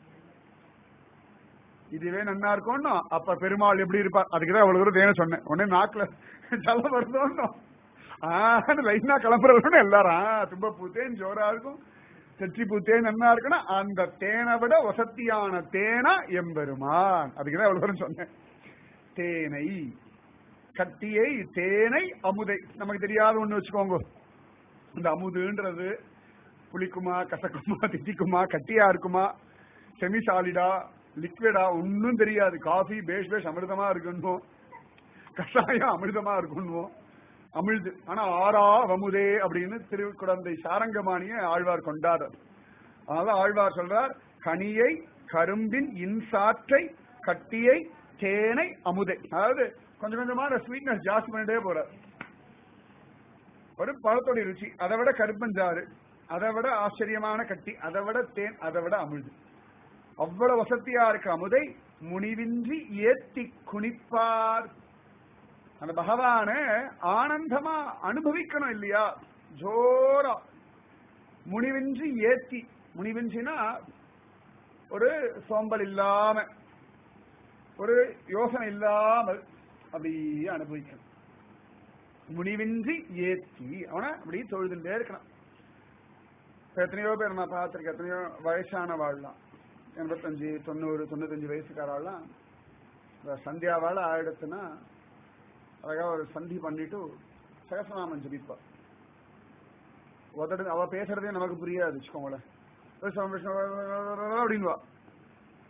[SPEAKER 1] இதுவே நன்னா இருக்கும்னா அப்ப பெருமாள் எப்படி இருப்பார், அதுக்குதான் அவ்வளவு தூரம் தேனை சொன்னேன். உடனே நாக்குல ஜலம் வருதோன்னு லைனா கிளம்புறவங்க எல்லாரும் தும்பப்பூ தேன் ஜோரா இருக்கும், செட்ரி பூ தேன் நன்னா இருக்குன்னா அந்த தேனை விட வசத்தியான தேனா எம்பெருமான். அதுக்குதான் அவ்வளவு தூரம் சொன்னேன். தேனை கட்டியை தேனை அமுதை. நமக்கு தெரியாத ஒண்ணு வச்சுக்கோங்க, இந்த அமுதுன்றது புளிக்குமா கசக்குமா திட்டிக்குமா கட்டியா இருக்குமா செமி சாலிடா லிக்விடா ஒன்னும் தெரியாது. காஃபி பேஷ் அமிர்தமா இருக்குன்னு, கஷாயம் அமிர்தமா இருக்குன்னு அமிழ்து. ஆனா ஆறா அமுதே அப்படின்னு திருக்குடந்தை சாரங்கமானிய ஆழ்வார் கொண்டாடுறார். அதனால ஆழ்வார் சொல்றார், கனியை கரும்பின் இன்சாற்றை கட்டியை தேனை அமுதை. அதாவது கொஞ்சம் கொஞ்சமான ஸ்வீட்னஸ் ஜாஸ்தி பண்ணிட்டே போறார். ஒரு பழத்தோடைய ருச்சி, அதை விட கருப்பஞ்சாறு, அதை விட ஆச்சரியமான கட்டி, அதை விட தேன், அதை விட அமிழ்து. அவ்வளவு வசதியா இருக்க அமுதை முனிவின்றி ஏத்தி குனிப்பார். அந்த பகவான ஆனந்தமா அனுபவிக்கணும் இல்லையா, ஜோரா முனிவின்றி ஏத்தி. முனிவின்றினா ஒரு சோம்பல் இல்லாம, ஒரு யோசனை இல்லாமல் அப்படியே அனுபவிக்கணும். முனிவின்றி ஏத்தி அவனை அப்படி தொழுதுட்டே இருக்கணும். எத்தனையோ பேர் நான் பார்த்திருக்கேன், எத்தனையோ வயசான வாழலாம், 85, 90, 95 வயசுக்காரெல்லாம் சந்தியாவால ஆயிடுச்சுன்னா அழகா ஒரு சந்தி பண்ணிட்டு சகசநாமம் ஜபிப்பா. உதடு அவ பேசுறதே நமக்கு புரியாது வச்சுக்கோங்களேன், அப்படின்வா.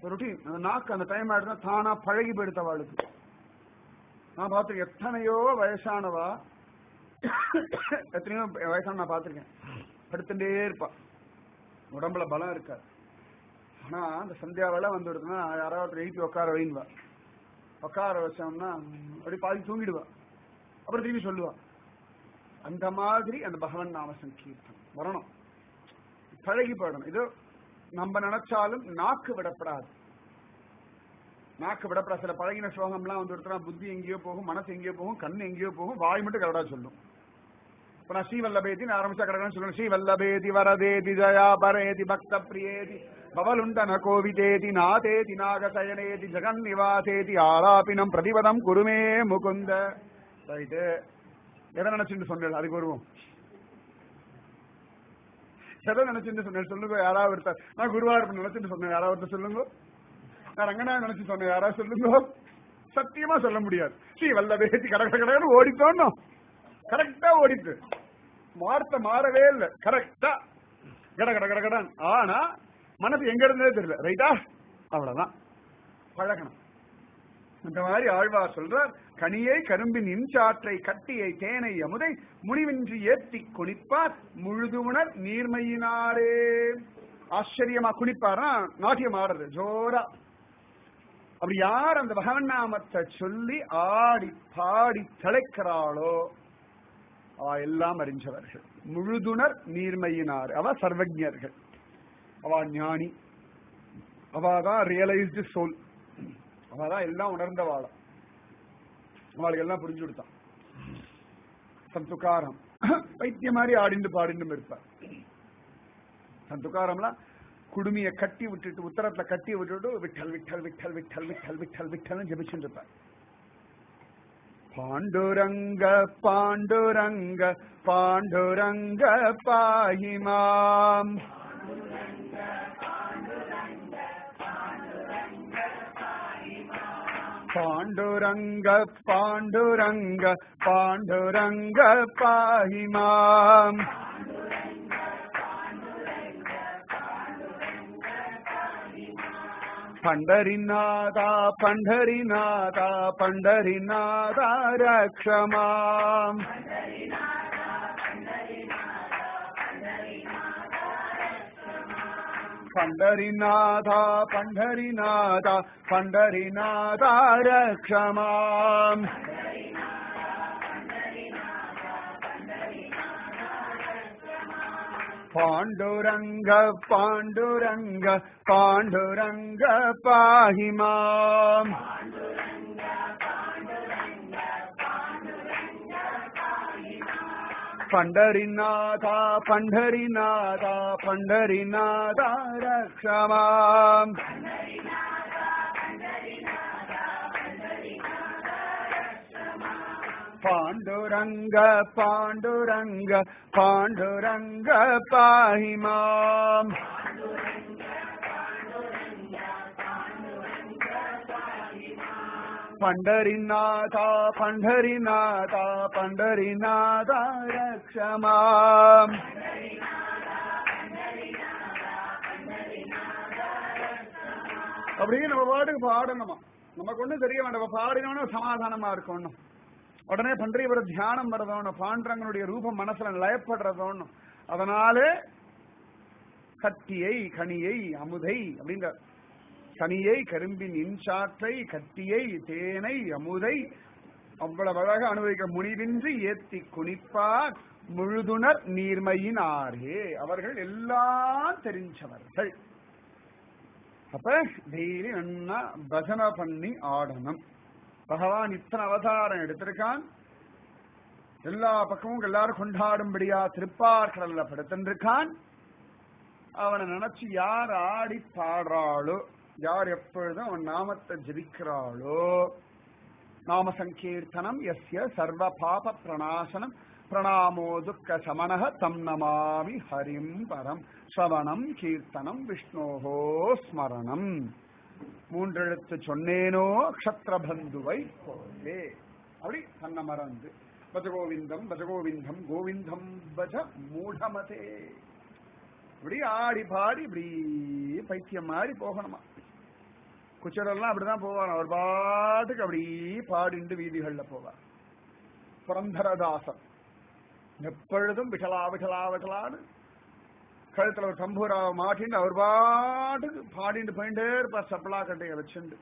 [SPEAKER 1] ரொட்டீன். அந்த நாக்கு அந்த டைம் ஆயிடுச்சுன்னா தானா பழகி போயிடுத்தவாளுக்கு. நான் பார்த்துருக்கேன் எத்தனையோ வயசானவா, எத்தனையோ வயசான நான் பார்த்துருக்கேன், படுத்துட்டே இருப்பா, உடம்புல பலம் இருக்காது. ஆனா அந்த சந்தியா வேலை வந்து எடுத்தோம்னா யாராவது எழுப்பி உட்கார வைன்வா, உட்கார வச்சோம்னா அப்படி பாதி தூங்கிடுவா, அப்புறம் திரும்பி சொல்லுவா. அந்த மாதிரி அந்த பகவன் நாம சங்கீர்த்தம் வரணும், பழகி போயிடணும். இது நம்ம நினைச்சாலும் நாக்கு விடப்படாது, நாக்கு விடப்படாது. சில பழகின ஸ்லோகம்லாம் வந்து எடுத்தா புத்தி எங்கேயோ போகும், மனசு எங்கேயோ போகும், கண்ணு எங்கேயோ போகும், வாய் மட்டும் கரெக்டா சொல்லும். இப்ப நான் ஸ்ரீவல்லபேதி ஆரம்பிச்சா கடற்கன்னு சொல்லணும். ஸ்ரீவல்லபேதி வரதேதி ஜயா பரேதி பக்த பிரியேதி பவலுண்டன கோவிதேதி நாதேதி நாகசயனேதி ஜெகன் நிவாசேதி ஆலாபினம் பிரதிபதம் குருமே முகுந்த. ரைட்டு, எதை நினைச்சுட்டு சொன்னேன் அதுக்கு வருவோம். எதை நினைச்சுட்டு சொன்னேன் சொல்லுங்க யாராவது ஒருத்தர். நான் குருவாயூர் நினைச்சுட்டு சொன்னேன் யாராவது ஒருத்தர் சொல்லுங்க. நான் ரங்கநாதன் நினைச்சு சொன்னேன் யாராவது சொல்லுங்க. சத்தியமா சொல்ல முடியாது. ஸ்ரீவல்லபேதி கடற்கடன்னு ஓடித்தோணும், கரெக்டா ஓடிட்டு, வார்த்தை மாறவே இல்லை, கரெக்டா கட கட கட கடன். ஆனா மனசு எங்க இருந்ததே தெரியல. ரைட்டா, அவ்வளவுதான் பழகணும். இந்த மாதிரி ஆழ்வார் சொல்றார், கனியை கரும்பின் இன்சாற்றை கட்டியை தேனை அமுதை முனிவின்றி ஏத்தி குனிப்பார் முழுதுணர் நீர்மையினாரே. ஆச்சரியமா குனிப்பாரா, நாட்டியம் ஆடுறது ஜோரா. அப்படி யார் அந்த பகவன் நாமத்தை சொல்லி ஆடி பாடி தலைக்கிறாளோ அவ எல்லாம் அறிஞ்சவர்கள், முழுதுணர் நீர்மையினார். அவ சர்வஜர்கள், அவ ஞானி, அவதான் ரியலைஸ்டு சோல், அவதான் எல்லாம் உணர்ந்தவாள, அவளுக்கு எல்லாம் புரிஞ்சு கொடுத்தான். சந்துக்காரம் பைத்திய மாதிரி ஆடிண்டு பாடிண்டும் இருப்பார். சந்துக்காரம்லாம் குடுமிய கட்டி விட்டுட்டு, உத்தரத்துல கட்டி விட்டுட்டு விட்டல் விட்டல் விட்டல் விட்டல் விட்டல் விட்டல் விட்டல் ஜபிச்சுட்டு இருப்பார். பாண்டுரங்க பாண்டுரங்க பாண்டுரங்க பாஹிமாம், பாண்டுரங்க பாண்டுரங்க பாண்டுரங்க பாஹிமாம், பண்டரிநாதா பண்டரிநாதா பண்டரிநாதா ரக்ஷமாம், பண்டரிநாதா பண்டரிநாதா பண்டரிநாதா ரக்ஷமாம், பாண்டுரங்க பாண்டுரங்க பாண்டுரங்க பாஹிமாம், பண்டரிநாதா பண்டரிநாதா பண்டரிநாதா ரக்ஷமாம், பாண்டுரங்க பாண்டுரங்க பாண்டுரங்க பாஹிமாம், பண்டரிநாதா பண்டரிநாதா பண்டரிநாதா ரக்ஷமாம், அப்படியே நம்ம பாட்டுக்கு பாடணுமா, நமக்கு ஒண்ணும் தெரிய வேண்டாம், பாடினோன்னு சமாதானமா இருக்கணும். உடனே பண்டரிவர தியானம் வரதோணும், பாண்டரங்கனுடைய ரூபம் மனசுல லயப்படுறதோணும். அதனால கட்டியை கனியை அமுதை அப்படின்ற, கனியை கரும்பின் இன்சாற்றை கட்டியை தேனை அமுதை அவ்வளவு அழகாக அனுபவிக்க முனிவின்றி ஏத்தி குனிப்பார் முழுதுணர் நீர்மையினாரே. அவர்கள் எல்லாம் தெரிஞ்சவர்கள். அப்ப டெய்லி நல்லா பஜனை பண்ணி ஆடணும். பகவான் இத்தனை அவதாரம் எடுத்திருக்கான், எல்லா பக்கமும் எல்லாரும் கொண்டாடும்படியா திருப்பார்கடல்ல படுத்திருக்கான். அவனை நினைச்சு யார் ஆடி பாடுறாளோ, யார் எப்பொழுதும் அவன் நாமத்தை ஜபிக்கிறாளோ, நாம சங்கீர்த்தனம் யஸ்ய சர்வ பாப பிரணாசனம் பிரணாமோ துக்க சமனஹ தம் நமாமி ஹரிம் பரம் ஸ்ரவணம் கீர்த்தனம் விஷ்ணோஹோ ஸ்மரணம். மூன்றெழுத்து சொன்னேனோ க்ஷத்ரபந்துவை போலே. அப்படி தன்னை மறந்து பஜகோவிந்தம் பஜகோவிந்தம் கோவிந்தம் பஜ மூடமதே. இப்படி ஆடி பாடி இப்படி பைத்தியம் மாதிரி போகணுமா. குச்சரெல்லாம் அப்படிதான் போவார். அவர் பாட்டுக்கு அப்படி பாடிண்டு வீதிகள்ல போவார். புரந்தரதாசன் எப்பொழுதும் விட்டலா விட்டலா விட்டலான்னு கழுத்துல ஒரு தம்பூராவை மாட்டின்னு அவர் பாட்டுக்கு பாடிட்டு போயிட்டே இருப்பார். சப்பலா கட்டைய வச்சுண்டு.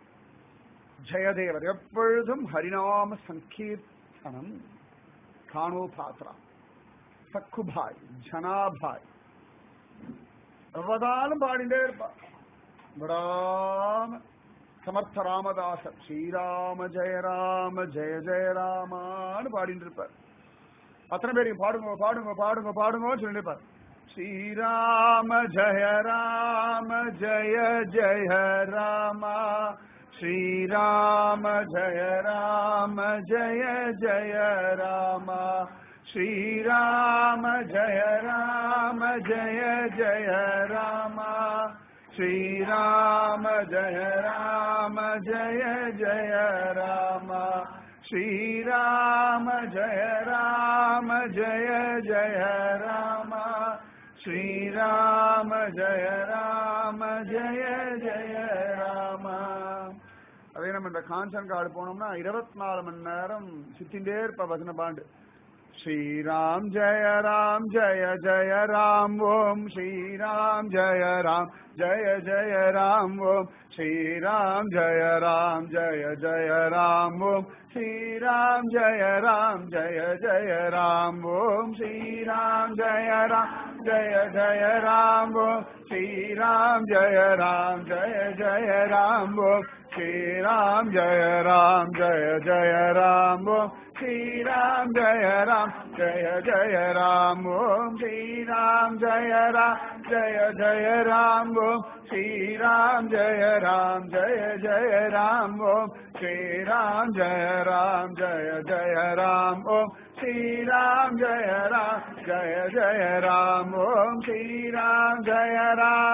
[SPEAKER 1] ஜெயதேவர் எப்பொழுதும் ஹரிநாம சங்கீர்த்தனம். கானோ பாத்ரா, சக்குபாய், ஜனாபாய் எவ்வளவுதாலும் பாடிட்டே இருப்பார் விடாம. சமர்த்த ராமதாசர் ஸ்ரீராம ஜெய ராம ஜெய ஜெய ராமான்னு பாடிட்டு இருப்பார். அத்தனை பேரையும் பாடுங்க பாடுங்க பாடுங்க பாடுங்கன்னு சொல்லிட்டு இருப்பார். ஸ்ரீராம ஜெய ராம ஜெய ஜெய ராமா, ஸ்ரீராம ஜெய ராம ஜெய ஜெய ராமா, ஸ்ரீராம ஜெய ராம ஜெய ஜெய ராமா, ஸ்ரீராம ஜெய ராம ஜெய ஜெய ராமா, ஸ்ரீராம ஜெய ராம ஜெய ஜெய ராமா, ஸ்ரீராம ஜெய ராம ஜெய ஜெய ராமா. அதே நம்ம இந்த காஞ்சன் காடு போனோம்னா 24 மணி நேரம் சித்திண்டே இருப்ப பஜனை பாண்டு. ஸ்ரீராம் ஜெய ஜய ராம் ஓம் ஸ்ரீராம் ஜெய ஜய ராம் ஓம் ஸ்ரீராம் ஜெய ஜய ராம் ஓம் ஸ்ரீராம் ஜெய ஜய ராம் ஓம் ஸ்ரீராம் ஜெய ஜய ராம் ஓம் ஸ்ரீராம் ஜெய ஜய ராம் ஓம் ஸ்ரீராம் ஜெய ஜய ராம் ஓம் ஸ்ரீராம் ஜெய ஜய ராம் ஓம் ஸ்ரீராம் ஜெய ஜய ராம் ஓம் ஸ்ரீராம் ஜெய ஜய ராம் ஓம் ஸ்ரீராம் ஜெய ஜய ராம் ஓம் ஸ்ரீராம் ஜெய ஜய ராம் ஓம் ஸ்ரீராம் ஜெய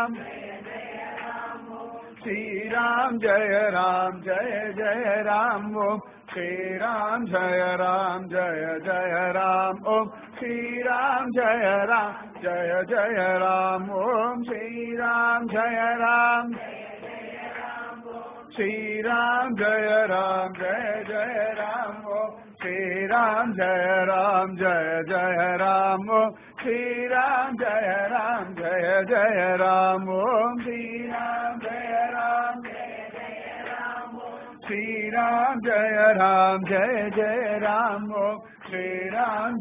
[SPEAKER 1] ஸ்ரீராம் ஜெய ஜய ராம் ஓம் ஸ்ரீராம் ஜெய ஜய ராம் ஓம் ஸ்ரீராம் ஜெய ஜய ராம் ஓம் ஸ்ரீராம் ஸ்ரீராம் ஜெய ஜய ராம் ஓம் ஸ்ரீராம் ஜெய ஜய ராம் ஓம் ஸ்ரீராம் ஜெய ஜய ராம் ஓம் ஸ்ரீராம் ஸ்ரீராம் ஜெய ஜய ராம் ஓம் ஸ்ரீராம்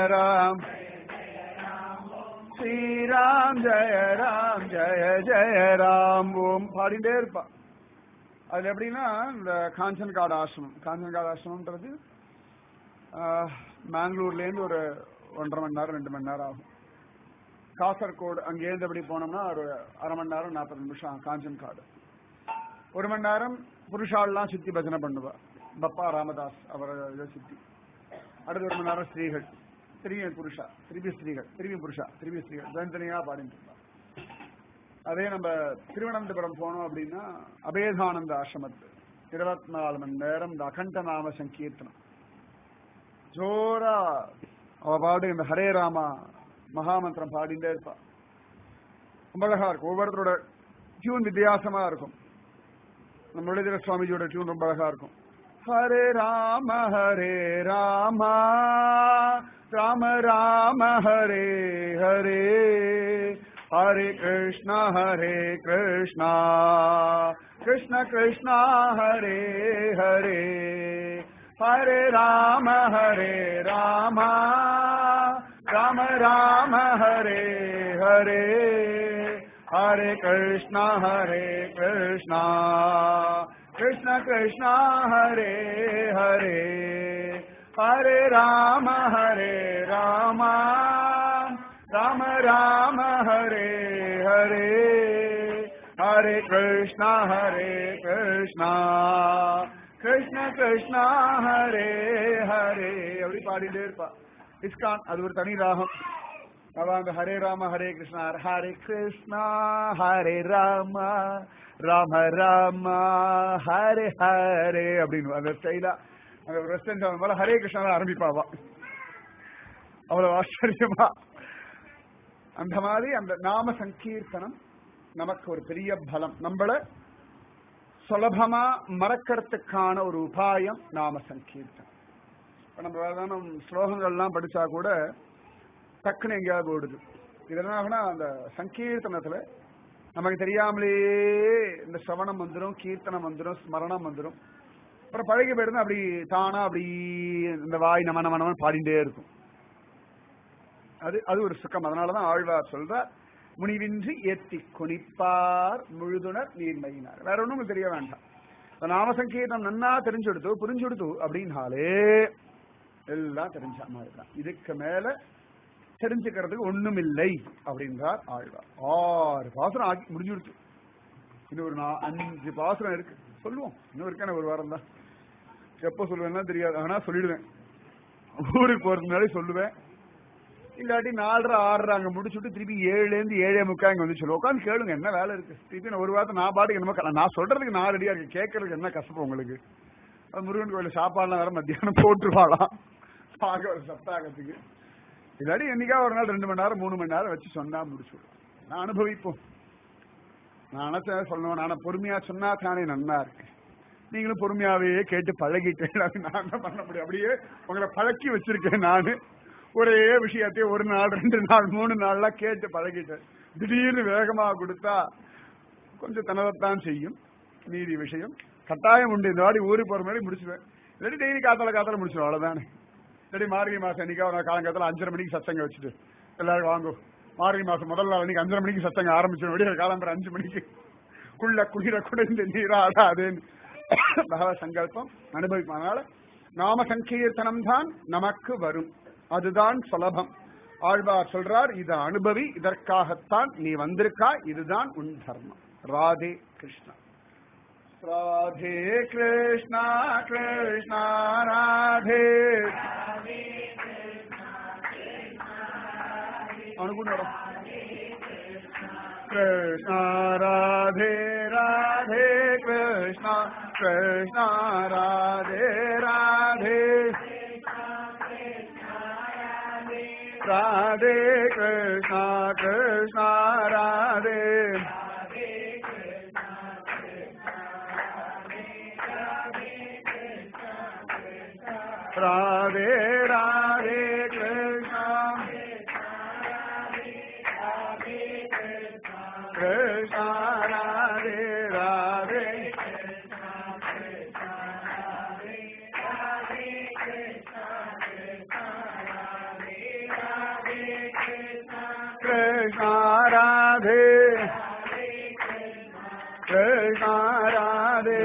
[SPEAKER 1] ஸ்ரீராம் ஜெய ஜய ராம் ஓம் பாடிட்டே இருப்பா. அது எப்படின்னா இந்த காஞ்சன் காடு ஆசிரமம்ன்றது மேங்களூர்லேருந்து ஒரு 1.5 மணி நேரம் 2 மணி நேரம் ஆகும். காசர்கோடு அங்கேருந்து எப்படி போனோம்னா ஒரு 1/2 மணி நேரம் 40 நிமிஷம் காஞ்சன் காடு. 1 மணி நேரம் புருஷாலாம் சுத்தி பஜனை பண்ணுவா. பப்பா ராமதாஸ் அவர் சுத்தி. அடுத்த 1 மணி நேரம் ஸ்திரீகள், திரும்பி புருஷா, திரும்பி ஸ்திரீகள், திரும்பி புருஷா, திரும்பி ஸ்திரீகள் தனித்தனியா பாடிட்டு இருப்பா. அதே நம்ம திருவனந்தபுரம் போனோம் அப்படின்னா அபேதானந்த ஆசிரமத்து 24 மணி நேரம் இந்த அகண்ட நாம சங்கீர்த்தனம் ஜோரா அவ பாடு இந்த ஹரே ராமா மகாமந்திரம் பாடிட்டே இருப்பா. ரொம்ப அழகா இருக்கும். ஒவ்வொருத்தரோட டியூன் வித்தியாசமா இருக்கும். நம்மளுடைய சுவாமிஜியோட டியூன் ரொம்ப அழகா இருக்கும். ஹரே ராம ராம ராம ஹரே ஹரே, ஹரே கிருஷ்ணா கிருஷ்ண கிருஷ்ணா ஹரே ஹரே, ஹரே ராம ராம ராம ஹரே ஹரே, ஹரே கிருஷ்ணா கிருஷ்ண கிருஷ்ணா ஹரே ஹரே, ஹரே ராம ராம ஹரே ஹரே, ஹரே கிருஷ்ணா கிருஷ்ண கிருஷ்ணா ஹரே ஹரே. அப்படி பாடிட்டே இருப்பா. இஸ்கான் அது ஒரு தனி ராகம். அந்த ஹரே ராம ஹரே கிருஷ்ணா, ஹரே கிருஷ்ணா ஹரே ராம ராம ராம ஹரே ஹரே அப்படின்னு அந்த ஸ்டைலா அந்த ரெஸ்டன்ஸ் போல ஹரே கிருஷ்ணா ஆரம்பிப்பாவா. அவ்வளவு ஆச்சரியமா. அந்த மாதிரி அந்த நாம சங்கீர்த்தனம் நமக்கு ஒரு பெரிய பலம். நம்மள சுலபமா மறக்கிறதுக்கான ஒரு உபாயம் நாம சங்கீர்த்தனம். இப்ப நம்ம வேற ஸ்லோகங்கள்லாம் படிச்சா கூட டக்குன்னு எங்கேயாவது ஓடுது. இதனால அந்த சங்கீர்த்தனத்துல நமக்கு தெரியாமலேயே இந்த சிரவணம் வந்துடும், கீர்த்தனம் வந்துடும், ஸ்மரணம் வந்துடும். அப்புறம் பழகி போயிருந்தா அப்படி தானா அப்படி இந்த வாய் நம நம நமன்னு பாடிட்டே இருக்கும். அது ஒரு சுகம். அதனாலதான் ஆழ்வார் சொல்றார், முனிவின்றி ஏத்தி குனிப்பார் முழுதுணர் நீர்மையினார். வேற ஒண்ணும் தெரிய வேண்டாம். நாம சங்கீர்த்தனம் நன்னா தெரிஞ்செடுத்து புரிஞ்செடுத்து அப்படின்னாலே எல்லாம் தெரிஞ்ச மாதிரி தான். இதுக்கு மேல தெரிஞ்சுக்கிறதுக்கு ஒண்ணும் இல்லை அப்படின்றார் ஆழ்வார். 6 பாசுரம் ஆக்கி முடிஞ்சுடுச்சு. இன்னும் ஒரு 5 பாசுரம் இருக்கு. சொல்லுவோம். இன்னும் இருக்கான ஒரு வாரம் தான். எப்ப சொல்லுவேன்னா தெரியாது. ஆனா சொல்லிடுவேன். ஊருக்கு போறதுக்கு முன்னாடி சொல்லுவேன். இல்லாட்டி 4:30 6:30 அங்க முடிச்சுட்டு திருப்பி 7லேருந்து 7:45 இங்க வந்து சொல்லுவோம். உட்காந்து கேளுங்க, என்ன வேலை இருக்கு. திருப்பி நான் ஒரு வாரத்தை நான் பாட்டுக்கு என்னமோ நான் சொல்றதுக்கு நான் ரெடியா இருக்கு. கேட்கறதுக்கு என்ன கஷ்டம் உங்களுக்கு. அது முருகன் கோயில் சாப்பாடுலாம் வேற மத்தியானம் போட்டுருவாளாம் சப்தாகத்துக்கு. இல்லாட்டி என்னைக்கா ஒரு நாள் 2 மணி நேரம் 3 மணி நேரம் வச்சு சொன்னா முடிச்சுடுவோம். நான் அனுபவிப்போம். நான் நினைச்ச சொல்லணும். நான் பொறுமையா சொன்னா தானே நன்னா இருக்கு. நீங்களும் பொறுமையாவே கேட்டு பழகிட்டேன். நான் என்ன பண்ண முடியும். அப்படியே உங்களை பழக்கி வச்சிருக்கேன். நானு ஒரே விஷயத்தையே 1 நாள் 2 நாள் 3 நாள்லாம் கேட்டு பழகிட்டேன். திடீர்னு வேகமா கொடுத்தா கொஞ்சம் திணறத்தான் செய்யும். மீதி விஷயம் கட்டாயம் உண்டு. இந்த வாடி ஊருக்கு போற மாதிரி முடிச்சுவேன். இல்லாட்டி டெய்லி காத்தால முடிச்சிடும். அவ்வளவுதானே. இல்லாட்டி மார்கழி மாசம் அன்னைக்கா ஒரு காலங்காலத்தில் 5:30 மணிக்கு சத்தங்க வச்சுட்டு எல்லாரும் வாங்கும். மார்கழி மாசம் முதல் நாள் அன்னைக்கு 5:30 மணிக்கு சத்தங்க ஆரம்பிச்சிடும். விடிய காலம்பரம் 5 மணிக்கு குளிர கூட இந்த நீராடாதேன்னு பகவ சங்கல்பம் அனுபவிப்போம். அதனால நாம சங்கீர்த்தனம் தான் நமக்கு வரும். அதுதான் சுலபம். ஆழ்வார் சொல்றார், இதை அனுபவி, இதற்காகத்தான் நீ வந்திருக்கா, இதுதான் உன் தர்மம். ராதே கிருஷ்ணா. ராதே கிருஷ்ணா கிருஷ்ணா ராதே. அனுகுணம் கிருஷ்ணா ராதே ராதே கிருஷ்ணா கிருஷ்ணா ராதே ராதே ராதே கிருஷ்ணா கிருஷ்ணா ராதே ராதே ராதே கிருஷ்ணா கிருஷ்ணா ராதே ராதே கிருஷ்ணா ராதே கிருஷ்ணா ராதே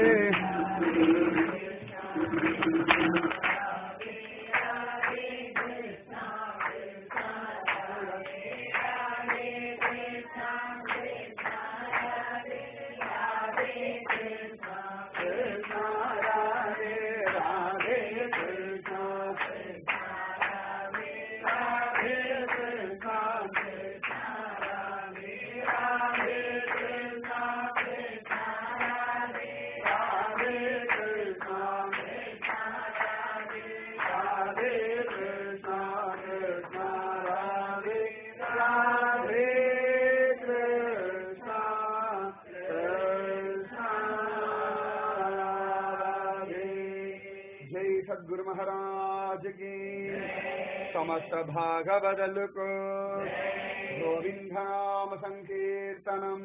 [SPEAKER 1] सद्गुरु महाराज की समस्त भागवदल को गोविंद नाम संकीर्तनम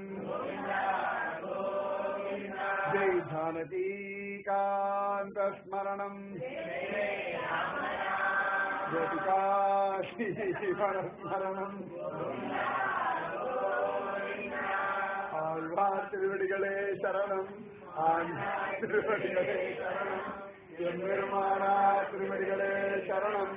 [SPEAKER 1] जय जानकी कांत स्मरणम गोपिका स्मरणम ஆழ்வார் திருவடிகளே சரணம். ஆழ்வார் திருவடிகளே சரணம். எம்பெருமானா திருவடிகளே சரணம்.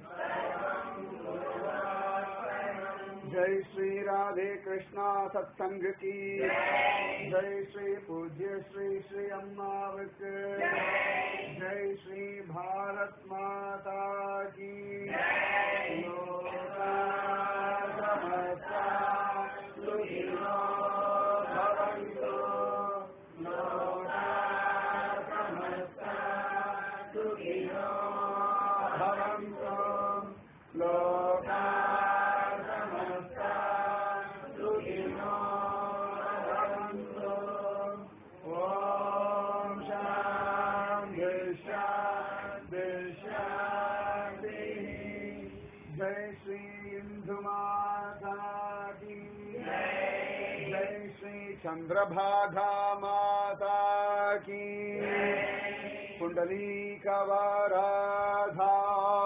[SPEAKER 1] जय श्री राधे कृष्णा सत्संग की जय श्री पूज्य श्री श्री अम्मावक जय श्री भारत माता की लोका समस्ता सुखिनो भवन्तु लोका समस्ता सुखिनो भवन्तु लोका Oh चंद्रभागा माता की पुंडलीकवराधा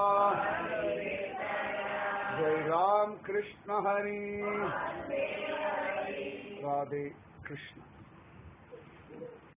[SPEAKER 1] जय राम कृष्ण हरि राधे कृष्ण।